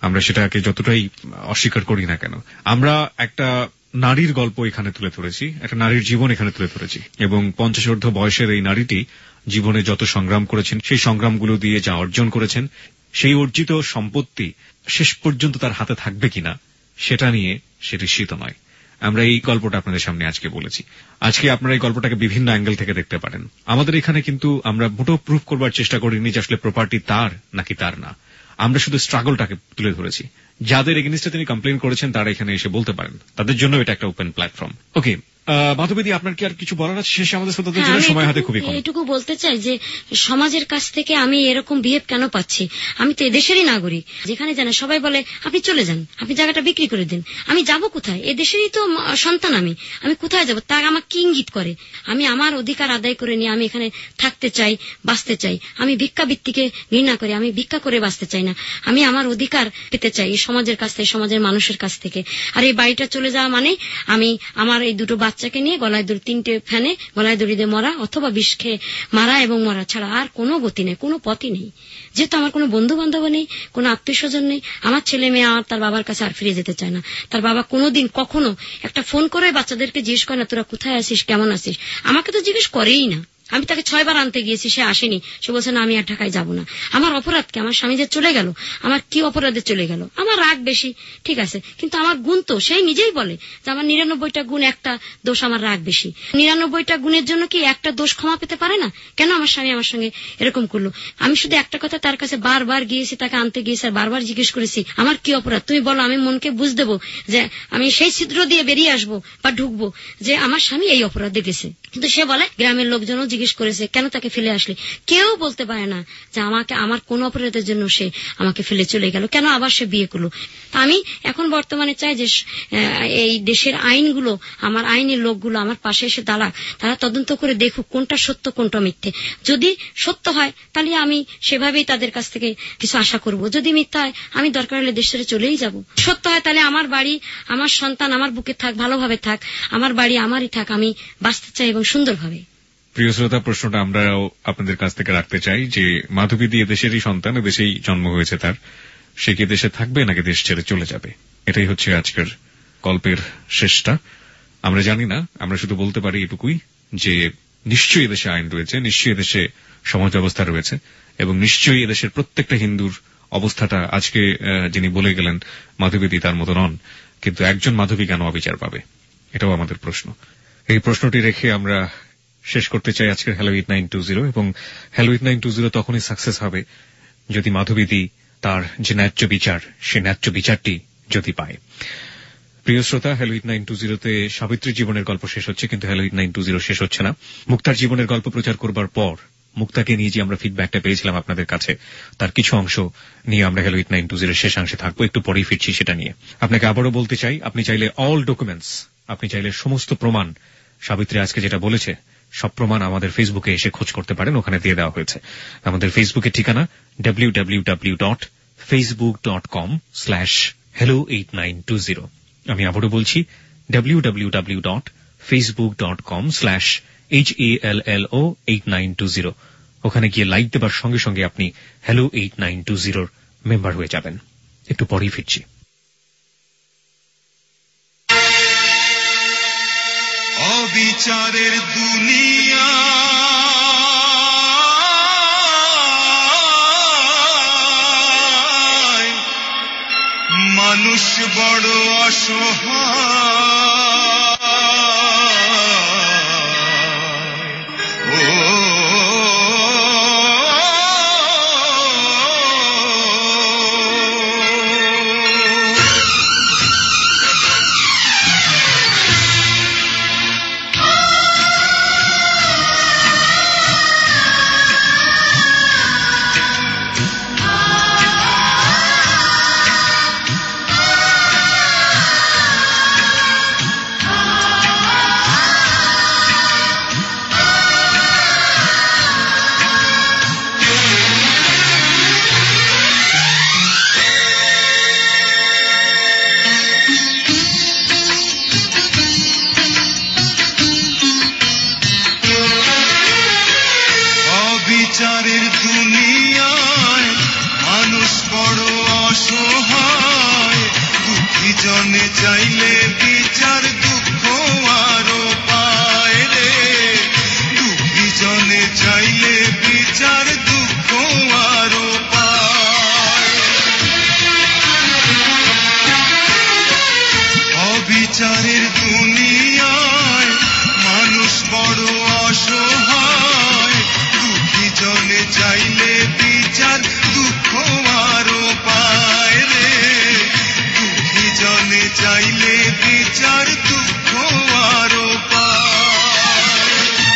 আমরা সেটাকে যতটাই অস্বীকার করি না কেন। আমরা একটা নারীর গল্প এখানে তুলে ধরেছি, একটা নারীর জীবন এখানে তুলে ধরেছি, এবং পঞ্চাশোর্ধ্ব বয়সের এই নারীটি জীবনে যত সংগ্রাম করেছেন, সেই সংগ্রামগুলো দিয়ে যা অর্জন করেছেন, সেই অর্জিত সম্পত্তি শেষ পর্যন্ত তার হাতে থাকবে কিনা সেটা নিয়ে সে নিশ্চিত নয়। আমরা এই গল্পটা আপনাদের সামনে আজকে বলেছি। আজকে আপনারা এই গল্পটাকে বিভিন্ন অ্যাঙ্গেল থেকে দেখতে পারেন। আমাদের এখানে কিন্তু আমরা মোটেও প্রুফ করবার চেষ্টা করিনি যে আসলে প্রপার্টি তার নাকি তার না। আমরা শুধু স্ট্রাগলটাকে তুলে ধরেছি। যাদের এগেইনস্টে তিনি কমপ্লেন করেছেন তারা এখানে এসে বলতে পারেন, তাদের জন্য এটা একটা ওপেন প্ল্যাটফর্ম। ওকে মাধবীদি, আপনার কি আর কিছু বলার আছে? শেষে আমাদের শ্রোতাদের জন্য সময় হাতে খুবই কম। এটুকু বলতে চাই যে সমাজের কাছ থেকে আমি এরকম বিহেভ কেন পাচ্ছি? আমি তো এদেশেরই নাগরিক। যেখানে জানে সবাই বলে আপনি চলে যান, আপনি জায়গাটা বিক্রি করে দিন। আমি যাব কোথায়? এদেশেরই তো সন্তান আমি, আমি কোথায় যাব? তার আমার কি ইঙ্গিত করে? আমি আমার অধিকার আদায় করে নিয়ে আমি এখানে থাকতে চাই, বাঁচতে চাই। আমি ভিক্ষাবৃত্তিকে ঘৃণা করি, আমি ভিক্ষা করে বাঁচতে চাই না। আমি আমার অধিকার পেতে চাই এই সমাজের কাছ থেকে, সমাজের মানুষের কাছ থেকে। আর এই বাড়িটা চলে যাওয়া মানে আমি আমার এই দুটো বাচ্চাকে নিয়ে গলায় দড়ি, তিনটে ফ্যানে গলায় দড়ি দিয়ে মরা অথবা বিষ খেয়ে মারা এবং মরা ছাড়া আর কোনো গতি নেই, কোনো পথই নেই। যেহেতু আমার কোনো বন্ধু বান্ধব নেই, কোনো আত্মীয় স্বজন নেই, আমার ছেলে মেয়ে আর তার বাবার কাছে আর ফিরে যেতে চায় না। তার বাবা কোনোদিন কখনো একটা ফোন করে বাচ্চাদেরকে জিজ্ঞেস করে না তোরা কোথায় আছিস, কেমন আছিস। আমাকে তো জিজ্ঞেস করেই না। আমি তাকে ছয়বার আনতে গিয়েছি, সে আসেনি। সে বলছে না আমি আর ঢাকায় যাব না। আমার অপরাধ কি? আমার স্বামী যে চলে গেল, আমার কি অপরাধে চলে গেল? আমার রাগ বেশি, ঠিক আছে, কিন্তু আমার গুণ তো সেই নিজেই বলে যে আমার নিরানব্বইটা গুণ, একটা দোষ আমার রাগ বেশি। নিরানব্বইটা গুণের জন্য কি একটা দোষ ক্ষমা পেতে পারে না? কেন আমার স্বামী আমার সঙ্গে এরকম করলো? আমি শুধু একটা কথা তার কাছে বারবার গিয়েছি, তাকে আনতে গিয়েছি আর বারবার জিজ্ঞেস করেছি আমার কি অপরাধ, তুমি বলো। আমি মনকে বুঝ দেবো যে আমি সেই ছিদ্র দিয়ে বেরিয়ে আসবো বা ঢুকবো যে আমার স্বামী এই অপরাধে গেছে। কিন্তু সে বলে গ্রামের লোকজনও জিজ্ঞেস করেছে কেন তাকে ফেলে আসলে। কেউ বলতে পারে না যে আমাকে আমার কোন অপরাধের জন্য সে আমাকে ফেলে চলে গেল, কেন আবার সে বিয়ে করলো। আমি এখন বর্তমানে চাই যে এই দেশের আইনগুলো, আমার আইনের লোকগুলো আমার পাশে এসে দাঁড়াক, তারা তদন্ত করে দেখুক কোনটা সত্য কোনটা মিথ্যে। যদি সত্য হয় তাহলে আমি সেভাবেই তাদের কাছ থেকে কিছু আশা করব। যদি মিথ্যা হয় আমি দরকার হলে দেশ ছেড়ে চলেই যাব। সত্য হয় তাহলে আমার বাড়ি, আমার সন্তান আমার বুকে থাক, ভালোভাবে থাক, আমার বাড়ি আমারই থাক, আমি বাঁচতে চাই এবং সুন্দরভাবে। প্রিয় শ্রোতা, প্রশ্নটা আমরাও আপনাদের কাছ থেকে রাখতে চাই যে মাধবীদি দেশেরই সন্তান, দেশেই জন্ম হয়েছে তার, সে কি দেশে থাকবে নাকি দেশ ছেড়ে চলে যাবে? এটাই হচ্ছে আজকের গল্পের শেষটা। আমরা জানি না, আমরা শুধু বলতে পারি এটুকুই যে নিশ্চয়ই এদেশে আইন রয়েছে, নিশ্চয়ই এদেশে সমাজ ব্যবস্থা রয়েছে, এবং নিশ্চয়ই এদেশের প্রত্যেকটা হিন্দুর অবস্থাটা আজকে যিনি বলে গেলেন মাধবীদি তার মতো নন, কিন্তু একজন মাধবী কেন অবিচার পাবে? এটাও আমাদের প্রশ্ন। এই প্রশ্নটি রেখে আমরা শেষ করতে চাই আজকের hello eight nine two zero, এবং hello eight nine two zero তখনই সাকসেস হবে যদি মাধবীদি তার যে ন্যায্য বিচার, সে ন্যায্য বিচারটি যদি পায়। প্রিয় শ্রোতা, হ্যালো এইট নাইন টু জিরোতে সাবিত্রীর জীবনের গল্প শেষ হচ্ছে, কিন্তু hello eight nine two zero শেষ হচ্ছে না। মুক্তার জীবনের গল্প প্রচার করবার পর মুক্তাকে নিয়ে যে আমরা ফিডব্যাকটা পেয়েছিলাম আপনাদের কাছে, তার কিছু অংশ নিয়ে আমরা হ্যালো এইট নাইন টু জিরোর শেষাংশে থাকবো। একটু পরেই ফিরছি সেটা নিয়ে। আপনাকে আবারও বলতে চাই, আপনি চাইলে অল ডকুমেন্টস, আপনি চাইলে সমস্ত প্রমাণ, সাবিত্রী আজকে যেটা বলেছে সব প্রমাণ আমাদের ফেসবুকে এসে খোঁজ করতে পারেন, ওখানে দিয়ে দেওয়া হয়েছে। আমাদের ফেসবুকের ঠিকানা W W W dot Facebook dot com slash hello eight nine two zero. আমি আবারও বলছি W W W dot Facebook dot com slash H E L L O eight nine two zero. ওখানে গিয়ে লাইক দেবার সঙ্গে সঙ্গে আপনি hello eight nine two জিরোর মেম্বার হয়ে যাবেন। একটু পরেই ফিরছি। অবিচারের দুনিয়া মানুষ বড় অসহায়। জনে চাইলে বিচার দুঃখ আরো পায় রে, দুঃখী জনে চাইলে বিচার দুঃখ আরো পায়। অবিচারের দুনিয়ায় মানুষ বড় অসহায়, দুঃখী জনে চাইলে বিচার দুঃখ আরো পায় রে, দুঃখী জনে চাইলে বিচার দুঃখ আরো পায়।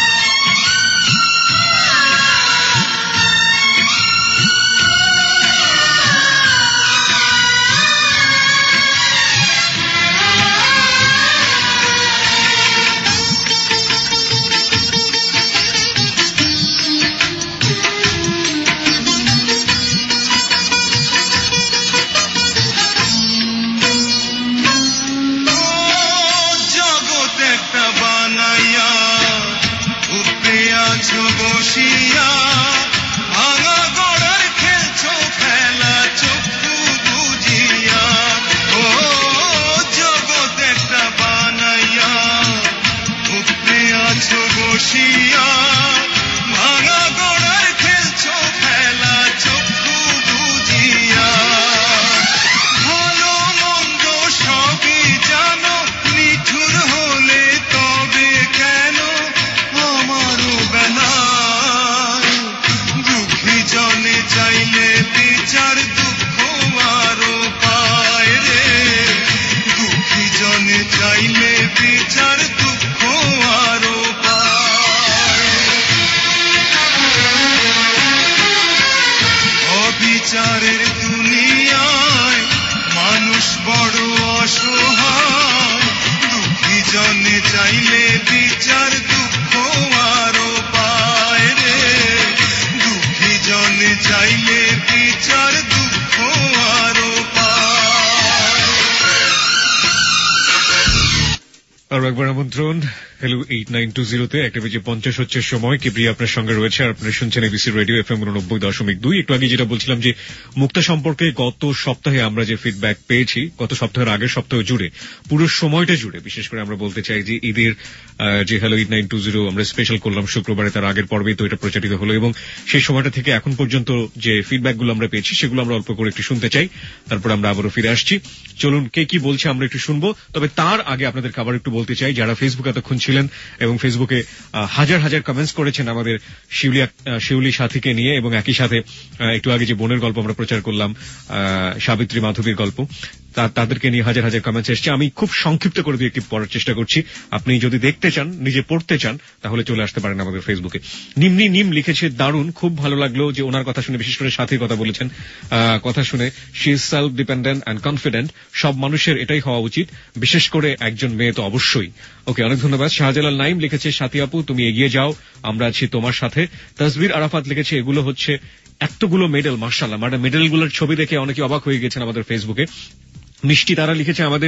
বসিয়া ভাঙা গড়ার খেলছো খেলা চক্ষু বুঝিয়া, ও জগৎ একটা বানাইয়া উপরে আছো বসিয়া ভাঙা গড়ার খেলছো খেলা চক্ষু বুঝিয়া। ভালো মন্দ সবই জানো, নিঠুর হলে তবে কেন আমারও বেলায়, দুঃখী জনে চাইলে বিচার দুঃখ আরো পায় রে, দুঃখী জনে চাইলে বিচার দুঃখ আরো পায়। অবিচারের দুনিয়ায় মানুষ বড় অসহায়, দুঃখী জনে চাইলে বিচার দুঃখ আরো পায় রে, দুঃখী জনে চাইলে বিচার দুঃখ আরো পায়। আরো একবার আমন্ত্রণ হ্যালো এইট নাইন টু জিরোতে একটা বেজে পঞ্চাশ হচ্ছে সময়। কিবরিয়া আপনার সঙ্গে রয়েছে আর আপনারা শুনছেন এবিসি রেডিও এফ এম উননব্বই দশমিক দুই। একটু আগে যেটা বলছিলাম যে মুক্তা সম্পর্কে গত সপ্তাহে আমরা যে ফিডব্যাক পেয়েছি, গত সপ্তাহের আগের সপ্তাহ জুড়ে পুরো সময়টা জুড়ে বিশেষ করে আমরা বলতে চাই যে ঈদের যে hello eight nine two zero আমরা স্পেশাল করলাম শুক্রবারে, তার আগের পর্বেই তো এটা প্রচারিত হলো এবং সেই সময়টা থেকে এখন পর্যন্ত যে ফিডব্যাক গুলো আমরা পেয়েছি সেগুলো আমরা অল্প করে একটু শুনতে চাই, তারপর আমরা আবারও ফিরে আসছি। চলুন কে কি বলছে আমরা একটু শুনবো। তবে তার আগে আপনাদের আবার একটু বলতে চাই, যারা ফেসবুকে এতক্ষণ ছিলেন এবং ফেসবুকে হাজার হাজার কমেন্টস করেছেন আমাদের শিউলিয়া শিউলি সাথীকে নিয়ে, এবং একই সাথে একটু আগে যে বোনের গল্প আমরা প্রচার করলাম সাবিত্রী মাধবীর গল্প, তাদেরকে নিয়ে হাজার হাজার কমেন্টস এসছে। আমি খুব সংক্ষিপ্ত করে দিয়ে একটি পড়ার চেষ্টা করছি। আপনি যদি দেখতে চান, নিজে পড়তে চান, তাহলে চলে আসতে পারেন আমাদের ফেসবুকে। নিম্নি নিম লিখেছে, দারুণ, খুব ভালো লাগলো যে ওনার কথা শুনে, বিশেষ করে সাথীর কথা বলেছেন, কথা শুনে she is self dependent and confident. সব মানুষের এটাই হওয়া উচিত, বিশেষ করে একজন মেয়ে তো অবশ্যই। ওকে, অনেক ধন্যবাদ। শাহজালাল নাইম লিখেছে, সাথী আপু তুমি এগিয়ে যাও, আমরা আছি তোমার সাথে। তাসবির আরাফাত লিখেছে, এগুলো হচ্ছে এতগুলো মেডেল, মাশাআল্লাহ। মানে মেডেলগুলোর ছবি দেখে অনেকে অবাক হয়ে গেছেন আমাদের ফেসবুকে। মিষ্টি তারা লিখেছে, আমাদের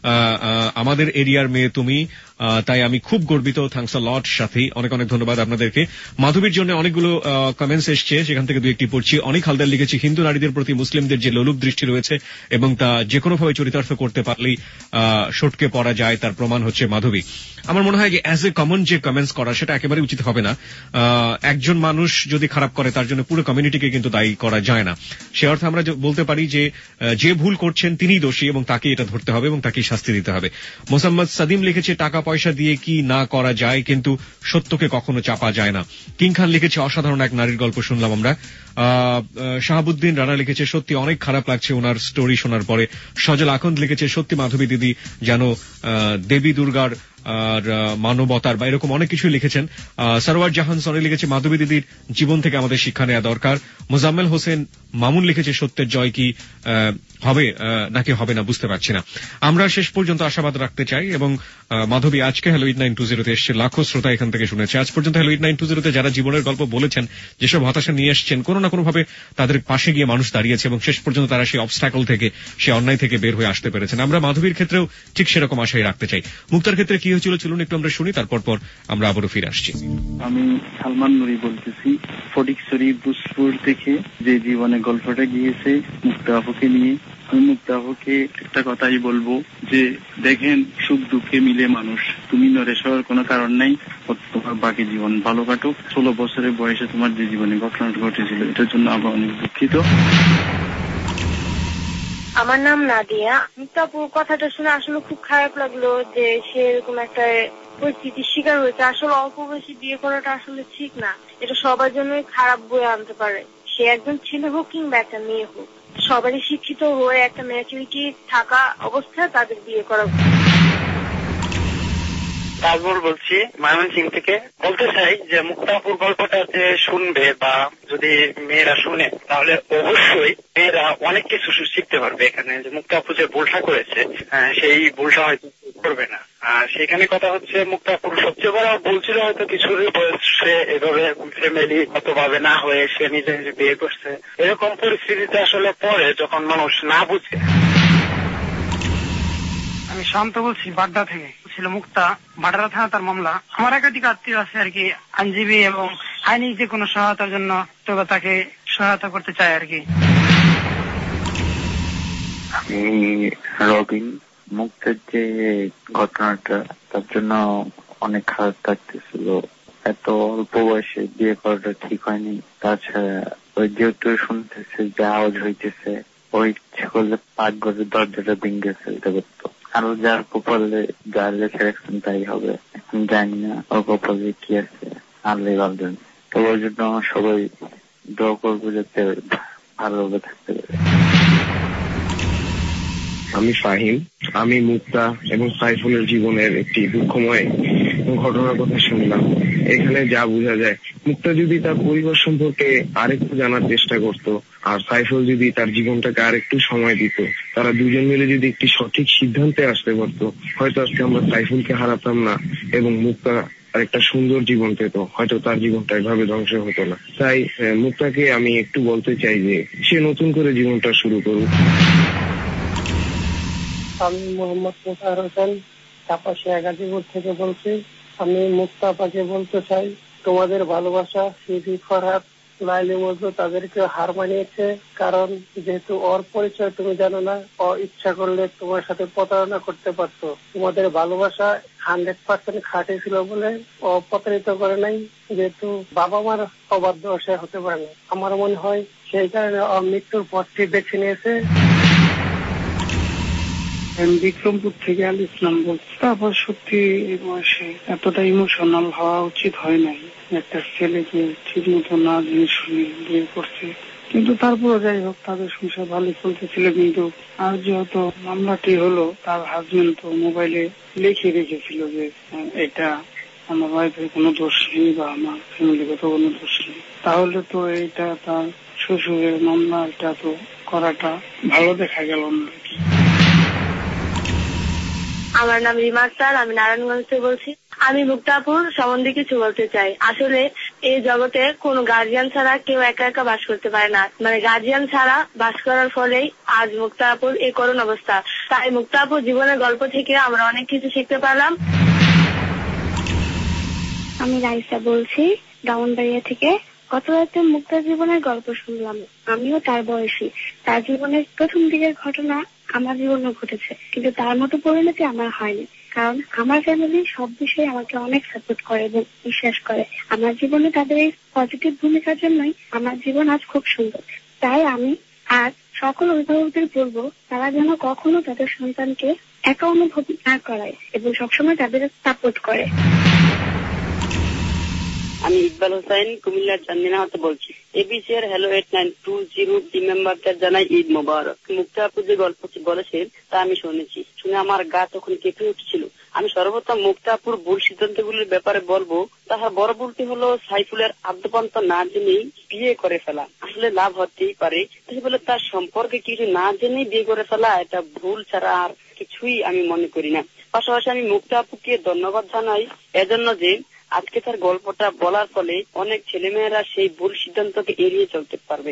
আমাদের এরিয়ার মেয়ে তুমি, তাই আমি খুব গর্বিত। থ্যাঙ্কস আ লট সাথী, অনেক অনেক ধন্যবাদ আপনাদেরকে। মাধবীর জন্য অনেকগুলো কমেন্টস এসছে, সেখান থেকে দুই একটি পড়ছি। অনেক হালদার লিখেছে, হিন্দু নারীদের প্রতি মুসলিমদের যে লোলুপ দৃষ্টি রয়েছে এবং তা যে কোনোভাবে চরিতার্থ করতে পারলেই সটকে পড়া যায়, তার প্রমাণ হচ্ছে মাধবী। আমার মনে হয় যে অ্যাজ এ কমন যে কমেন্টস করা সেটা একেবারে উচিত হবে না। একজন মানুষ যদি খারাপ করে তার জন্য পুরো কমিউনিটিকে কিন্তু দায়ী করা যায় না। সে অর্থে আমরা বলতে পারি যে যে ভুল করছেন তিনিই দোষী এবং তাকে এটা ধরতে হবে এবং তাকে শাস্তি দিতে হবে। মোসাম্মদ সাদিম লিখেছে, টাকা পয়সা দিয়ে কি না করা যায়, কিন্তু সত্যকে কখনো চাপা যায় না। কিং খান লিখেছে, অসাধারণ এক নারীর গল্প শুনলাম আমরা। শাহাবুদ্দিন রানা লিখেছে, সত্যি অনেক খারাপ লাগছে ওনার স্টোরি শোনার পরে। সজল আখন্দ লিখেছে, সত্যি মাধবী দিদি যেন দেবী দুর্গার আর মানবতার বা এরকম অনেক কিছু লিখেছেন। সরওয়ার জাহান সনি লিখেছে, মাধবী দিদির জীবন থেকে আমাদের শিক্ষা নেওয়া দরকার। মোজাম্মেল হোসেন মামুন লিখেছে, সত্যের জয় কি হবে নাকি হবে না বুঝতে পারছি না। আমরা শেষ পর্যন্ত আশাবাদ রাখতে চাই এবং মাধবী আজকে হ্যালো এইট নাইন টু জিরোতে এসছে, লাখো শ্রোতা এখান থেকে শুনেছে। আজ পর্যন্ত হ্যালো এইট নাইন টু জিরোতে যারা জীবনের গল্প বলেছেন, যেসব হতাশা নিয়ে এসছেন, কোনো না কোনোভাবে তাদের পাশে গিয়ে মানুষ দাঁড়িয়েছে এবং শেষ পর্যন্ত তারা সেই অবস্ট্যাকল থেকে, সেই অন্যায় থেকে বের হয়ে আসতে পেরেছেন। আমরা মাধবীর ক্ষেত্রেও ঠিক সেরকম আশাই রাখতে চাই। মুক্তার ক্ষেত্রে কি হয়েছিল চলুন একটু আমরা শুনি, তারপর পর আমরা আবারও ফিরে আসছি। আমি সালমান নুরি বলতেছি ফটিকছড়ি বুসপুর থেকে, যে জীবনে গল্পটা গিয়েছে মুক্তা আপুকে নিয়ে। আমি মুক্তাকে একটা কথাই বলবো যে দেখেন সুখ দুঃখে মিলে মানুষ, তুমি নরেশ হওয়ার কোনো কারণ নাই, তোমার বাকি জীবন ভালো কাটুক। ষোলো বছরের বয়সে তোমার যে জীবনে ঘটনা ঘটেছিল এটার জন্য আমরা অনেক দুঃখিত। আমার নাম নাদিয়া। মুক্তাপুর কথাটা শুনে আসলে খুব খারাপ লাগলো যে সে এরকম একটা পরিস্থিতির শিকার হয়েছে। আসলে অল্প বয়সে বিয়ে করাটা আসলে ঠিক না, এটা সবার জন্যই খারাপ বয়ে আনতে পারে। সে একজন ছেলে হোক কিংবা একটা মেয়ে হোক, সবারই শিক্ষিত হয়ে একটা ম্যাচুরিটি থাকা অবস্থায় তাদের বিয়ে করা। তাজমল বলছি ময়মনসিংহ থেকে। বলতে চাই যে মুক্তাপুর গল্পটা যে শুনবে বা যদি মেয়েরা শুনে তাহলে অবশ্যই মেয়েরা অনেক কিছু শিখতে পারবে এখানে। যে মুক্তাপুর যে ভুলটা করেছে সেই ভুলটা হয়তো করবে না। আর সেখানে কথা হচ্ছে মুক্তাপুর সবচেয়ে বড় ভুল ছিল হয়তো কিছুর বয়সে এভাবে ফ্যামিলি ভাবে না হয়ে সে নিজে নিজে বিয়ে করছে। এরকম পরিস্থিতিতে আসলে পরে যখন মানুষ না বুঝে। আমি শান্ত বলছি বাড্ডা থেকে। ছিল মুক্তা, বাড্ডা থানা তার মামলা। আমার একাধিক আত্মীয় আছে আর কি, আইনজীবী এবং আইনি যে কোনো সহায়তার জন্য তবে তাকে সহায়তা করতে চাই আর কি। আমি রবিন। মুক্তের যে ঘটনাটা তার জন্য অনেক খারাপ লাগতেছিল। এত অল্প বয়সে বিয়ে করাটা ঠিক হয়নি। তাছাড়া ওই যেহেতু শুনতেছে যে আওয়াজ হইতেছে, ওই ইচ্ছে করলে পাঁচ ঘরের দরজাটা ভেঙে ফেলতে পারতো। আরো যার কপালে যা লেখে রাখছেন তাই হবে। এখন জানি না ওর কপালে কি আছে, আল্লাহ ভালো জানে। তো ওর জন্য সবাই দোয়া করবো যাতে ভালোভাবে থাকতে পারে। আমি ফাহিম। আমি মুক্তা এবং সাইফুলের জীবনের একটি দুঃখময় ঘটনার কথা শুনলাম। এখানে যা বোঝা যায়, মুক্তা যদি তার পরিবার সম্পর্কে আরেকটু জানার চেষ্টা করত আর সাইফুল যদি তার জীবনটাকে আরেকটু সময় দিত, তারা দুজন মিলে যদি একটি সঠিক সিদ্ধান্তে আসতে পারত, হয়তো আজকে আমরা সাইফুলকে হারাতাম না এবং মুক্তা আর একটা সুন্দর জীবন পেত। হয়তো তার জীবনটা এভাবে ধ্বংস হতো না। তাই মুক্তাকে আমি একটু বলতে চাই যে সে নতুন করে জীবনটা শুরু করুক। আমি মোহাম্মদ মোতাহার হোসেন, কাপাসিয়া গাজীপুর থেকে বলছি। আমি মুক্তা আপাকে বলতে চাই, তোমাদের ভালোবাসা সিভি ফরহাদ লাইলি মজনু তাদেরকে হার মানিয়েছে। কারণ যেহেতু ওর পরিচয় তুমি জানো না, ও ইচ্ছা করলে তোমার সাথে প্রতারণা করতে পারতো। তোমাদের ভালোবাসা হান্ড্রেড পার্সেন্ট খাঁটি ছিল বলে ও প্রতারিত করে নাই। যেহেতু বাবা মার অবাধ্য সে হতে পারে না, আমার মনে হয় সেই কারণে ও মৃত্যুর পথটি বেছে নিয়েছে। বিক্রমপুর থেকে আল ইসলাম বলছি। তারপর সত্যি এই বয়সে এতটা ইমোশনাল হওয়া উচিত হয় নাই। একটা ছেলেকে ঠিক মতো না জেনে শুনে বিয়ে করছে, কিন্তু তারপরে যাই হোক তাদের সংসার ভালো চলতেছিল। কিন্তু আর যেহেতু মামলাটি হলো, তার হাজবেন্ড তো মোবাইলে লিখে রেখেছিল যে এটা আমার ওয়াইফের কোনো দোষ নেই বা আমার ফ্যামিলিগত কোনো দোষ নেই। তাহলে তো এটা তার শ্বশুরের মামলা, এটা তো করাটা ভালো দেখা গেল না। আমার নাম রিমা আক্তার, আমি নারায়ণগঞ্জ থেকে বলছি। আমি মুক্তাপুর সম্বন্ধে কিছু বলতে চাই। আসলে এই জগতে কোনো গার্জিয়ান ছাড়া কেউ একা একা বাস করতে পারে না। মানে গার্জিয়ান ছাড়া বাস করার ফলেই আজ মুক্তাপুর এই করুণ অবস্থা। তাই মুক্তাপুর জীবনের গল্প থেকে আমরা অনেক কিছু শিখতে পারলাম। আমি রাইসা বলছি, ব্রাহ্মণবাড়িয়া থেকে। গত রাতে মুক্তার জীবনের গল্প শুনলাম। আমিও তার বয়সী। তার জীবনের প্রথম দিকের ঘটনা আমার জীবনে ঘটেছে, কিন্তু তার মতো পরিণতি আমার হয়নি। কারণ আমার ফ্যামিলি সব বিষয়ে আমাকে অনেক সাপোর্ট করে এবং বিশ্বাস করে। আমার জীবনে তাদের এই পজিটিভ ভূমিকার জন্যই আমার জীবন আজ খুব সুন্দর। তাই আমি আজ সকল অভিভাবকদের বলবো, তারা যেন কখনো তাদের সন্তানকে একা অনুভব না করায় এবং সবসময় তাদের সাপোর্ট করে। আমি ইকবাল হোসেন, কুমিল্লার চান্দিনা হতে বলছি। এবিসি এর hello eight nine two zero team মেম্বারদের জানাই ঈদ মোবারক। মুক্তা আপু যে গল্প বলেছেন তা আমি শুনেছি, শুনে আমার গা তখন কেঁপে উঠছিল। আমি সর্বপ্রথম মুক্তা আপুর ভুল সিদ্ধান্তগুলির ব্যাপারে বলবো। তাহার বড় ভুলটি হলো সাইফুলের আদ্যপান্ত না জেনেই বিয়ে করে ফেলা। আসলে লাভ হতেই পারে, তাই বলে তার সম্পর্কে কিছু না জেনেই বিয়ে করে ফেলা এটা ভুল ছাড়া আর কিছুই আমি মনে করি না। পাশাপাশি আমি মুক্তা আপুকে ধন্যবাদ জানাই এজন্য যে আজকে তার গল্পটা বলার ফলে অনেক ছেলেমেয়েরা সেই ভুল সিদ্ধান্তকে এড়িয়ে চলতে পারবে।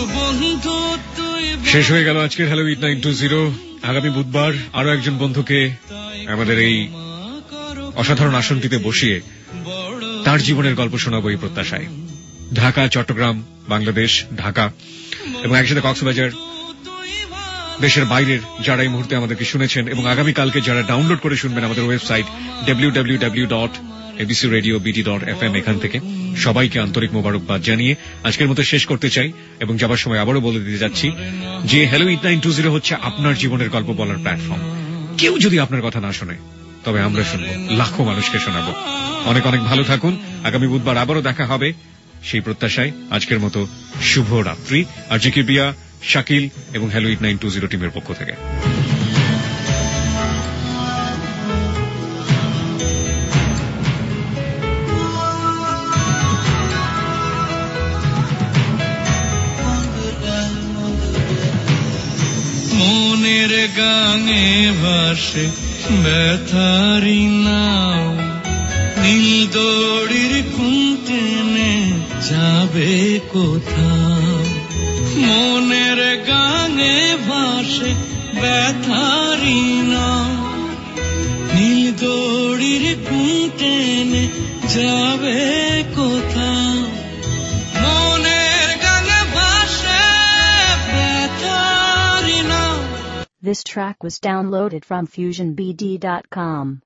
শেষ হয়ে গেল আজকের hello eight nine two zero. আগামী বুধবার আরো একজন বন্ধুকে আমাদের এই অসাধারণ আসনটিতে বসিয়ে তার জীবনের গল্প শোনাবো এই প্রত্যাশায়। ঢাকা, চট্টগ্রাম, বাংলাদেশ, ঢাকা এবং একসাথে কক্সবাজার, দেশের বাইরের যারা এই মুহূর্তে আমাদেরকে শুনেছেন এবং আগামীকালকে যারা ডাউনলোড করে শুনবেন আমাদের website W W W dot ABC radio BD dot F M, এখান থেকে সবাইকে আন্তরিক মোবারকবাদ জানিয়ে আজকের মতো শেষ করতে চাই এবং যাবার সময় আবারও বলে দিতে যাচ্ছি যে hello eight nine two zero হচ্ছে আপনার জীবনের গল্প বলার প্ল্যাটফর্ম। কেউ যদি আপনার কথা না শোনে তবে আমরা শুনবো, লাখো মানুষকে শোনাবো। অনেক অনেক ভালো থাকুন। আগামী বুধবার আবারও দেখা হবে সেই প্রত্যাশায় আজকের মতো শুভ রাত্রি। আর জি কিবরিয়া, শাকিল এবং hello eight nine two zero টিমের পক্ষ থেকে মনের গাঙে ভাসে ব্যথারি নাও, নীল দড়ির কুন্টেনে যাবে কোথাও। মনের গাঙে ভাসে ব্যথারি নাও, নীল দড়ির কুন্টেনে যাবে কোথাও। মনের গাঙে ভাসে ব্যথারি নাও। This track was downloaded from fusion b d dot com.